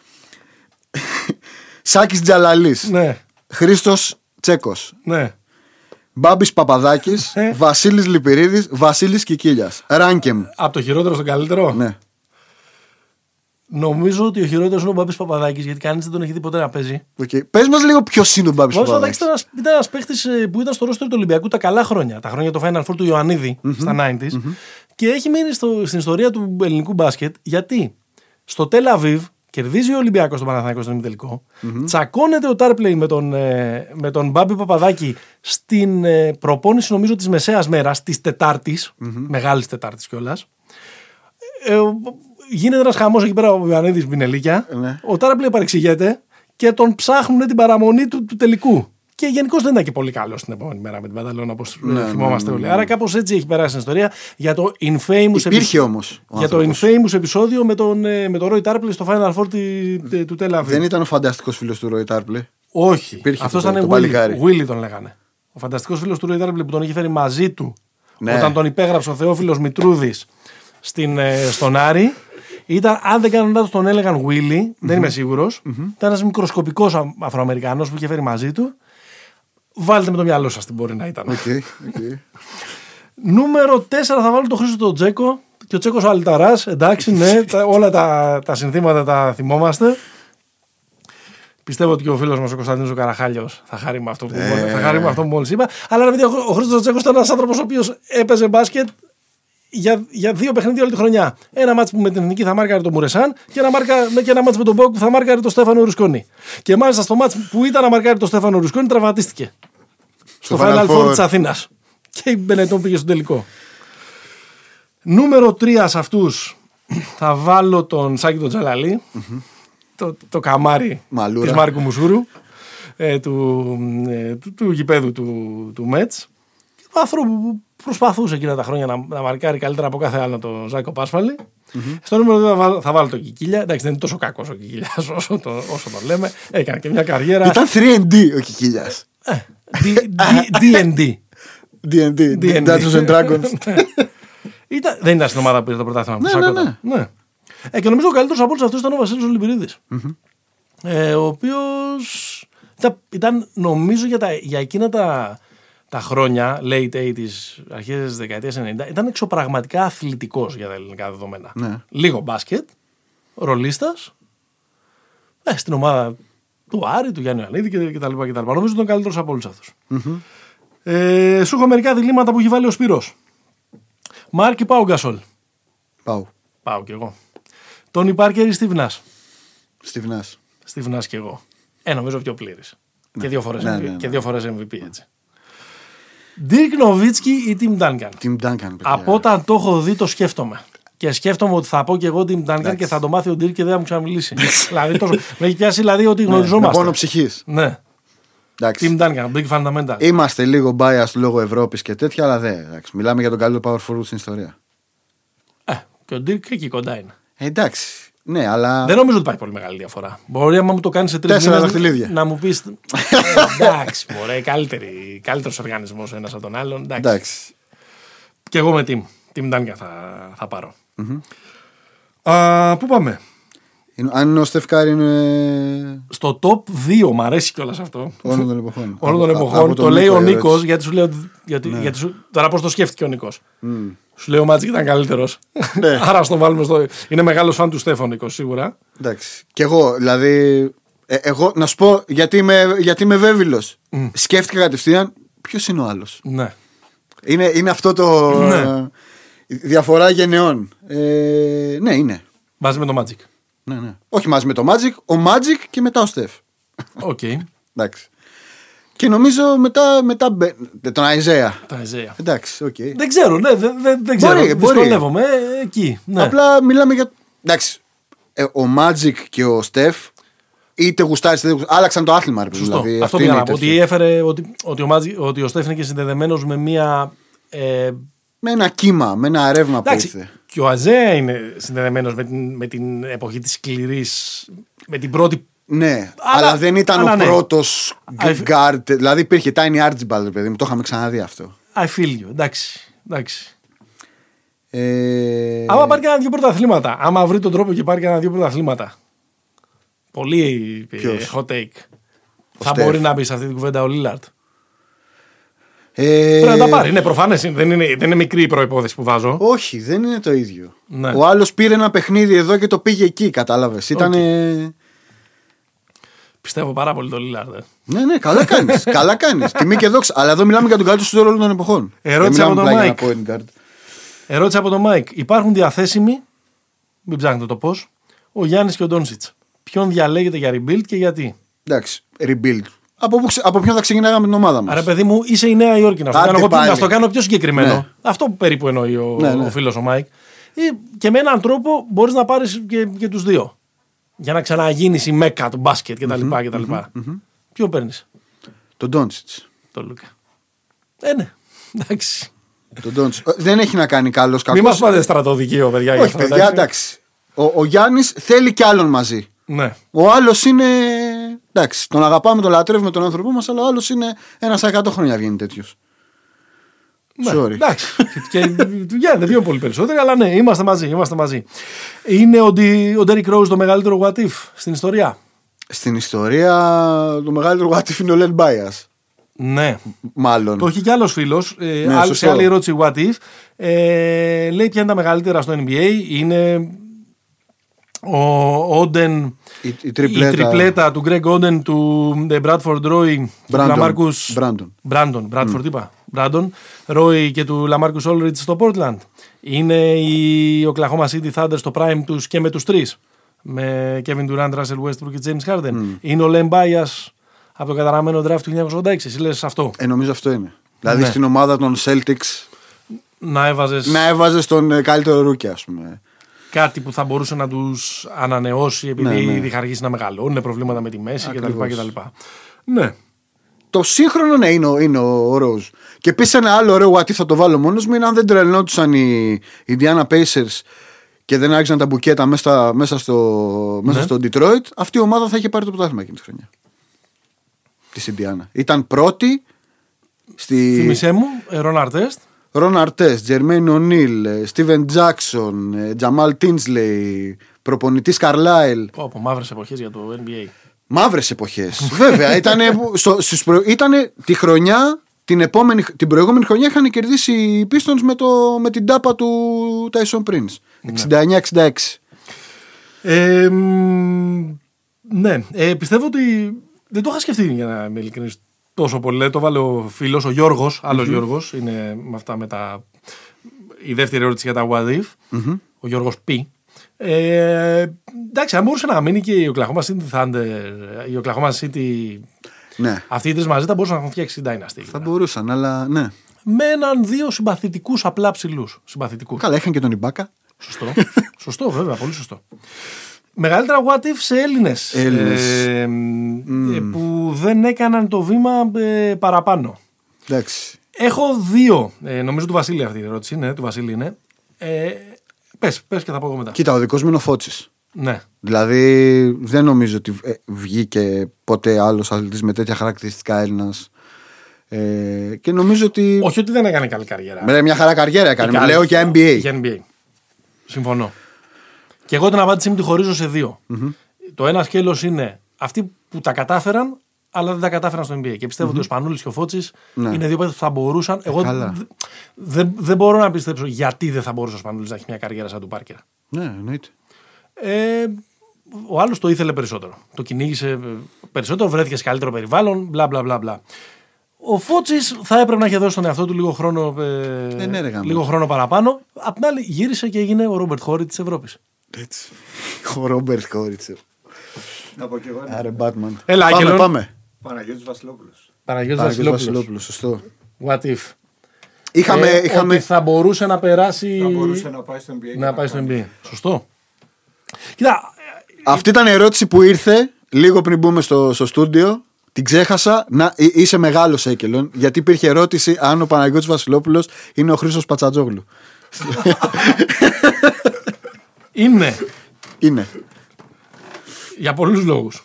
Σάκης Τζαλαλής.
Ναι.
Χρήστος Τσέκος.
Ναι.
Μπάμπης Παπαδάκης. Βασίλης Λυπηρίδης. Βασίλης Κικίλιας. Rankem.
Από το χειρότερο στον καλύτερο.
Ναι.
Νομίζω ότι ο χειρότερος είναι ο Μπάμπης Παπαδάκης, γιατί κανείς δεν τον έχει δει ποτέ να παίζει.
Πες μας λίγο ποιος είναι ο Μπάμπης Παπαδάκης.
Ήταν ένας παίχτης που ήταν στο ρόστερ του Ολυμπιακού τα καλά χρόνια. Τα χρόνια του Final Four του Ιωαννίδη στα 90s. Και έχει μείνει στην ιστορία του ελληνικού μπάσκετ, γιατί στο Τελ Αβίβ Κερδίζει ο Ολυμπιακός τον Παναθηναϊκό στον ημιτελικό. Τσακώνεται ο Τάρπλεϊ με τον Μπάμπη Παπαδάκη στην προπόνηση, νομίζω, της μεσαίας μέρας, της Τετάρτης, μεγάλης Τετάρτης κιόλας. Γίνεται ένας χαμός εκεί πέρα από Ιωαννίδης Μπινελίκια. Ο Τάρπλεϊ παρεξηγείται και τον ψάχνουν την παραμονή του τελικού. Και γενικώς δεν ήταν και πολύ καλό την επόμενη μέρα με την Μπανταλώνα, όπως θυμόμαστε όλοι. Άρα κάπως έτσι έχει περάσει την ιστορία για το infamous επεισόδιο με τον Ρόι Τάρπλεϊ στο Final Four του Τελ Αβίβ.
Δεν ήταν ο φανταστικός φίλος του Ρόι Τάρπλεϊ?
Όχι. Αυτό ήταν Willy τον λέγανε. Ο φανταστικός φίλος του Ρόι Τάρπλεϊ που τον είχε φέρει μαζί του όταν τον υπέγραψε ο Θεόφιλος Μητρούδης στον Άρη. Ήταν, αν δεν κάνω λάθος, τον έλεγαν Willy, δεν είμαι σίγουρος. Ήταν ένας μικροσκοπικός Αφροαμερικανός που είχε φέρει μαζί του. Βάλτε με το μυαλό σας τι μπορεί να ήταν. Νούμερο 4 θα βάλω τον Χρήστο τον Τζέκο. Και ο Τσέκος ο Αλταράς. Εντάξει, ναι, όλα τα συνθήματα τα θυμόμαστε. Πιστεύω ότι και ο φίλος μας ο Κωνσταντίνος ο Καραχάλιος θα χάρει με αυτό που μόλις είπα. Αλλά ο Χρήστος Τζέκος ήταν ένας άνθρωπος ο οποίος έπαιζε μπάσκετ για 2 παιχνίδια όλη τη χρονιά. Ένα μάτς που με την εθνική θα μάρκαρε τον Μουρεσάν και ένα μάτς με τον Μπόκ που θα μάρκαρε τον Στέφανο Ρουσκόνη. Και μάλιστα στο μάτς που ήταν να μάρκαρε τον Στέφανο Ρουσκόνη τραυματίστηκε. Στο Final Four της Αθήνας. Και η Μπενετών πήγε στο τελικό. Νούμερο 3 σε αυτούς θα βάλω τον Σάκη τον Τζαλαλή. Το καμάρι της Μάρκου Μουσούρου. Του γηπέδου του Μέτς. Του άνθρωπου που προσπαθούσε εκείνα τα χρόνια να μαρκάρει καλύτερα από κάθε άλλο τον Ζάκο Πάσφαλη. Στο νούμερο 2 θα βάλω τον Κικίλια. Εντάξει, δεν είναι τόσο κακός ο Κικίλιας όσο τον λέμε. Έκανε και μια καριέρα.
Ήταν 3&D ο Κικίλιας.
D&D.
Dungeons and Dragons.
Δεν ήταν στην ομάδα που πήρε το πρωτάθλημα. Ναι. Και νομίζω ο καλύτερος από όλους αυτούς ήταν ο Βασίλης Ολυμπηρίδης. Ο οποίος ήταν, νομίζω, για εκείνα τα χρόνια, late 80s, αρχές της δεκαετίας 90, ήταν εξωπραγματικά αθλητικός για τα ελληνικά δεδομένα. Λίγο μπάσκετ, ρολίστας, στην ομάδα του Άρη, του Γιάννη Ιωαννίδη κτλ. Νομίζω ήταν καλύτερος από όλους αυτούς. Σου έχω μερικά διλήμματα που έχει βάλει ο Σπύρος. Μάρκ ή Πάου Γκασόλ? Πάω κι εγώ. Τόνι Πάρκερ ή Στιβνάς? Στιβνάς κι εγώ. Νομίζω πιο πλήρης. Και 2 φορές MVP έτσι. Dirk Nowitzki ή Tim Duncan? Από όταν το έχω δει το σκέφτομαι. Και σκέφτομαι ότι θα πω και εγώ Tim Duncan και θα το μάθει ο Dirk και δεν θα μου ξαναμιλήσει. Δηλαδή με έχει πιάσει ότι γνωριζόμαστε.
Με πόνο ψυχής.
Ναι. Tim Duncan, big fundamental.
Είμαστε λίγο biased λόγω Ευρώπης και τέτοια, αλλά δεν. Μιλάμε για τον καλύτερο power forward στην ιστορία.
Και ο Dirk εκεί κοντά είναι.
Εντάξει. Ναι, αλλά...
Δεν νομίζω ότι υπάρχει πολύ μεγάλη διαφορά. Μπορεί, άμα μου το κάνει σε 3 μήνες, να μου πει. Εντάξει, μωρέ, καλύτερος οργανισμός ο ένας από τον άλλον. Εντάξει. Και εγώ με Tim Duncan θα πάρω. Πού πάμε?
Αν ο Στεφκάρη είναι.
Στο top 2, μου αρέσει κιόλας αυτό.
Όλων
των εποχών. Το λέει ο Νίκος, γιατί σου λέω. Τώρα πώς το σκέφτηκε ο Νίκος. Σου λέει ο Μάτζικ ήταν καλύτερος. Άρα στο βάλουμε Είναι μεγάλος φαν του Στέφαν Νίκος, σίγουρα.
Εντάξει. Κι εγώ, δηλαδή. Εγώ να σου πω γιατί είμαι βέβαιλος. Σκέφτηκα κατευθείαν ποιος είναι ο άλλος.
Ναι.
Είναι αυτό το. Διαφορά γενεών. Ναι, είναι.
Μαζί με το Μάτζικ.
Ναι. Όχι μαζί με το Magic, ο Magic και μετά ο Στεφ.
Οκ.
Εντάξει. Και νομίζω μετά τον Αϊζέα. Εντάξει, οκ.
Δεν ξέρω, ναι, δεν ξέρω. Δυσκολεύομαι εκεί. Ναι.
Απλά μιλάμε για. Εντάξει. Ο Magic και ο Στεφ είτε γουστάρεις είτε δεν γουστάρεις. Άλλαξαν το άθλημα.
Δηλαδή, αυτό πήγα να πω. Ότι έφερε ότι ο Στεφ είναι και συνδεδεμένος με μια.
Με ένα κύμα, με ένα ρεύμα που ήρθε.
Και ο Αζέα είναι συνδεδεμένος με την εποχή της σκληρής, με την πρώτη.
Ναι, αλλά δεν ήταν ο πρώτος guard. Δηλαδή υπήρχε Tiny Archibald, παιδί μου, το είχαμε ξαναδεί αυτό.
I feel you, εντάξει. Άμα πάρει κανένα 2 πρωταθλήματα, άμα βρει τον τρόπο και πάρει κανένα 2 πρωταθλήματα. Πολύ hot take. Θα μπορεί να μπει σε αυτή την κουβέντα ο Λίλαρτ. Πρέπει να τα πάρει. Ναι, προφανές δεν είναι μικρή η προϋπόθεση που βάζω.
Όχι, δεν είναι το ίδιο. Ναι. Ο άλλος πήρε ένα παιχνίδι εδώ και το πήγε εκεί, κατάλαβες.
Πιστεύω πάρα πολύ το Λίλαρντ.
Ναι, καλά κάνεις. Τιμή και δόξα. Αλλά εδώ μιλάμε για τον καλύτερο σουτέρ όλων των εποχών.
Ερώτηση από τον Μάικ. Υπάρχουν διαθέσιμοι, μην ψάχνετε το πώς, ο Γιάννης και ο Ντόνσιτς. ποιον διαλέγετε για rebuild και γιατί.
Εντάξει, rebuild. Από ποιον θα ξεκινάγαμε την ομάδα μας.
Άρα, παιδί μου, είσαι η Νέα Υόρκη. Να το κάνω πιο συγκεκριμένο. Ναι. Αυτό περίπου εννοεί ο φίλος ο Μάικ. Και με έναν τρόπο μπορείς να πάρεις και τους δύο. Για να ξαναγίνεις η μέκα του μπάσκετ κτλ. Ποιο παίρνεις?
Τον Ντόντσιτς.
Τον Λούκα. Ναι, εντάξει.
Δεν έχει να κάνει καλός κακός.
Μην μας πάτε στρατοδικείο, παιδιά.
Όχι, παιδιά, εντάξει. Ο Γιάννης θέλει κι άλλον μαζί.
Ναι.
Ο άλλος είναι. Εντάξει, τον αγαπάμε, τον λατρεύουμε τον άνθρωπό μας, αλλά ο άλλος είναι 1 100 χρόνια βγαίνει τέτοιος.
Ναι, εντάξει. Και του γίνεται δύο πολύ περισσότεροι, αλλά ναι, είμαστε μαζί. Είναι ο Ντέρικ Ρόουζ το μεγαλύτερο what if στην ιστορία?
Στην ιστορία το μεγαλύτερο what if είναι ο Λεν Μπάιας.
Ναι.
Μάλλον.
Το έχει κι άλλος φίλος. Σε άλλη ερώτηση what if. Λέει ποια είναι τα μεγαλύτερα στο NBA. Είναι ο Όντεν, η τριπλέτα του Γκρέγκ Όντεν, του Bradford Roy, του Λαμάρκους Μπράντον Roy και του Λαμάρκους Όλριτς στο Portland. Είναι η Oklahoma City Thunder στο prime τους και με τους τρεις, με Kevin Durant, Russell Westbrook και James Harden. Είναι ο Lem Bias από το καταραμένο draft του 1986. Εσύ λες αυτό?
Νομίζω αυτό είναι. Δηλαδή στην ομάδα των Celtics
να
έβαζες τον καλύτερο ρούκι, ας πούμε.
Κάτι που θα μπορούσε να τους ανανεώσει επειδή ήδη είχα αρχίσει να μεγαλώνουν, προβλήματα με τη μέση κτλ. Ναι.
Το σύγχρονο είναι ο Ρόουζ. Και επίσης ένα άλλο ωραίο what if θα το βάλω μόνος μου είναι αν δεν τρελνόντουσαν οι Indiana Pacers και δεν άρχισαν τα μπουκέτα μέσα στο Detroit, αυτή η ομάδα θα είχε πάρει το πρωτάθλημα εκείνη τη χρονιά. Της Indiana. Ήταν πρώτη
Θύμησέ μου, Ρον Αρτέστ.
Ρον Αρτέστ, Τζερμέιν Ονίλ, Στίβεν Τζάκσον, Τζαμάλ Τίνσλεϊ, προπονητής Καρλάιλ.
Από μαύρες εποχές για το NBA.
Μαύρες εποχές. Βέβαια, ήταν τη χρονιά, την προηγούμενη χρονιά είχαν κερδίσει οι Pistons με την τάπα του Tyson Prince. 69-66.
Ναι, πιστεύω ότι δεν το είχα σκεφτεί, για να είμαι ειλικρινής, τόσο πολύ. Το βάλε ο φίλος, ο Γιώργος, άλλος Γιώργος, είναι με αυτά η δεύτερη ερώτηση για τα what if, ο Γιώργος Π. Εντάξει, αν μπορούσε να μείνει και η Oklahoma City Thunder, η Oklahoma City,
ναι.
Αυτοί οι τρεις μαζί θα μπορούσαν να έχουν φτιάξει την Dynasty.
Θα μπορούσαν, αλλά ναι.
Με δύο συμπαθητικούς απλά ψηλούς.
Καλά, είχαν και τον Ιμπάκα.
Σωστό, βέβαια, πολύ σωστό. Μεγαλύτερα what if σε Έλληνες. Που δεν έκαναν το βήμα παραπάνω.
Εντάξει.
Έχω δύο. Νομίζω του Βασίλη αυτή η ερώτηση. Ναι, του Βασίλη είναι. Πες και θα πω εγώ μετά.
Κοίτα, ο δικός μου είναι ο Φώτσης.
Ναι.
Δηλαδή δεν νομίζω ότι βγήκε ποτέ άλλος αθλητής με τέτοια χαρακτηριστικά Έλληνας. Και νομίζω ότι.
Όχι ότι δεν έκανε καλή καριέρα.
Μια χαρά καριέρα έκανε. Λέω και NBA.
Για NBA. Συμφωνώ. Και εγώ την απάντησή μου τη χωρίζω σε δύο. Το ένα σκέλος είναι αυτοί που τα κατάφεραν, αλλά δεν τα κατάφεραν στο NBA. Και πιστεύω ότι ο Σπανούλης και ο Φώτσης είναι δύο παίκτες που θα μπορούσαν. Εγώ δεν μπορώ να πιστέψω γιατί δεν θα μπορούσε ο Σπανούλης να έχει μια καριέρα σαν του Πάρκερ.
Ναι, εννοείται.
Ο άλλος το ήθελε περισσότερο. Το κυνήγησε περισσότερο, βρέθηκε σε καλύτερο περιβάλλον, μπλα μπλα μπλα. Ο Φώτσης θα έπρεπε να είχε δώσει στον εαυτό του λίγο χρόνο παραπάνω. Απ' την άλλη γύρισε και έγινε ο Ρόμπερτ Χόρι της Ευρώπης.
Έτσι. Ο Ρόμπερτ Χόρι.
Να πω και εγώ.
Άρε Batman.
Έλα,
πάμε.
Παναγιώτης Βασιλόπουλος.
Παναγιώτης Βασιλόπουλος,
σωστό.
What if.
Είχαμε...
Ότι θα μπορούσε να περάσει.
Θα μπορούσε να πάει στο NBA.
Να πάει στο NBA. Σωστό. Κοίτα.
Αυτή ήταν η ερώτηση που ήρθε λίγο πριν μπούμε στο στούντιο. Την ξέχασα. Είσαι μεγάλος Έκελον. Γιατί υπήρχε ερώτηση αν ο Παναγιώτης Βασιλόπουλος είναι ο Χρήστος Πατσατζόγλου. Είναι.
Για πολλούς λόγους.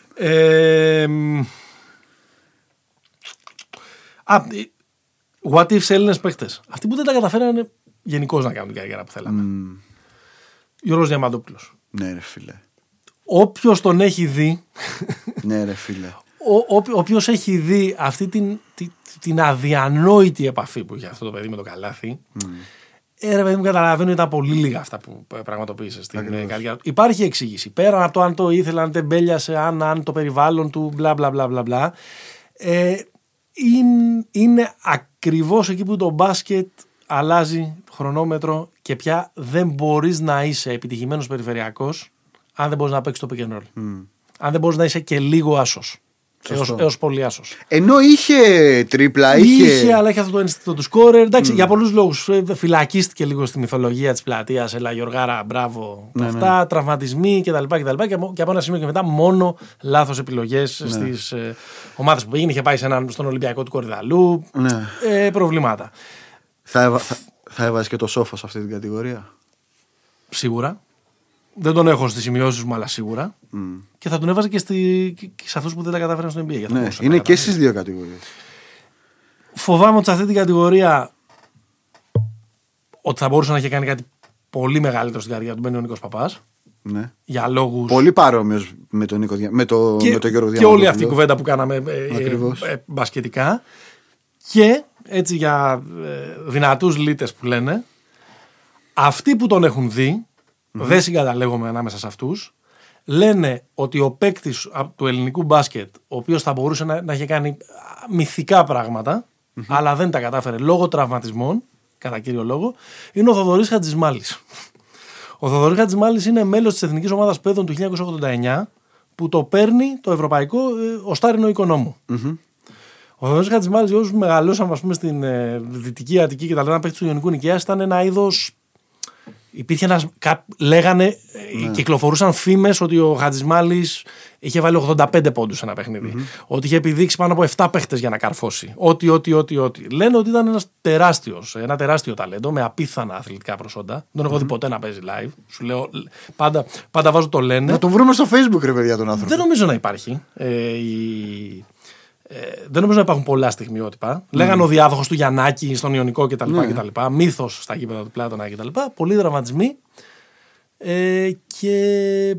What if σε Έλληνες παίχτες. Αυτοί που δεν τα καταφέρανε γενικώς να κάνουν την καριέρα που θέλαμε. Γιώργος Διαμαντόπουλος.
Ναι ρε φίλε.
Όποιος τον έχει δει.
Ναι ρε φίλε.
Όποιος έχει δει αυτή την αδιανόητη επαφή που είχε αυτό το παιδί με το καλάθι. Ρε παιδί μου, καταλαβαίνω ότι ήταν πολύ λίγα αυτά που πραγματοποίησε στην καριέρα του. Υπάρχει εξήγηση. Πέραν από το αν το ήθελε, αν τεμπέλιασε, αν το περιβάλλον του, μπλα μπλα μπλα μπλα. Είναι ακριβώς εκεί που το μπάσκετ αλλάζει χρονόμετρο και πια δεν μπορείς να είσαι επιτυχημένος περιφερειακός αν δεν μπορείς να παίξεις το pick and roll. Αν δεν μπορείς να είσαι και λίγο άσος. Έως πολύ άσος.
Ενώ είχε τρίπλα,
είχε, αλλά είχε αυτό το ένστικτο του σκόρερ. Εντάξει, για πολλούς λόγους. Φυλακίστηκε λίγο στη μυθολογία της πλατείας. Έλα, Γιωργάρα, μπράβο. Αυτά, τραυματισμοί κτλ. Και από ένα σημείο και μετά μόνο λάθος επιλογές στις ομάδες που πήγαινε. Είχε πάει στον Ολυμπιακό του Κορυδαλού. Προβλήματα.
Θα έβαζε και το Σόφο σε αυτή την κατηγορία.
Σίγουρα. Δεν τον έχω στις σημειώσεις μου, αλλά σίγουρα. Και θα τον έβαζε και σε αυτούς που δεν τα κατάφεραν στο NBA.
Ναι, είναι και στις δύο κατηγορίες.
Φοβάμαι ότι σε αυτή την κατηγορία ότι θα μπορούσε να έχει κάνει κάτι πολύ μεγαλύτερο στην καρδιά του μπαίνει ο Νίκος Παπάς.
Ναι.
Για λόγους.
Πολύ παρόμοιος με τον Νίκο με το Γιώργο Διαμαντόπουλο.
Και όλη αυτή η κουβέντα που κάναμε μπασκετικά. Και έτσι για δυνατούς λίτες που λένε, αυτοί που τον έχουν δει. Δεν συγκαταλέγομαι ανάμεσα σε αυτούς. Λένε ότι ο παίκτης του ελληνικού μπάσκετ, ο οποίος θα μπορούσε να είχε κάνει μυθικά πράγματα, αλλά δεν τα κατάφερε λόγω τραυματισμών, κατά κύριο λόγο, είναι ο Θοδωρής Χατζημάλης. Ο Θοδωρής Χατζημάλης είναι μέλος της Εθνικής Ομάδας Παιδών του 1989, που το παίρνει το ευρωπαϊκό οστάρινο οικονόμου. Ο Θοδωρής Χατζημάλης, για όσους μεγαλώσαμε, ας πούμε, στην Δυτική Αττική και τα λένε παίκτης του Ιωνικού Νικαίας, ήταν ένα είδος. Υπήρχε λέγανε, κυκλοφορούσαν φήμες ότι ο Χατζημάλης είχε βάλει 85 πόντους σε ένα παιχνίδι. Ότι είχε επιδείξει πάνω από 7 παίχτες για να καρφώσει. Ό,τι. Λένε ότι ήταν ένα τεράστιο ταλέντο με απίθανα αθλητικά προσόντα. Δεν τον έχω δει ποτέ να παίζει live. Σου λέω, πάντα βάζω το λένε.
Να τον βρούμε στο Facebook, ρε παιδιά, τον άνθρωπο.
Δεν νομίζω να υπάρχει. Δεν νομίζω να υπάρχουν πολλά στιγμιότυπα. Λέγανε ο διάδοχος του Γιαννάκη στον Ιωνικό κτλ. Μύθος στα γήπεδα του Πλάτωνα κτλ. Πολλοί δραματισμοί. Και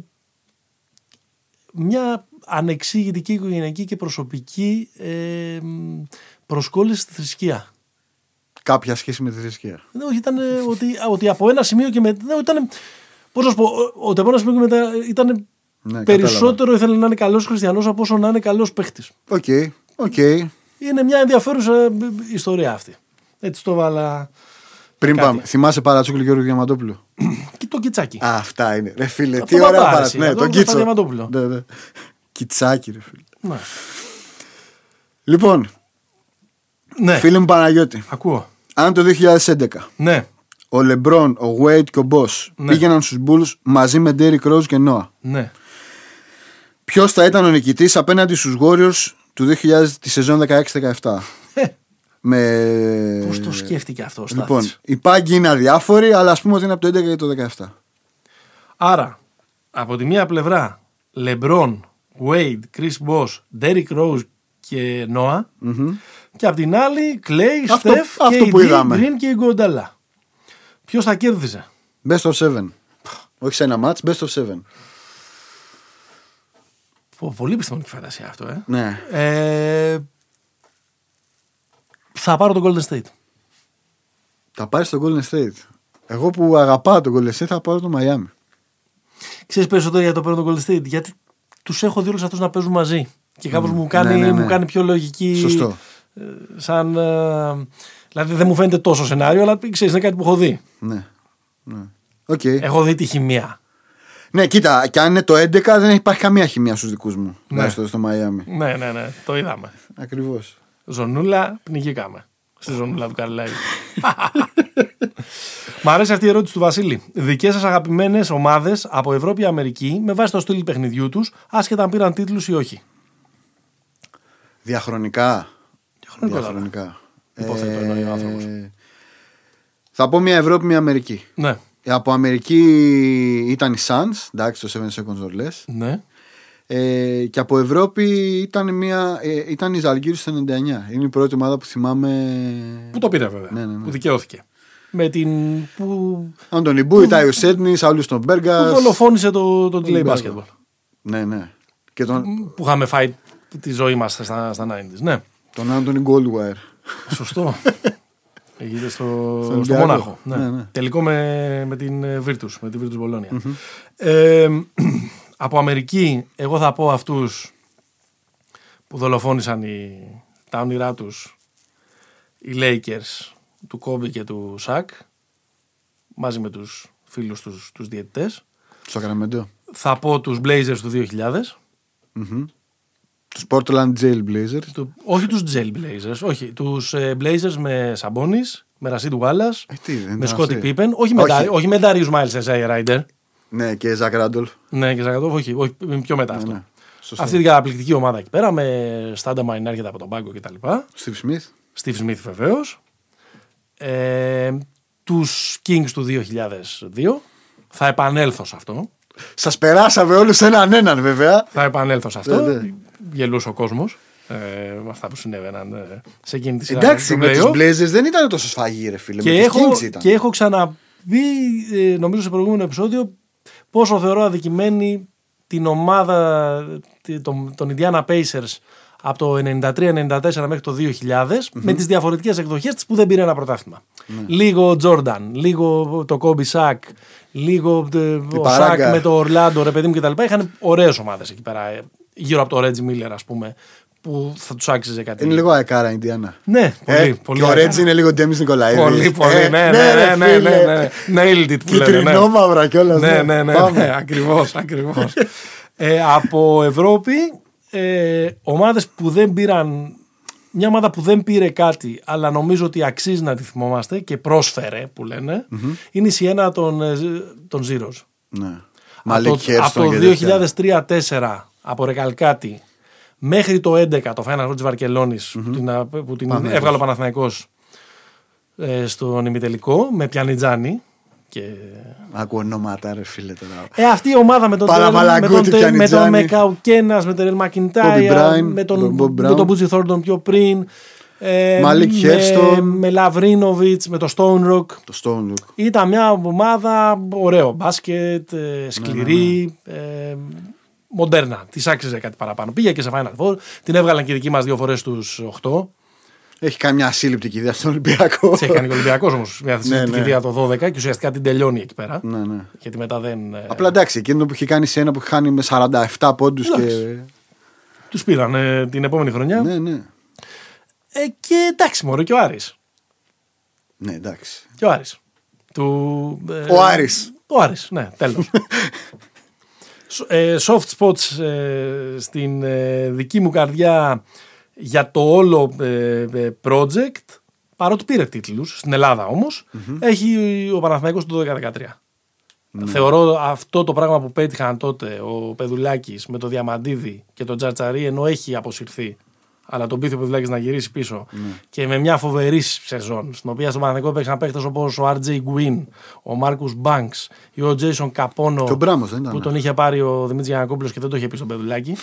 μια ανεξήγητη οικογενειακή και προσωπική προσκόλληση στη θρησκεία.
Κάποια σχέση με τη θρησκεία.
Όχι, ήταν ότι από ένα σημείο και μετά. Πώς να σου πω, ότι από ένα σημείο και μετά ήταν. Ναι, περισσότερο κατάλαβα. Ήθελε να είναι καλός χριστιανός από όσο να είναι καλός παίχτης.
Οκ.
Είναι μια ενδιαφέρουσα ιστορία αυτή. Έτσι το βάλα.
Πριν πάμε, θυμάσαι Παρατσούκλου Γιώργου Διαμαντόπουλου?
Και το Κιτσάκι.
Αυτά είναι. Ρε φίλε, τι ωραία παρατσούκλου. Ναι, τον Κίτσο.
Διαμαντόπουλο.
Ναι. Κιτσάκι, ρε φίλε.
Ναι.
Λοιπόν, φίλε μου Παναγιώτη.
Ακούω.
Αν το 2011 ο Λεμπρόν, ο Wade και ο Boss πήγαιναν στους Bulls μαζί με Derrick Rose και Noah.
Ναι.
Ποιος θα ήταν ο νικητής απέναντι στους Warriors του 2000 τη σεζόν 16-17?
Πώς το σκέφτηκε αυτό?
Λοιπόν, οι πάγκοι είναι αδιάφοροι, αλλά ας πούμε ότι είναι από το 11 και το 17.
Άρα, από τη μία πλευρά LeBron, Wade, Chris Bosh, Derrick Rose και Noah, και από την άλλη Clay, Steph, KD, Green και Iguodala. Ποιος θα κέρδιζε?
Best of 7. Όχι σε ένα match, best of 7.
Πολύ επιστημονική φαντασία αυτό,
Ναι.
Θα πάρω το Golden State.
Θα πάρεις το Golden State. Εγώ που αγαπάω το Golden State θα πάρω το Miami.
Ξέρεις περισσότερο γιατί το παίρνω το Golden State? Γιατί τους έχω δει όλους αυτούς να παίζουν μαζί. Και κάπως μου κάνει πιο λογική.
Σωστό.
Δηλαδή δεν μου φαίνεται τόσο σενάριο, αλλά ξέρεις, είναι κάτι που έχω δει.
Ναι. Okay.
Έχω δει τη χημεία.
Ναι, κοίτα, και αν είναι το 11 δεν υπάρχει καμία χημεία στους δικούς μου. Ναι. Στο Μαϊάμι.
Ναι, το είδαμε.
Ακριβώς.
Ζωνούλα, πνιγήκαμε. Στη ζωνούλα του Καρλάη. Μ' αρέσει αυτή η ερώτηση του Βασίλη. Δικές σας αγαπημένες ομάδες από Ευρώπη ή Αμερική με βάση το στυλ παιχνιδιού τους, άσχετα αν πήραν τίτλους ή όχι?
Διαχρονικά.
Υποθέτω εννοεί ο άνθρωπος.
Θα πω μια Ευρώπη, μια Αμερική.
Ναι.
Από Αμερική ήταν οι Suns, εντάξει, το 7 Seconds or Less.
Ναι.
Και από Ευρώπη ήταν η Ζαλγκύρης στο 99. Είναι η πρώτη ομάδα που θυμάμαι.
Που το πήρε βέβαια.
Ναι.
Που δικαιώθηκε. Με την.
Αντωνι Μπούι, Τάιο Σέντνης, Αύλιστον Μπέργας.
Που δολοφόνησε το delay basketball.
Ναι.
Και που είχαμε φάει τη ζωή μας στα 90's. Ναι.
Τον Άντωνι Γκόλντουάιρ.
Σωστό. Έγινε στο Μόναχο. Ναι. Τελικό με την Virtus, με την Virtus Μπολόνια. Από Αμερική, εγώ θα πω αυτούς που δολοφόνησαν τα όνειρά τους, οι Lakers του Kobe και του Shaq, μαζί με τους φίλους τους διαιτητές.
Στο Σακραμέντο.
Θα πω τους Blazers του 2000.
Τους Portland Jail Blazers.
Όχι τους Jail Blazers, όχι. Τους Blazers με Sabonis, με Rasheed Wallace, με Scottie Pippen. Όχι με Darius Miles, Isaiah Ryder.
Ναι, και Zach Randolph.
Ναι, και Zach Randolph, όχι, πιο μετά αυτό. Ναι. Αυτή την καταπληκτική ομάδα εκεί πέρα, με Stoudemire να έρχεται από τον πάγκο κτλ. Steve Smith βεβαίως. Τους Kings του 2002. Θα επανέλθω σε αυτό.
Σας περάσαμε όλους έναν βέβαια.
Θα επανέλθω σε αυτό. Γελούσε ο κόσμος με αυτά που συνέβαιναν σε εκείνη τη σειρά.
Εντάξει, με τους Blazers δεν ήταν τόσο σφαγή, ρε φίλε.
Και έχω ξαναπεί, νομίζω σε προηγούμενο επεισόδιο, πόσο θεωρώ αδικημένη την ομάδα των Indiana Pacers από το 93-94 μέχρι το 2000, με τις διαφορετικές εκδοχές της που δεν πήρε ένα πρωτάθλημα. Λίγο Jordan, λίγο το Kobe Shaq, λίγο ο Shaq με το Orlando, ρε παιδί μου κτλ. Είχαν ωραίες ομάδες εκεί πέρα, γύρω από το Reggie Miller, ας πούμε, που θα τους άξιζε κάτι.
Είναι λίγο αεκάρα η Indiana.
Ναι, πολύ.
Και ο Reggie είναι λίγο Ντέμις Νικολαίδης.
Πολύ, ναι. Nailed it που λέμε.
Κυτρινό μαύρα κιόλας.
Ναι, ακριβώς. Από Ευρώπη, ομάδες που δεν πήραν, μια ομάδα που δεν πήρε κάτι, αλλά νομίζω ότι αξίζει να τη θυμόμαστε και πρόσφερε, που λένε, είναι η Σιένα των Zeros.
Ναι.
Από το 2003-2004, από Ρεκαλκάτι μέχρι το 2011, το Final Four της Βαρκελόνης, που την έβγαλε ο Παναθηναϊκός στον ημιτελικό, με Πιανιτζάνι.
Ακούω ονόματα, ρε φίλε τώρα.
Αυτή η ομάδα με τον Μεκαουκένας, με τον Ρελ Μακιντάια, με τον Μπούτζι Θόρντον πιο πριν, με Λαβρίνοβιτς, με το Stone Rock. Ήταν μια ομάδα ωραίο μπάσκετ, σκληρή, μοντέρνα. Της άξιζε κάτι παραπάνω. Πήγε και σε Final Four, την έβγαλαν και οι δικοί μας 2 φορές στους 8.
Έχει κάνει μια ασύλληπτη κηδεία στον Ολυμπιακό.
Έχει κάνει και ο Ολυμπιακός όμως μια ασύλληπτη κηδεία το 12 και ουσιαστικά την τελειώνει εκεί πέρα.
Ναι.
Γιατί μετά δεν.
Απλά εντάξει, εκείνο που έχει κάνει σε ένα που έχει χάνει με 47 πόντους και.
Τους πήραν την επόμενη χρονιά.
Ναι.
Και εντάξει, μωρέ, και ο Άρης.
Ναι, εντάξει.
Και ο Άρης. Ο Άρης, ναι, τέλος. Soft spots στην δική μου καρδιά για το όλο project, παρότι πήρε τίτλους στην Ελλάδα όμως, έχει ο Παναθηναϊκός το 12-13. Θεωρώ αυτό το πράγμα που πέτυχαν τότε ο Πεδουλάκης με το Διαμαντίδη και τον Τζαρτσαρί, ενώ έχει αποσυρθεί, αλλά τον πείθει ο Πεδουλάκης να γυρίσει πίσω, και με μια φοβερή σεζόν, στην οποία στο Παναθηναϊκό παίξαν παίχτες όπως ο R.J. Gwynn, ο Μάρκους Μπάνκς ή ο Τζέισον Καπόνο, που τον είχε πάρει ο Δημήτρης Γιαννακόπουλος και δεν το είχε πει στον Πεδουλάκη.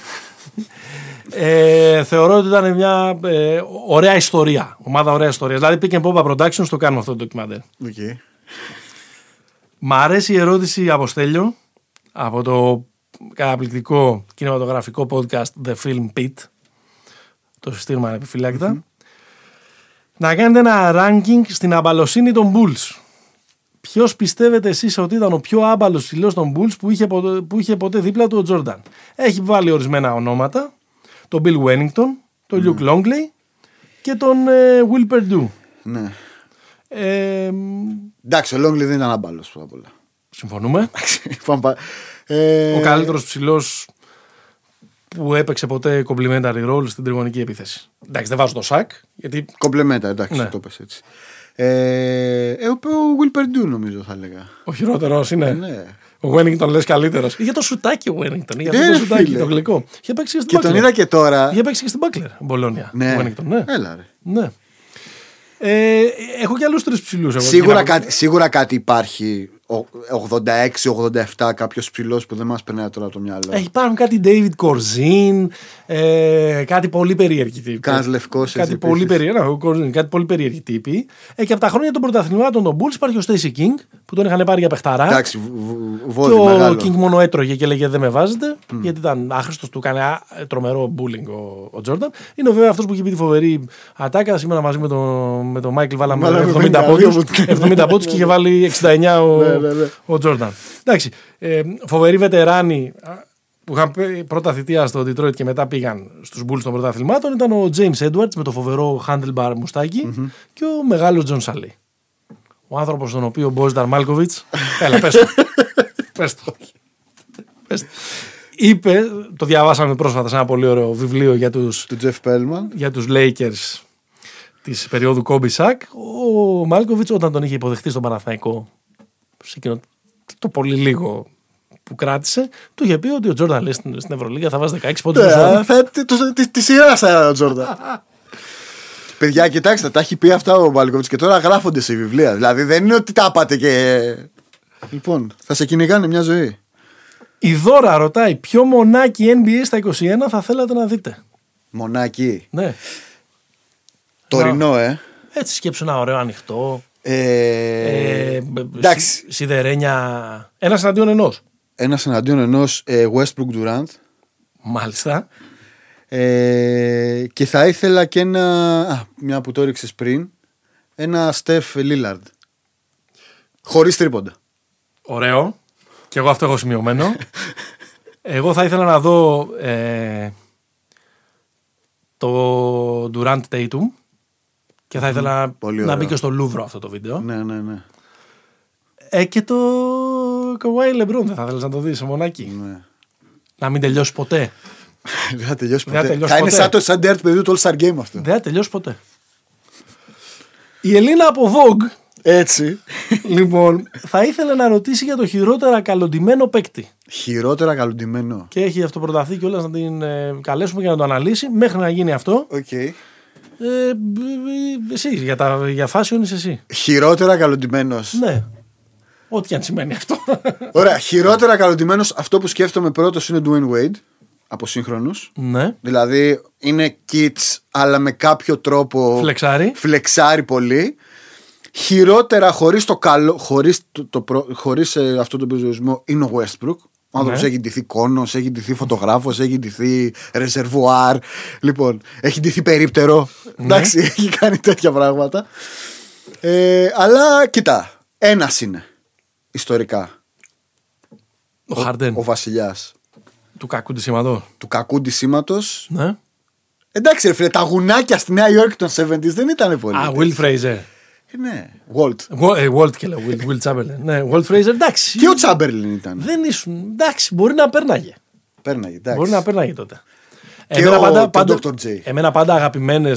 Θεωρώ ότι ήταν μια ωραία ιστορία. Ομάδα ωραία ιστορία. Δηλαδή Pick and Pop Productions το κάνουμε αυτό το ντοκιμαντέρ. Μ' αρέσει η ερώτηση από Στέλιο, από το καταπληκτικό κινηματογραφικό podcast The Film Pit. Το συστήνουμε ανεπιφυλάκητα. Να κάνετε ένα ranking στην αμπαλοσύνη των Bulls. Ποιος πιστεύετε εσείς ότι ήταν ο πιο άμπαλος ψηλός των Bulls που είχε ποτέ δίπλα του ο Jordan? Έχει βάλει ορισμένα ονόματα. Τον Bill Wennington, τον Luke Longley και τον Will Perdue.
Ναι. Εντάξει, ο Longley δεν ήταν άμπαλος πρώτα απ' όλα.
Συμφωνούμε. Ο καλύτερος ψηλός που έπαιξε ποτέ complementary role στην τριγωνική επίθεση. Εντάξει, δεν βάζω το Shaq. Γιατί.
Complementary, εντάξει, το πες έτσι. Ο Will Perdue νομίζω θα έλεγα.
Ο χειρότερος είναι.
Ναι.
Ο Wennington λες καλύτερος. Για το σουτάκι ο Wennington. Για το σουτάκι το γλυκό. Είχε παίξει και στην Buckler.
Και τον είδα και τώρα.
Είχε παίξει και στην Buckler, Μπολόνια.
Ναι.
Wennington, ναι.
Έλα ρε.
Ναι. Έχω και άλλους 3 ψηλούς.
Σίγουρα κάτι υπάρχει. 86-87 κάποιος ψηλός που δεν μας περνάει τώρα από το μυαλό.
Υπάρχουν κάτι David Corzine, κάτι πολύ περίεργη τύπη.
Κάνας λευκός.
Κάτι πολύ περίεργη τύπη. Και από τα χρόνια των πρωταθλημάτων των Bulls υπάρχει ο Stacey King που τον είχαν πάρει για παιχταρά.
Εντάξει,
και ο King μόνο έτρωγε και έλεγε δεν με βάζετε, γιατί ήταν άχρηστος, του έκανε τρομερό bullying ο Jordan. Είναι βέβαια αυτός που είχε πει τη φοβερή ατάκα. Σήμερα μαζί με τον Michael βάλαμε 70 πόντους και είχε βάλει 69 ο Jordan. Εντάξει, φοβεροί βετεράνοι που είχαν πρώτα θητεία στο Detroit και μετά πήγαν στους Bulls των πρωταθλημάτων ήταν ο James Edwards με το φοβερό handlebar μουστάκι και ο μεγάλος John Salley. Ο άνθρωπος τον οποίο ο Božidar Maljković. Έλα, πες το. Είπε, το διαβάσαμε πρόσφατα σε ένα πολύ ωραίο βιβλίο για τους Lakers της περίοδου Kobe Shaq. Ο Μάλκοβιτς, όταν τον είχε υποδεχτεί στον Παναθηναϊκό, σε εκείνο το πολύ λίγο που κράτησε, του είχε πει ότι ο Τζόρνταν λέει στην Ευρωλίγα θα βάζει 16 πόντους.
Τη σειρά θα ο Τζόρνταν. Παιδιά, κοιτάξτε, τα έχει πει αυτά ο Μάλκοβιτς και τώρα γράφονται σε βιβλία. Δηλαδή δεν είναι ότι τα πάτε και. Λοιπόν, θα σε κυνηγάνε μια ζωή.
Η Δώρα ρωτάει ποιο μονάκι NBA στα 21 θα θέλατε να δείτε.
Μονάκι.
Ναι.
Τωρινό,
Έτσι σκέψου ένα ωραίο ανοιχτό.
Εντάξει.
Σιδερένια. Ένας εναντίον ενός.
Westbrook Durant.
Μάλιστα.
Και θα ήθελα και μια που το έριξες πριν, ένα Steph Lillard. Χωρίς τρίποντα.
Ωραίο. Και εγώ αυτό έχω σημειωμένο. Εγώ θα ήθελα να δω το Durant Tatum και θα ήθελα να μπει και στο Λούβρο αυτό το βίντεο.
Ναι.
Και το Kawhi LeBron δεν θα θέλεις να το δεις σε μονάκι.
Ναι.
Να μην τελειώσει ποτέ.
Δεν θα τελειώσει ποτέ. Θα είναι σαν το παιδί του All-Star Game αυτό.
Δεν θα τελειώσει ποτέ. Η Ελίνα από Vogue.
Έτσι.
Λοιπόν, θα ήθελε να ρωτήσει για το χειρότερα καλοντημένο παίκτη.
Χειρότερα καλοντημένο.
Και έχει αυτοπροταθεί κιόλας να την καλέσουμε για να το αναλύσει. Μέχρι να γίνει αυτό.
Okay.
Εσύ, για fashion είσαι εσύ.
Χειρότερα καλοντημένος.
Ναι. Ό,τι και αν σημαίνει αυτό.
Ωραία. Χειρότερα καλοντημένος, αυτό που σκέφτομαι πρώτος είναι Dwayne Wade. Από σύγχρονους.
Ναι.
Δηλαδή είναι kids, αλλά με κάποιο τρόπο. Φλεξάρει πολύ. Χειρότερα χωρίς αυτόν τον περιορισμό είναι ο Westbrook. Ο άνθρωπος έχει ντυθεί κόνος, έχει ντυθεί φωτογράφος, έχει ντυθεί ρεζερβουάρ. Λοιπόν, έχει ντυθεί περίπτερο. Εντάξει, έχει κάνει τέτοια πράγματα. Αλλά κοίτα, ένας είναι ιστορικά.
Ο Harden.
Ο βασιλιάς.
Του κακού ντυσίματος.
Του κακού ντυσίματος.
Ναι.
Εντάξει, ρε φίλε, τα γουνάκια στη Νέα Υόρκη των 70's δεν ήταν πολύ.
Will Fraser.
Ναι, Walt.
Walt και λέω, Will Chamberlain. Ναι, Walt Fraser, εντάξει.
Και ο Chamberlain ήταν.
Δεν ήσουν. Εντάξει, μπορεί να πέρναγε.
Εντάξει.
Μπορεί να πέρναγε τότε.
Και ο Dr. J.
Εμένα πάντα αγαπημένη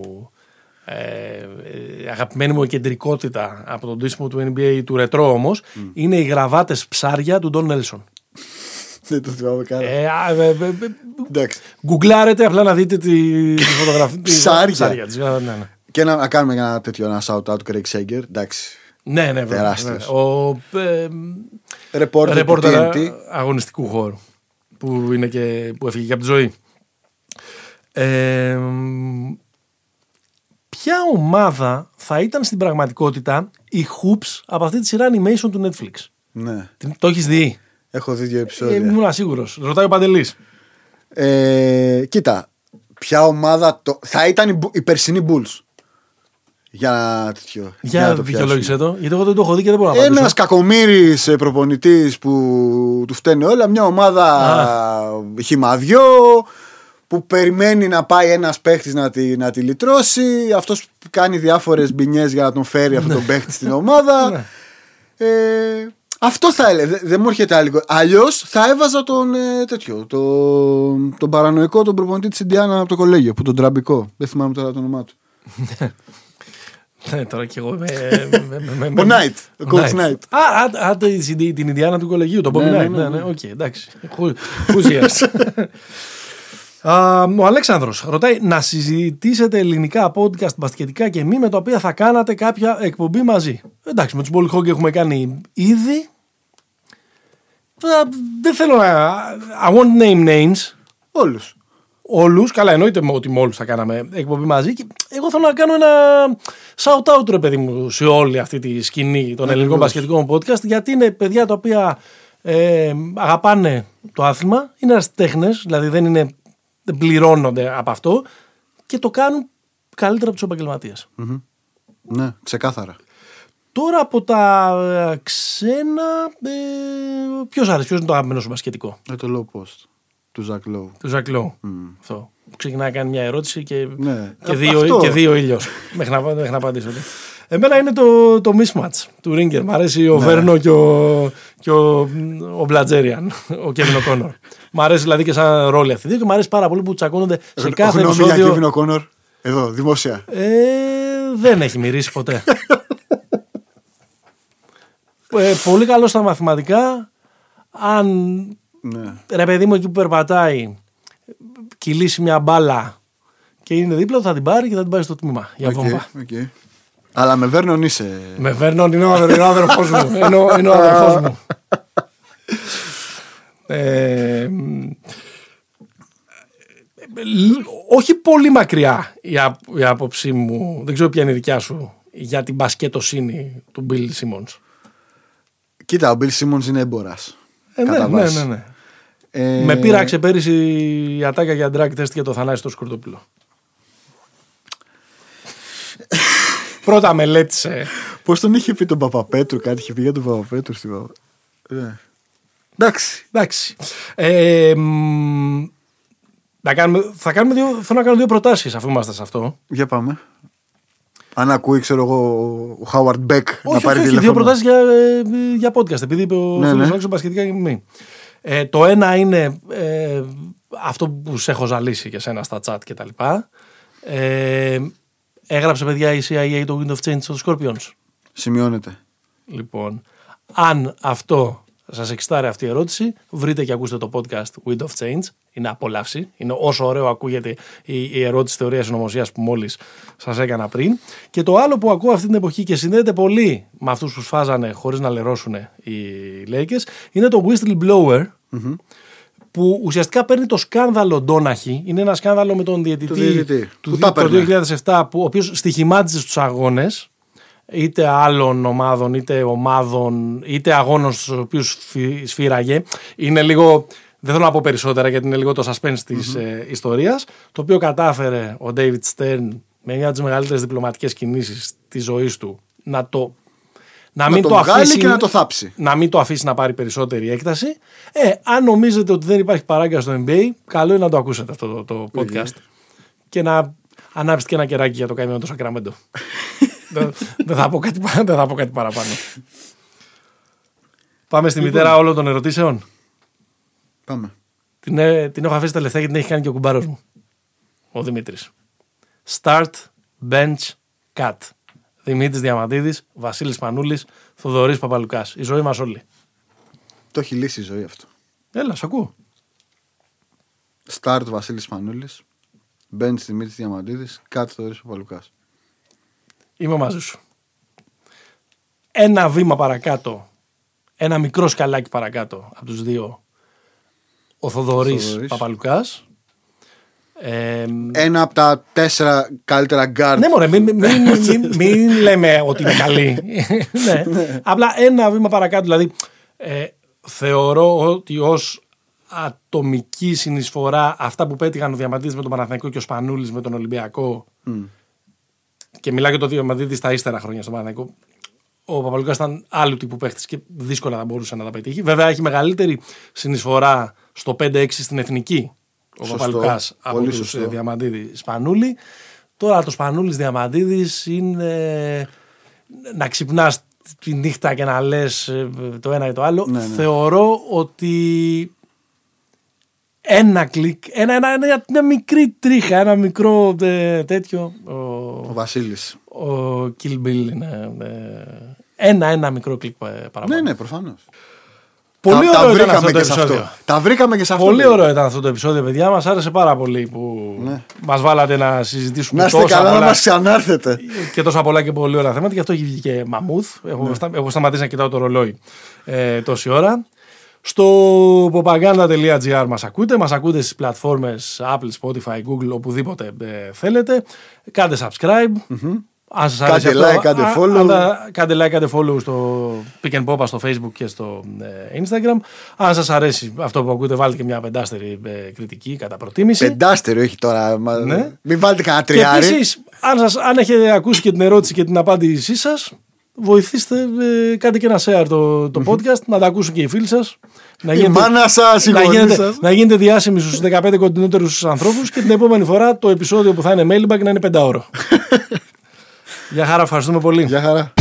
μου κεντρικότητα από τον ντύσιμο του NBA του ρετρό όμως είναι οι γραβάτες ψάρια του Ντον Νέλσον.
Δεν το θυμάμαι καν.
Γκουγκλάρετε απλά να δείτε τη φωτογραφία.
Ψάρια.
Ναι.
Και να κάνουμε ένα τέτοιο ένα shout-out του Craig Sager. Εντάξει.
Ναι,
τεράστιος.
Ο ρεπόρτερ αγωνιστικού χώρου που έφυγε και από τη ζωή. Ποια ομάδα θα ήταν στην πραγματικότητα η Hoops από αυτή τη σειρά animation του Netflix?
Ναι.
Το έχεις δει?
Έχω δει 2 επεισόδια.
Ήμουν σίγουρος. Ρωτάει ο Παντελής.
Κοίτα, ποια ομάδα θα ήταν η περσινή Bulls. Για τέτοιο.
Για δικαιολόγησέ το, γιατί εγώ δεν το έχω δει και δεν μπορώ να απαντήσω.
Ένας κακομοίρης προπονητής που του φταίνε όλα, μια ομάδα χυμαδιό που περιμένει να πάει ένας παίχτης να τη λυτρώσει. Αυτός κάνει διάφορες μπινιές για να τον φέρει αυτόν τον παίχτη στην ομάδα. Αυτό θα έλεγε. Δεν μου έρχεται άλλο. Αλλιώς θα έβαζα τον παρανοϊκό, τον προπονητή της Ιντιάνα από το κολέγιο, που τον τραμπικό. Δεν θυμάμαι τώρα το όνομά του.
Ναι, τώρα κι εγώ.
Ο Νάιτ. Ο Coach Knight.
Την Ιντιάνα του κολεγίου, τον Bobby Knight. Ναι, οκ, εντάξει. Χουζίας. Ο Αλέξανδρος ρωτάει να συζητήσετε ελληνικά podcast μπασκετικά και μη με τα οποία θα κάνατε κάποια εκπομπή μαζί. Εντάξει, με τους Ball Hockey έχουμε κάνει ήδη. Δεν θέλω να. I won't name names. Όλους. Καλά, εννοείται ότι με όλους θα κάναμε εκπομπή μαζί. Και εγώ θέλω να κάνω ένα shout out, ρε παιδί μου, σε όλη αυτή τη σκηνή των ελληνικών μπασκετικών podcast, γιατί είναι παιδιά τα οποία αγαπάνε το άθλημα, είναι ερασιτέχνες, δηλαδή δεν πληρώνονται από αυτό και το κάνουν καλύτερα από τους επαγγελματίες.
Mm-hmm. Ναι, ξεκάθαρα.
Τώρα από τα ξένα, ποιος είναι το αγαπημένο σου μπασκετικό?
Το low post του Ζακ Λόου.
Αυτό. Ξεκινάει να κάνει μια ερώτηση και,
ναι.
και δύο ήλιος μέχρι να απαντήσω. Εμένα είναι το mismatch του Ringer. Μ' αρέσει ο Βέρνο και ο Μπλατζέριαν, ο Κέβιν Οκόνορ. Μ' αρέσει δηλαδή και σαν ρόλοι αυτοί και μ' αρέσει πάρα πολύ που τσακώνονται σε κάθε επεισόδιο.
Γνώμη για Κέβιν Οκόνορ, εδώ, δημόσια.
Δεν έχει μυρίσει ποτέ. Πολύ καλό στα μαθηματικά. Αν ρε παιδί μου εκεί που περπατάει κυλήσει μια μπάλα και είναι δίπλα, θα την πάρει και θα την πάρει στο τμήμα για βόμβα.
Okay. Αλλά με Βέρνον είσαι.
Με Βέρνον είναι ο αδερφός μου. Είναι ο αδερφός μου. Όχι πολύ μακριά η άποψή μου, δεν ξέρω ποια είναι η δικιά σου, για την μπασκετοσύνη του Bill Simmons.
Κοίτα, ο Bill Simmons είναι έμπορας.
Ναι. Με πείραξε πέρυσι η ατάκα για drag test για το Θανάση το Σκουρτόπουλο. Πρώτα μελέτησε. Πώς
τον είχε πει τον Παπαπέτρου, κάτι είχε πει για τον Παπαπέτρου στην Παπα.
Εντάξει. Θέλω να κάνω δύο προτάσεις αφού είμαστε σε αυτό.
Για πάμε. Αν ακούει, ξέρω εγώ, ο Χάουαρντ Μπεκ να πάρει τηλέφωνο.
Δύο προτάσεις για podcast, επειδή είπε ο φίλος Άξο Μπασκετικά και μη. Το ένα είναι αυτό που σε έχω ζαλίσει και σένα στα chat και τα λοιπά. Έγραψε, παιδιά, η CIA το Wind of Change στο Scorpions.
Σημειώνεται.
Λοιπόν, αν αυτό σας εξητάρει αυτή η ερώτηση, βρείτε και ακούστε το podcast Wind of Change. Είναι απόλαυση. Είναι όσο ωραίο ακούγεται η ερώτηση θεωρίας συνωμοσίας που μόλις σας έκανα πριν. Και το άλλο που ακούω αυτή την εποχή και συνδέεται πολύ με αυτούς που σφάζανε χωρίς να λερώσουν οι Lakers είναι το whistleblower. Που ουσιαστικά παίρνει το σκάνδαλο Ντόναχι. Είναι ένα σκάνδαλο με τον διαιτητή του 2007, ο οποίος στοιχημάτιζε στους αγώνες, είτε άλλων ομάδων, είτε αγώνων στους οποίους σφύραγε. Είναι λίγο, δεν θέλω να πω περισσότερα γιατί είναι λίγο το suspense της ιστορίας, το οποίο κατάφερε ο David Stern με μια από τις μεγαλύτερες διπλωματικές κινήσεις της ζωής του να μην το αφήσει,
και να το θάψει.
Να μην το αφήσει να πάρει περισσότερη έκταση. Αν νομίζετε ότι δεν υπάρχει παράγκα στο NBA, καλό είναι να το ακούσετε αυτό το podcast. Και να ανάψετε και ένα κεράκι για το καημένο του Σακραμέντο. Δεν θα πω κάτι παραπάνω. Πάμε στη μητέρα όλων των ερωτήσεων.
Πάμε.
Την έχω αφήσει τελευταία γιατί την έχει κάνει και ο κουμπάρος μου, ο Δημήτρης. Start, bench, cut. Δημήτρης Διαμαντίδης, Βασίλης Πανούλης, Θοδωρής Παπαλουκάς. Η ζωή μας όλη.
Το έχει λύσει η ζωή αυτό.
Έλα, σ' ακούω.
Start Βασίλης Πανούλης, bench Δημήτρης Διαμαντίδης, cut Θοδωρής Παπαλουκάς.
Είμαι μαζί σου. Ένα βήμα παρακάτω, ένα μικρό σκαλάκι παρακάτω από τους δύο, ο Θοδωρής Παπαλουκάς.
Ένα από τα 4 καλύτερα guard.
Ναι, μωρέ, μην λέμε ότι είναι καλή. Ναι. Απλά ένα βήμα παρακάτω. Δηλαδή, θεωρώ ότι ως ατομική συνεισφορά αυτά που πέτυχαν ο Διαμαντίδης με τον Παναθηναϊκό και ο Σπανούλης με τον Ολυμπιακό. Και μιλάω για το Διαμαντίδη στα ύστερα χρόνια στον Παναθηναϊκό. Ο Παπαλουκάς ήταν άλλου τύπου παίχτης και δύσκολα θα μπορούσε να τα πετύχει. Βέβαια, έχει μεγαλύτερη συνεισφορά στο 5-6 στην εθνική. Ο Παπαλουκάς από τους Διαμαντίδη Σπανούλη. Τώρα το Σπανούλης Διαμαντίδης είναι να ξυπνάς τη νύχτα και να λες το ένα ή το άλλο.
Ναι.
Θεωρώ ότι ένα κλικ, μια μικρή τρίχα, ένα μικρό τέτοιο.
Ο Βασίλης.
Ο Kill Bill είναι ένα μικρό κλικ παραπάνω.
Ναι, προφανώς.
Πολύ ωραίο ήταν αυτό το επεισόδιο.
Τα βρήκαμε και σε αυτό.
Πολύ ωραίο ήταν αυτό το επεισόδιο, παιδιά. Μας άρεσε πάρα πολύ που μας βάλατε να συζητήσουμε
τόσα πολλά. Να είστε καλά, να μας ξανάρθετε.
Και τόσα πολλά και πολύ ωραία θέματα. Γι' αυτό έχει βγει και μαμούθ. Έχω σταματήσει να κοιτάω το ρολόι τόση ώρα. Στο popaganda.gr μας ακούτε στις πλατφόρμες Apple, Spotify, Google, οπουδήποτε θέλετε. Κάντε subscribe. Αν σας αρέσει
κάντε like, κάντε follow.
Κάντε like, κάντε follow στο Pick and Pop, στο Facebook και στο Instagram. Αν σας αρέσει αυτό που ακούτε, βάλτε και μια πεντάστερη κριτική κατά προτίμηση.
Πεντάστερη, όχι τώρα. Ναι. Μην βάλετε κανένα τριάρι.
Και επίσης, αν έχετε ακούσει και την ερώτηση και την απάντησή σας, βοηθήστε, κάντε και ένα share το podcast, να τα ακούσουν και οι φίλοι σας.
Η μάνα σας, η γονή σας.
Να γίνετε διάσημοι στους 15 κοντινότερους ανθρώπους και την επόμενη φορά το επεισόδιο που θα είναι mailbag να είναι 5 ώρο. Γεια χαρά, ευχαριστούμε πολύ.
Γεια χαρά.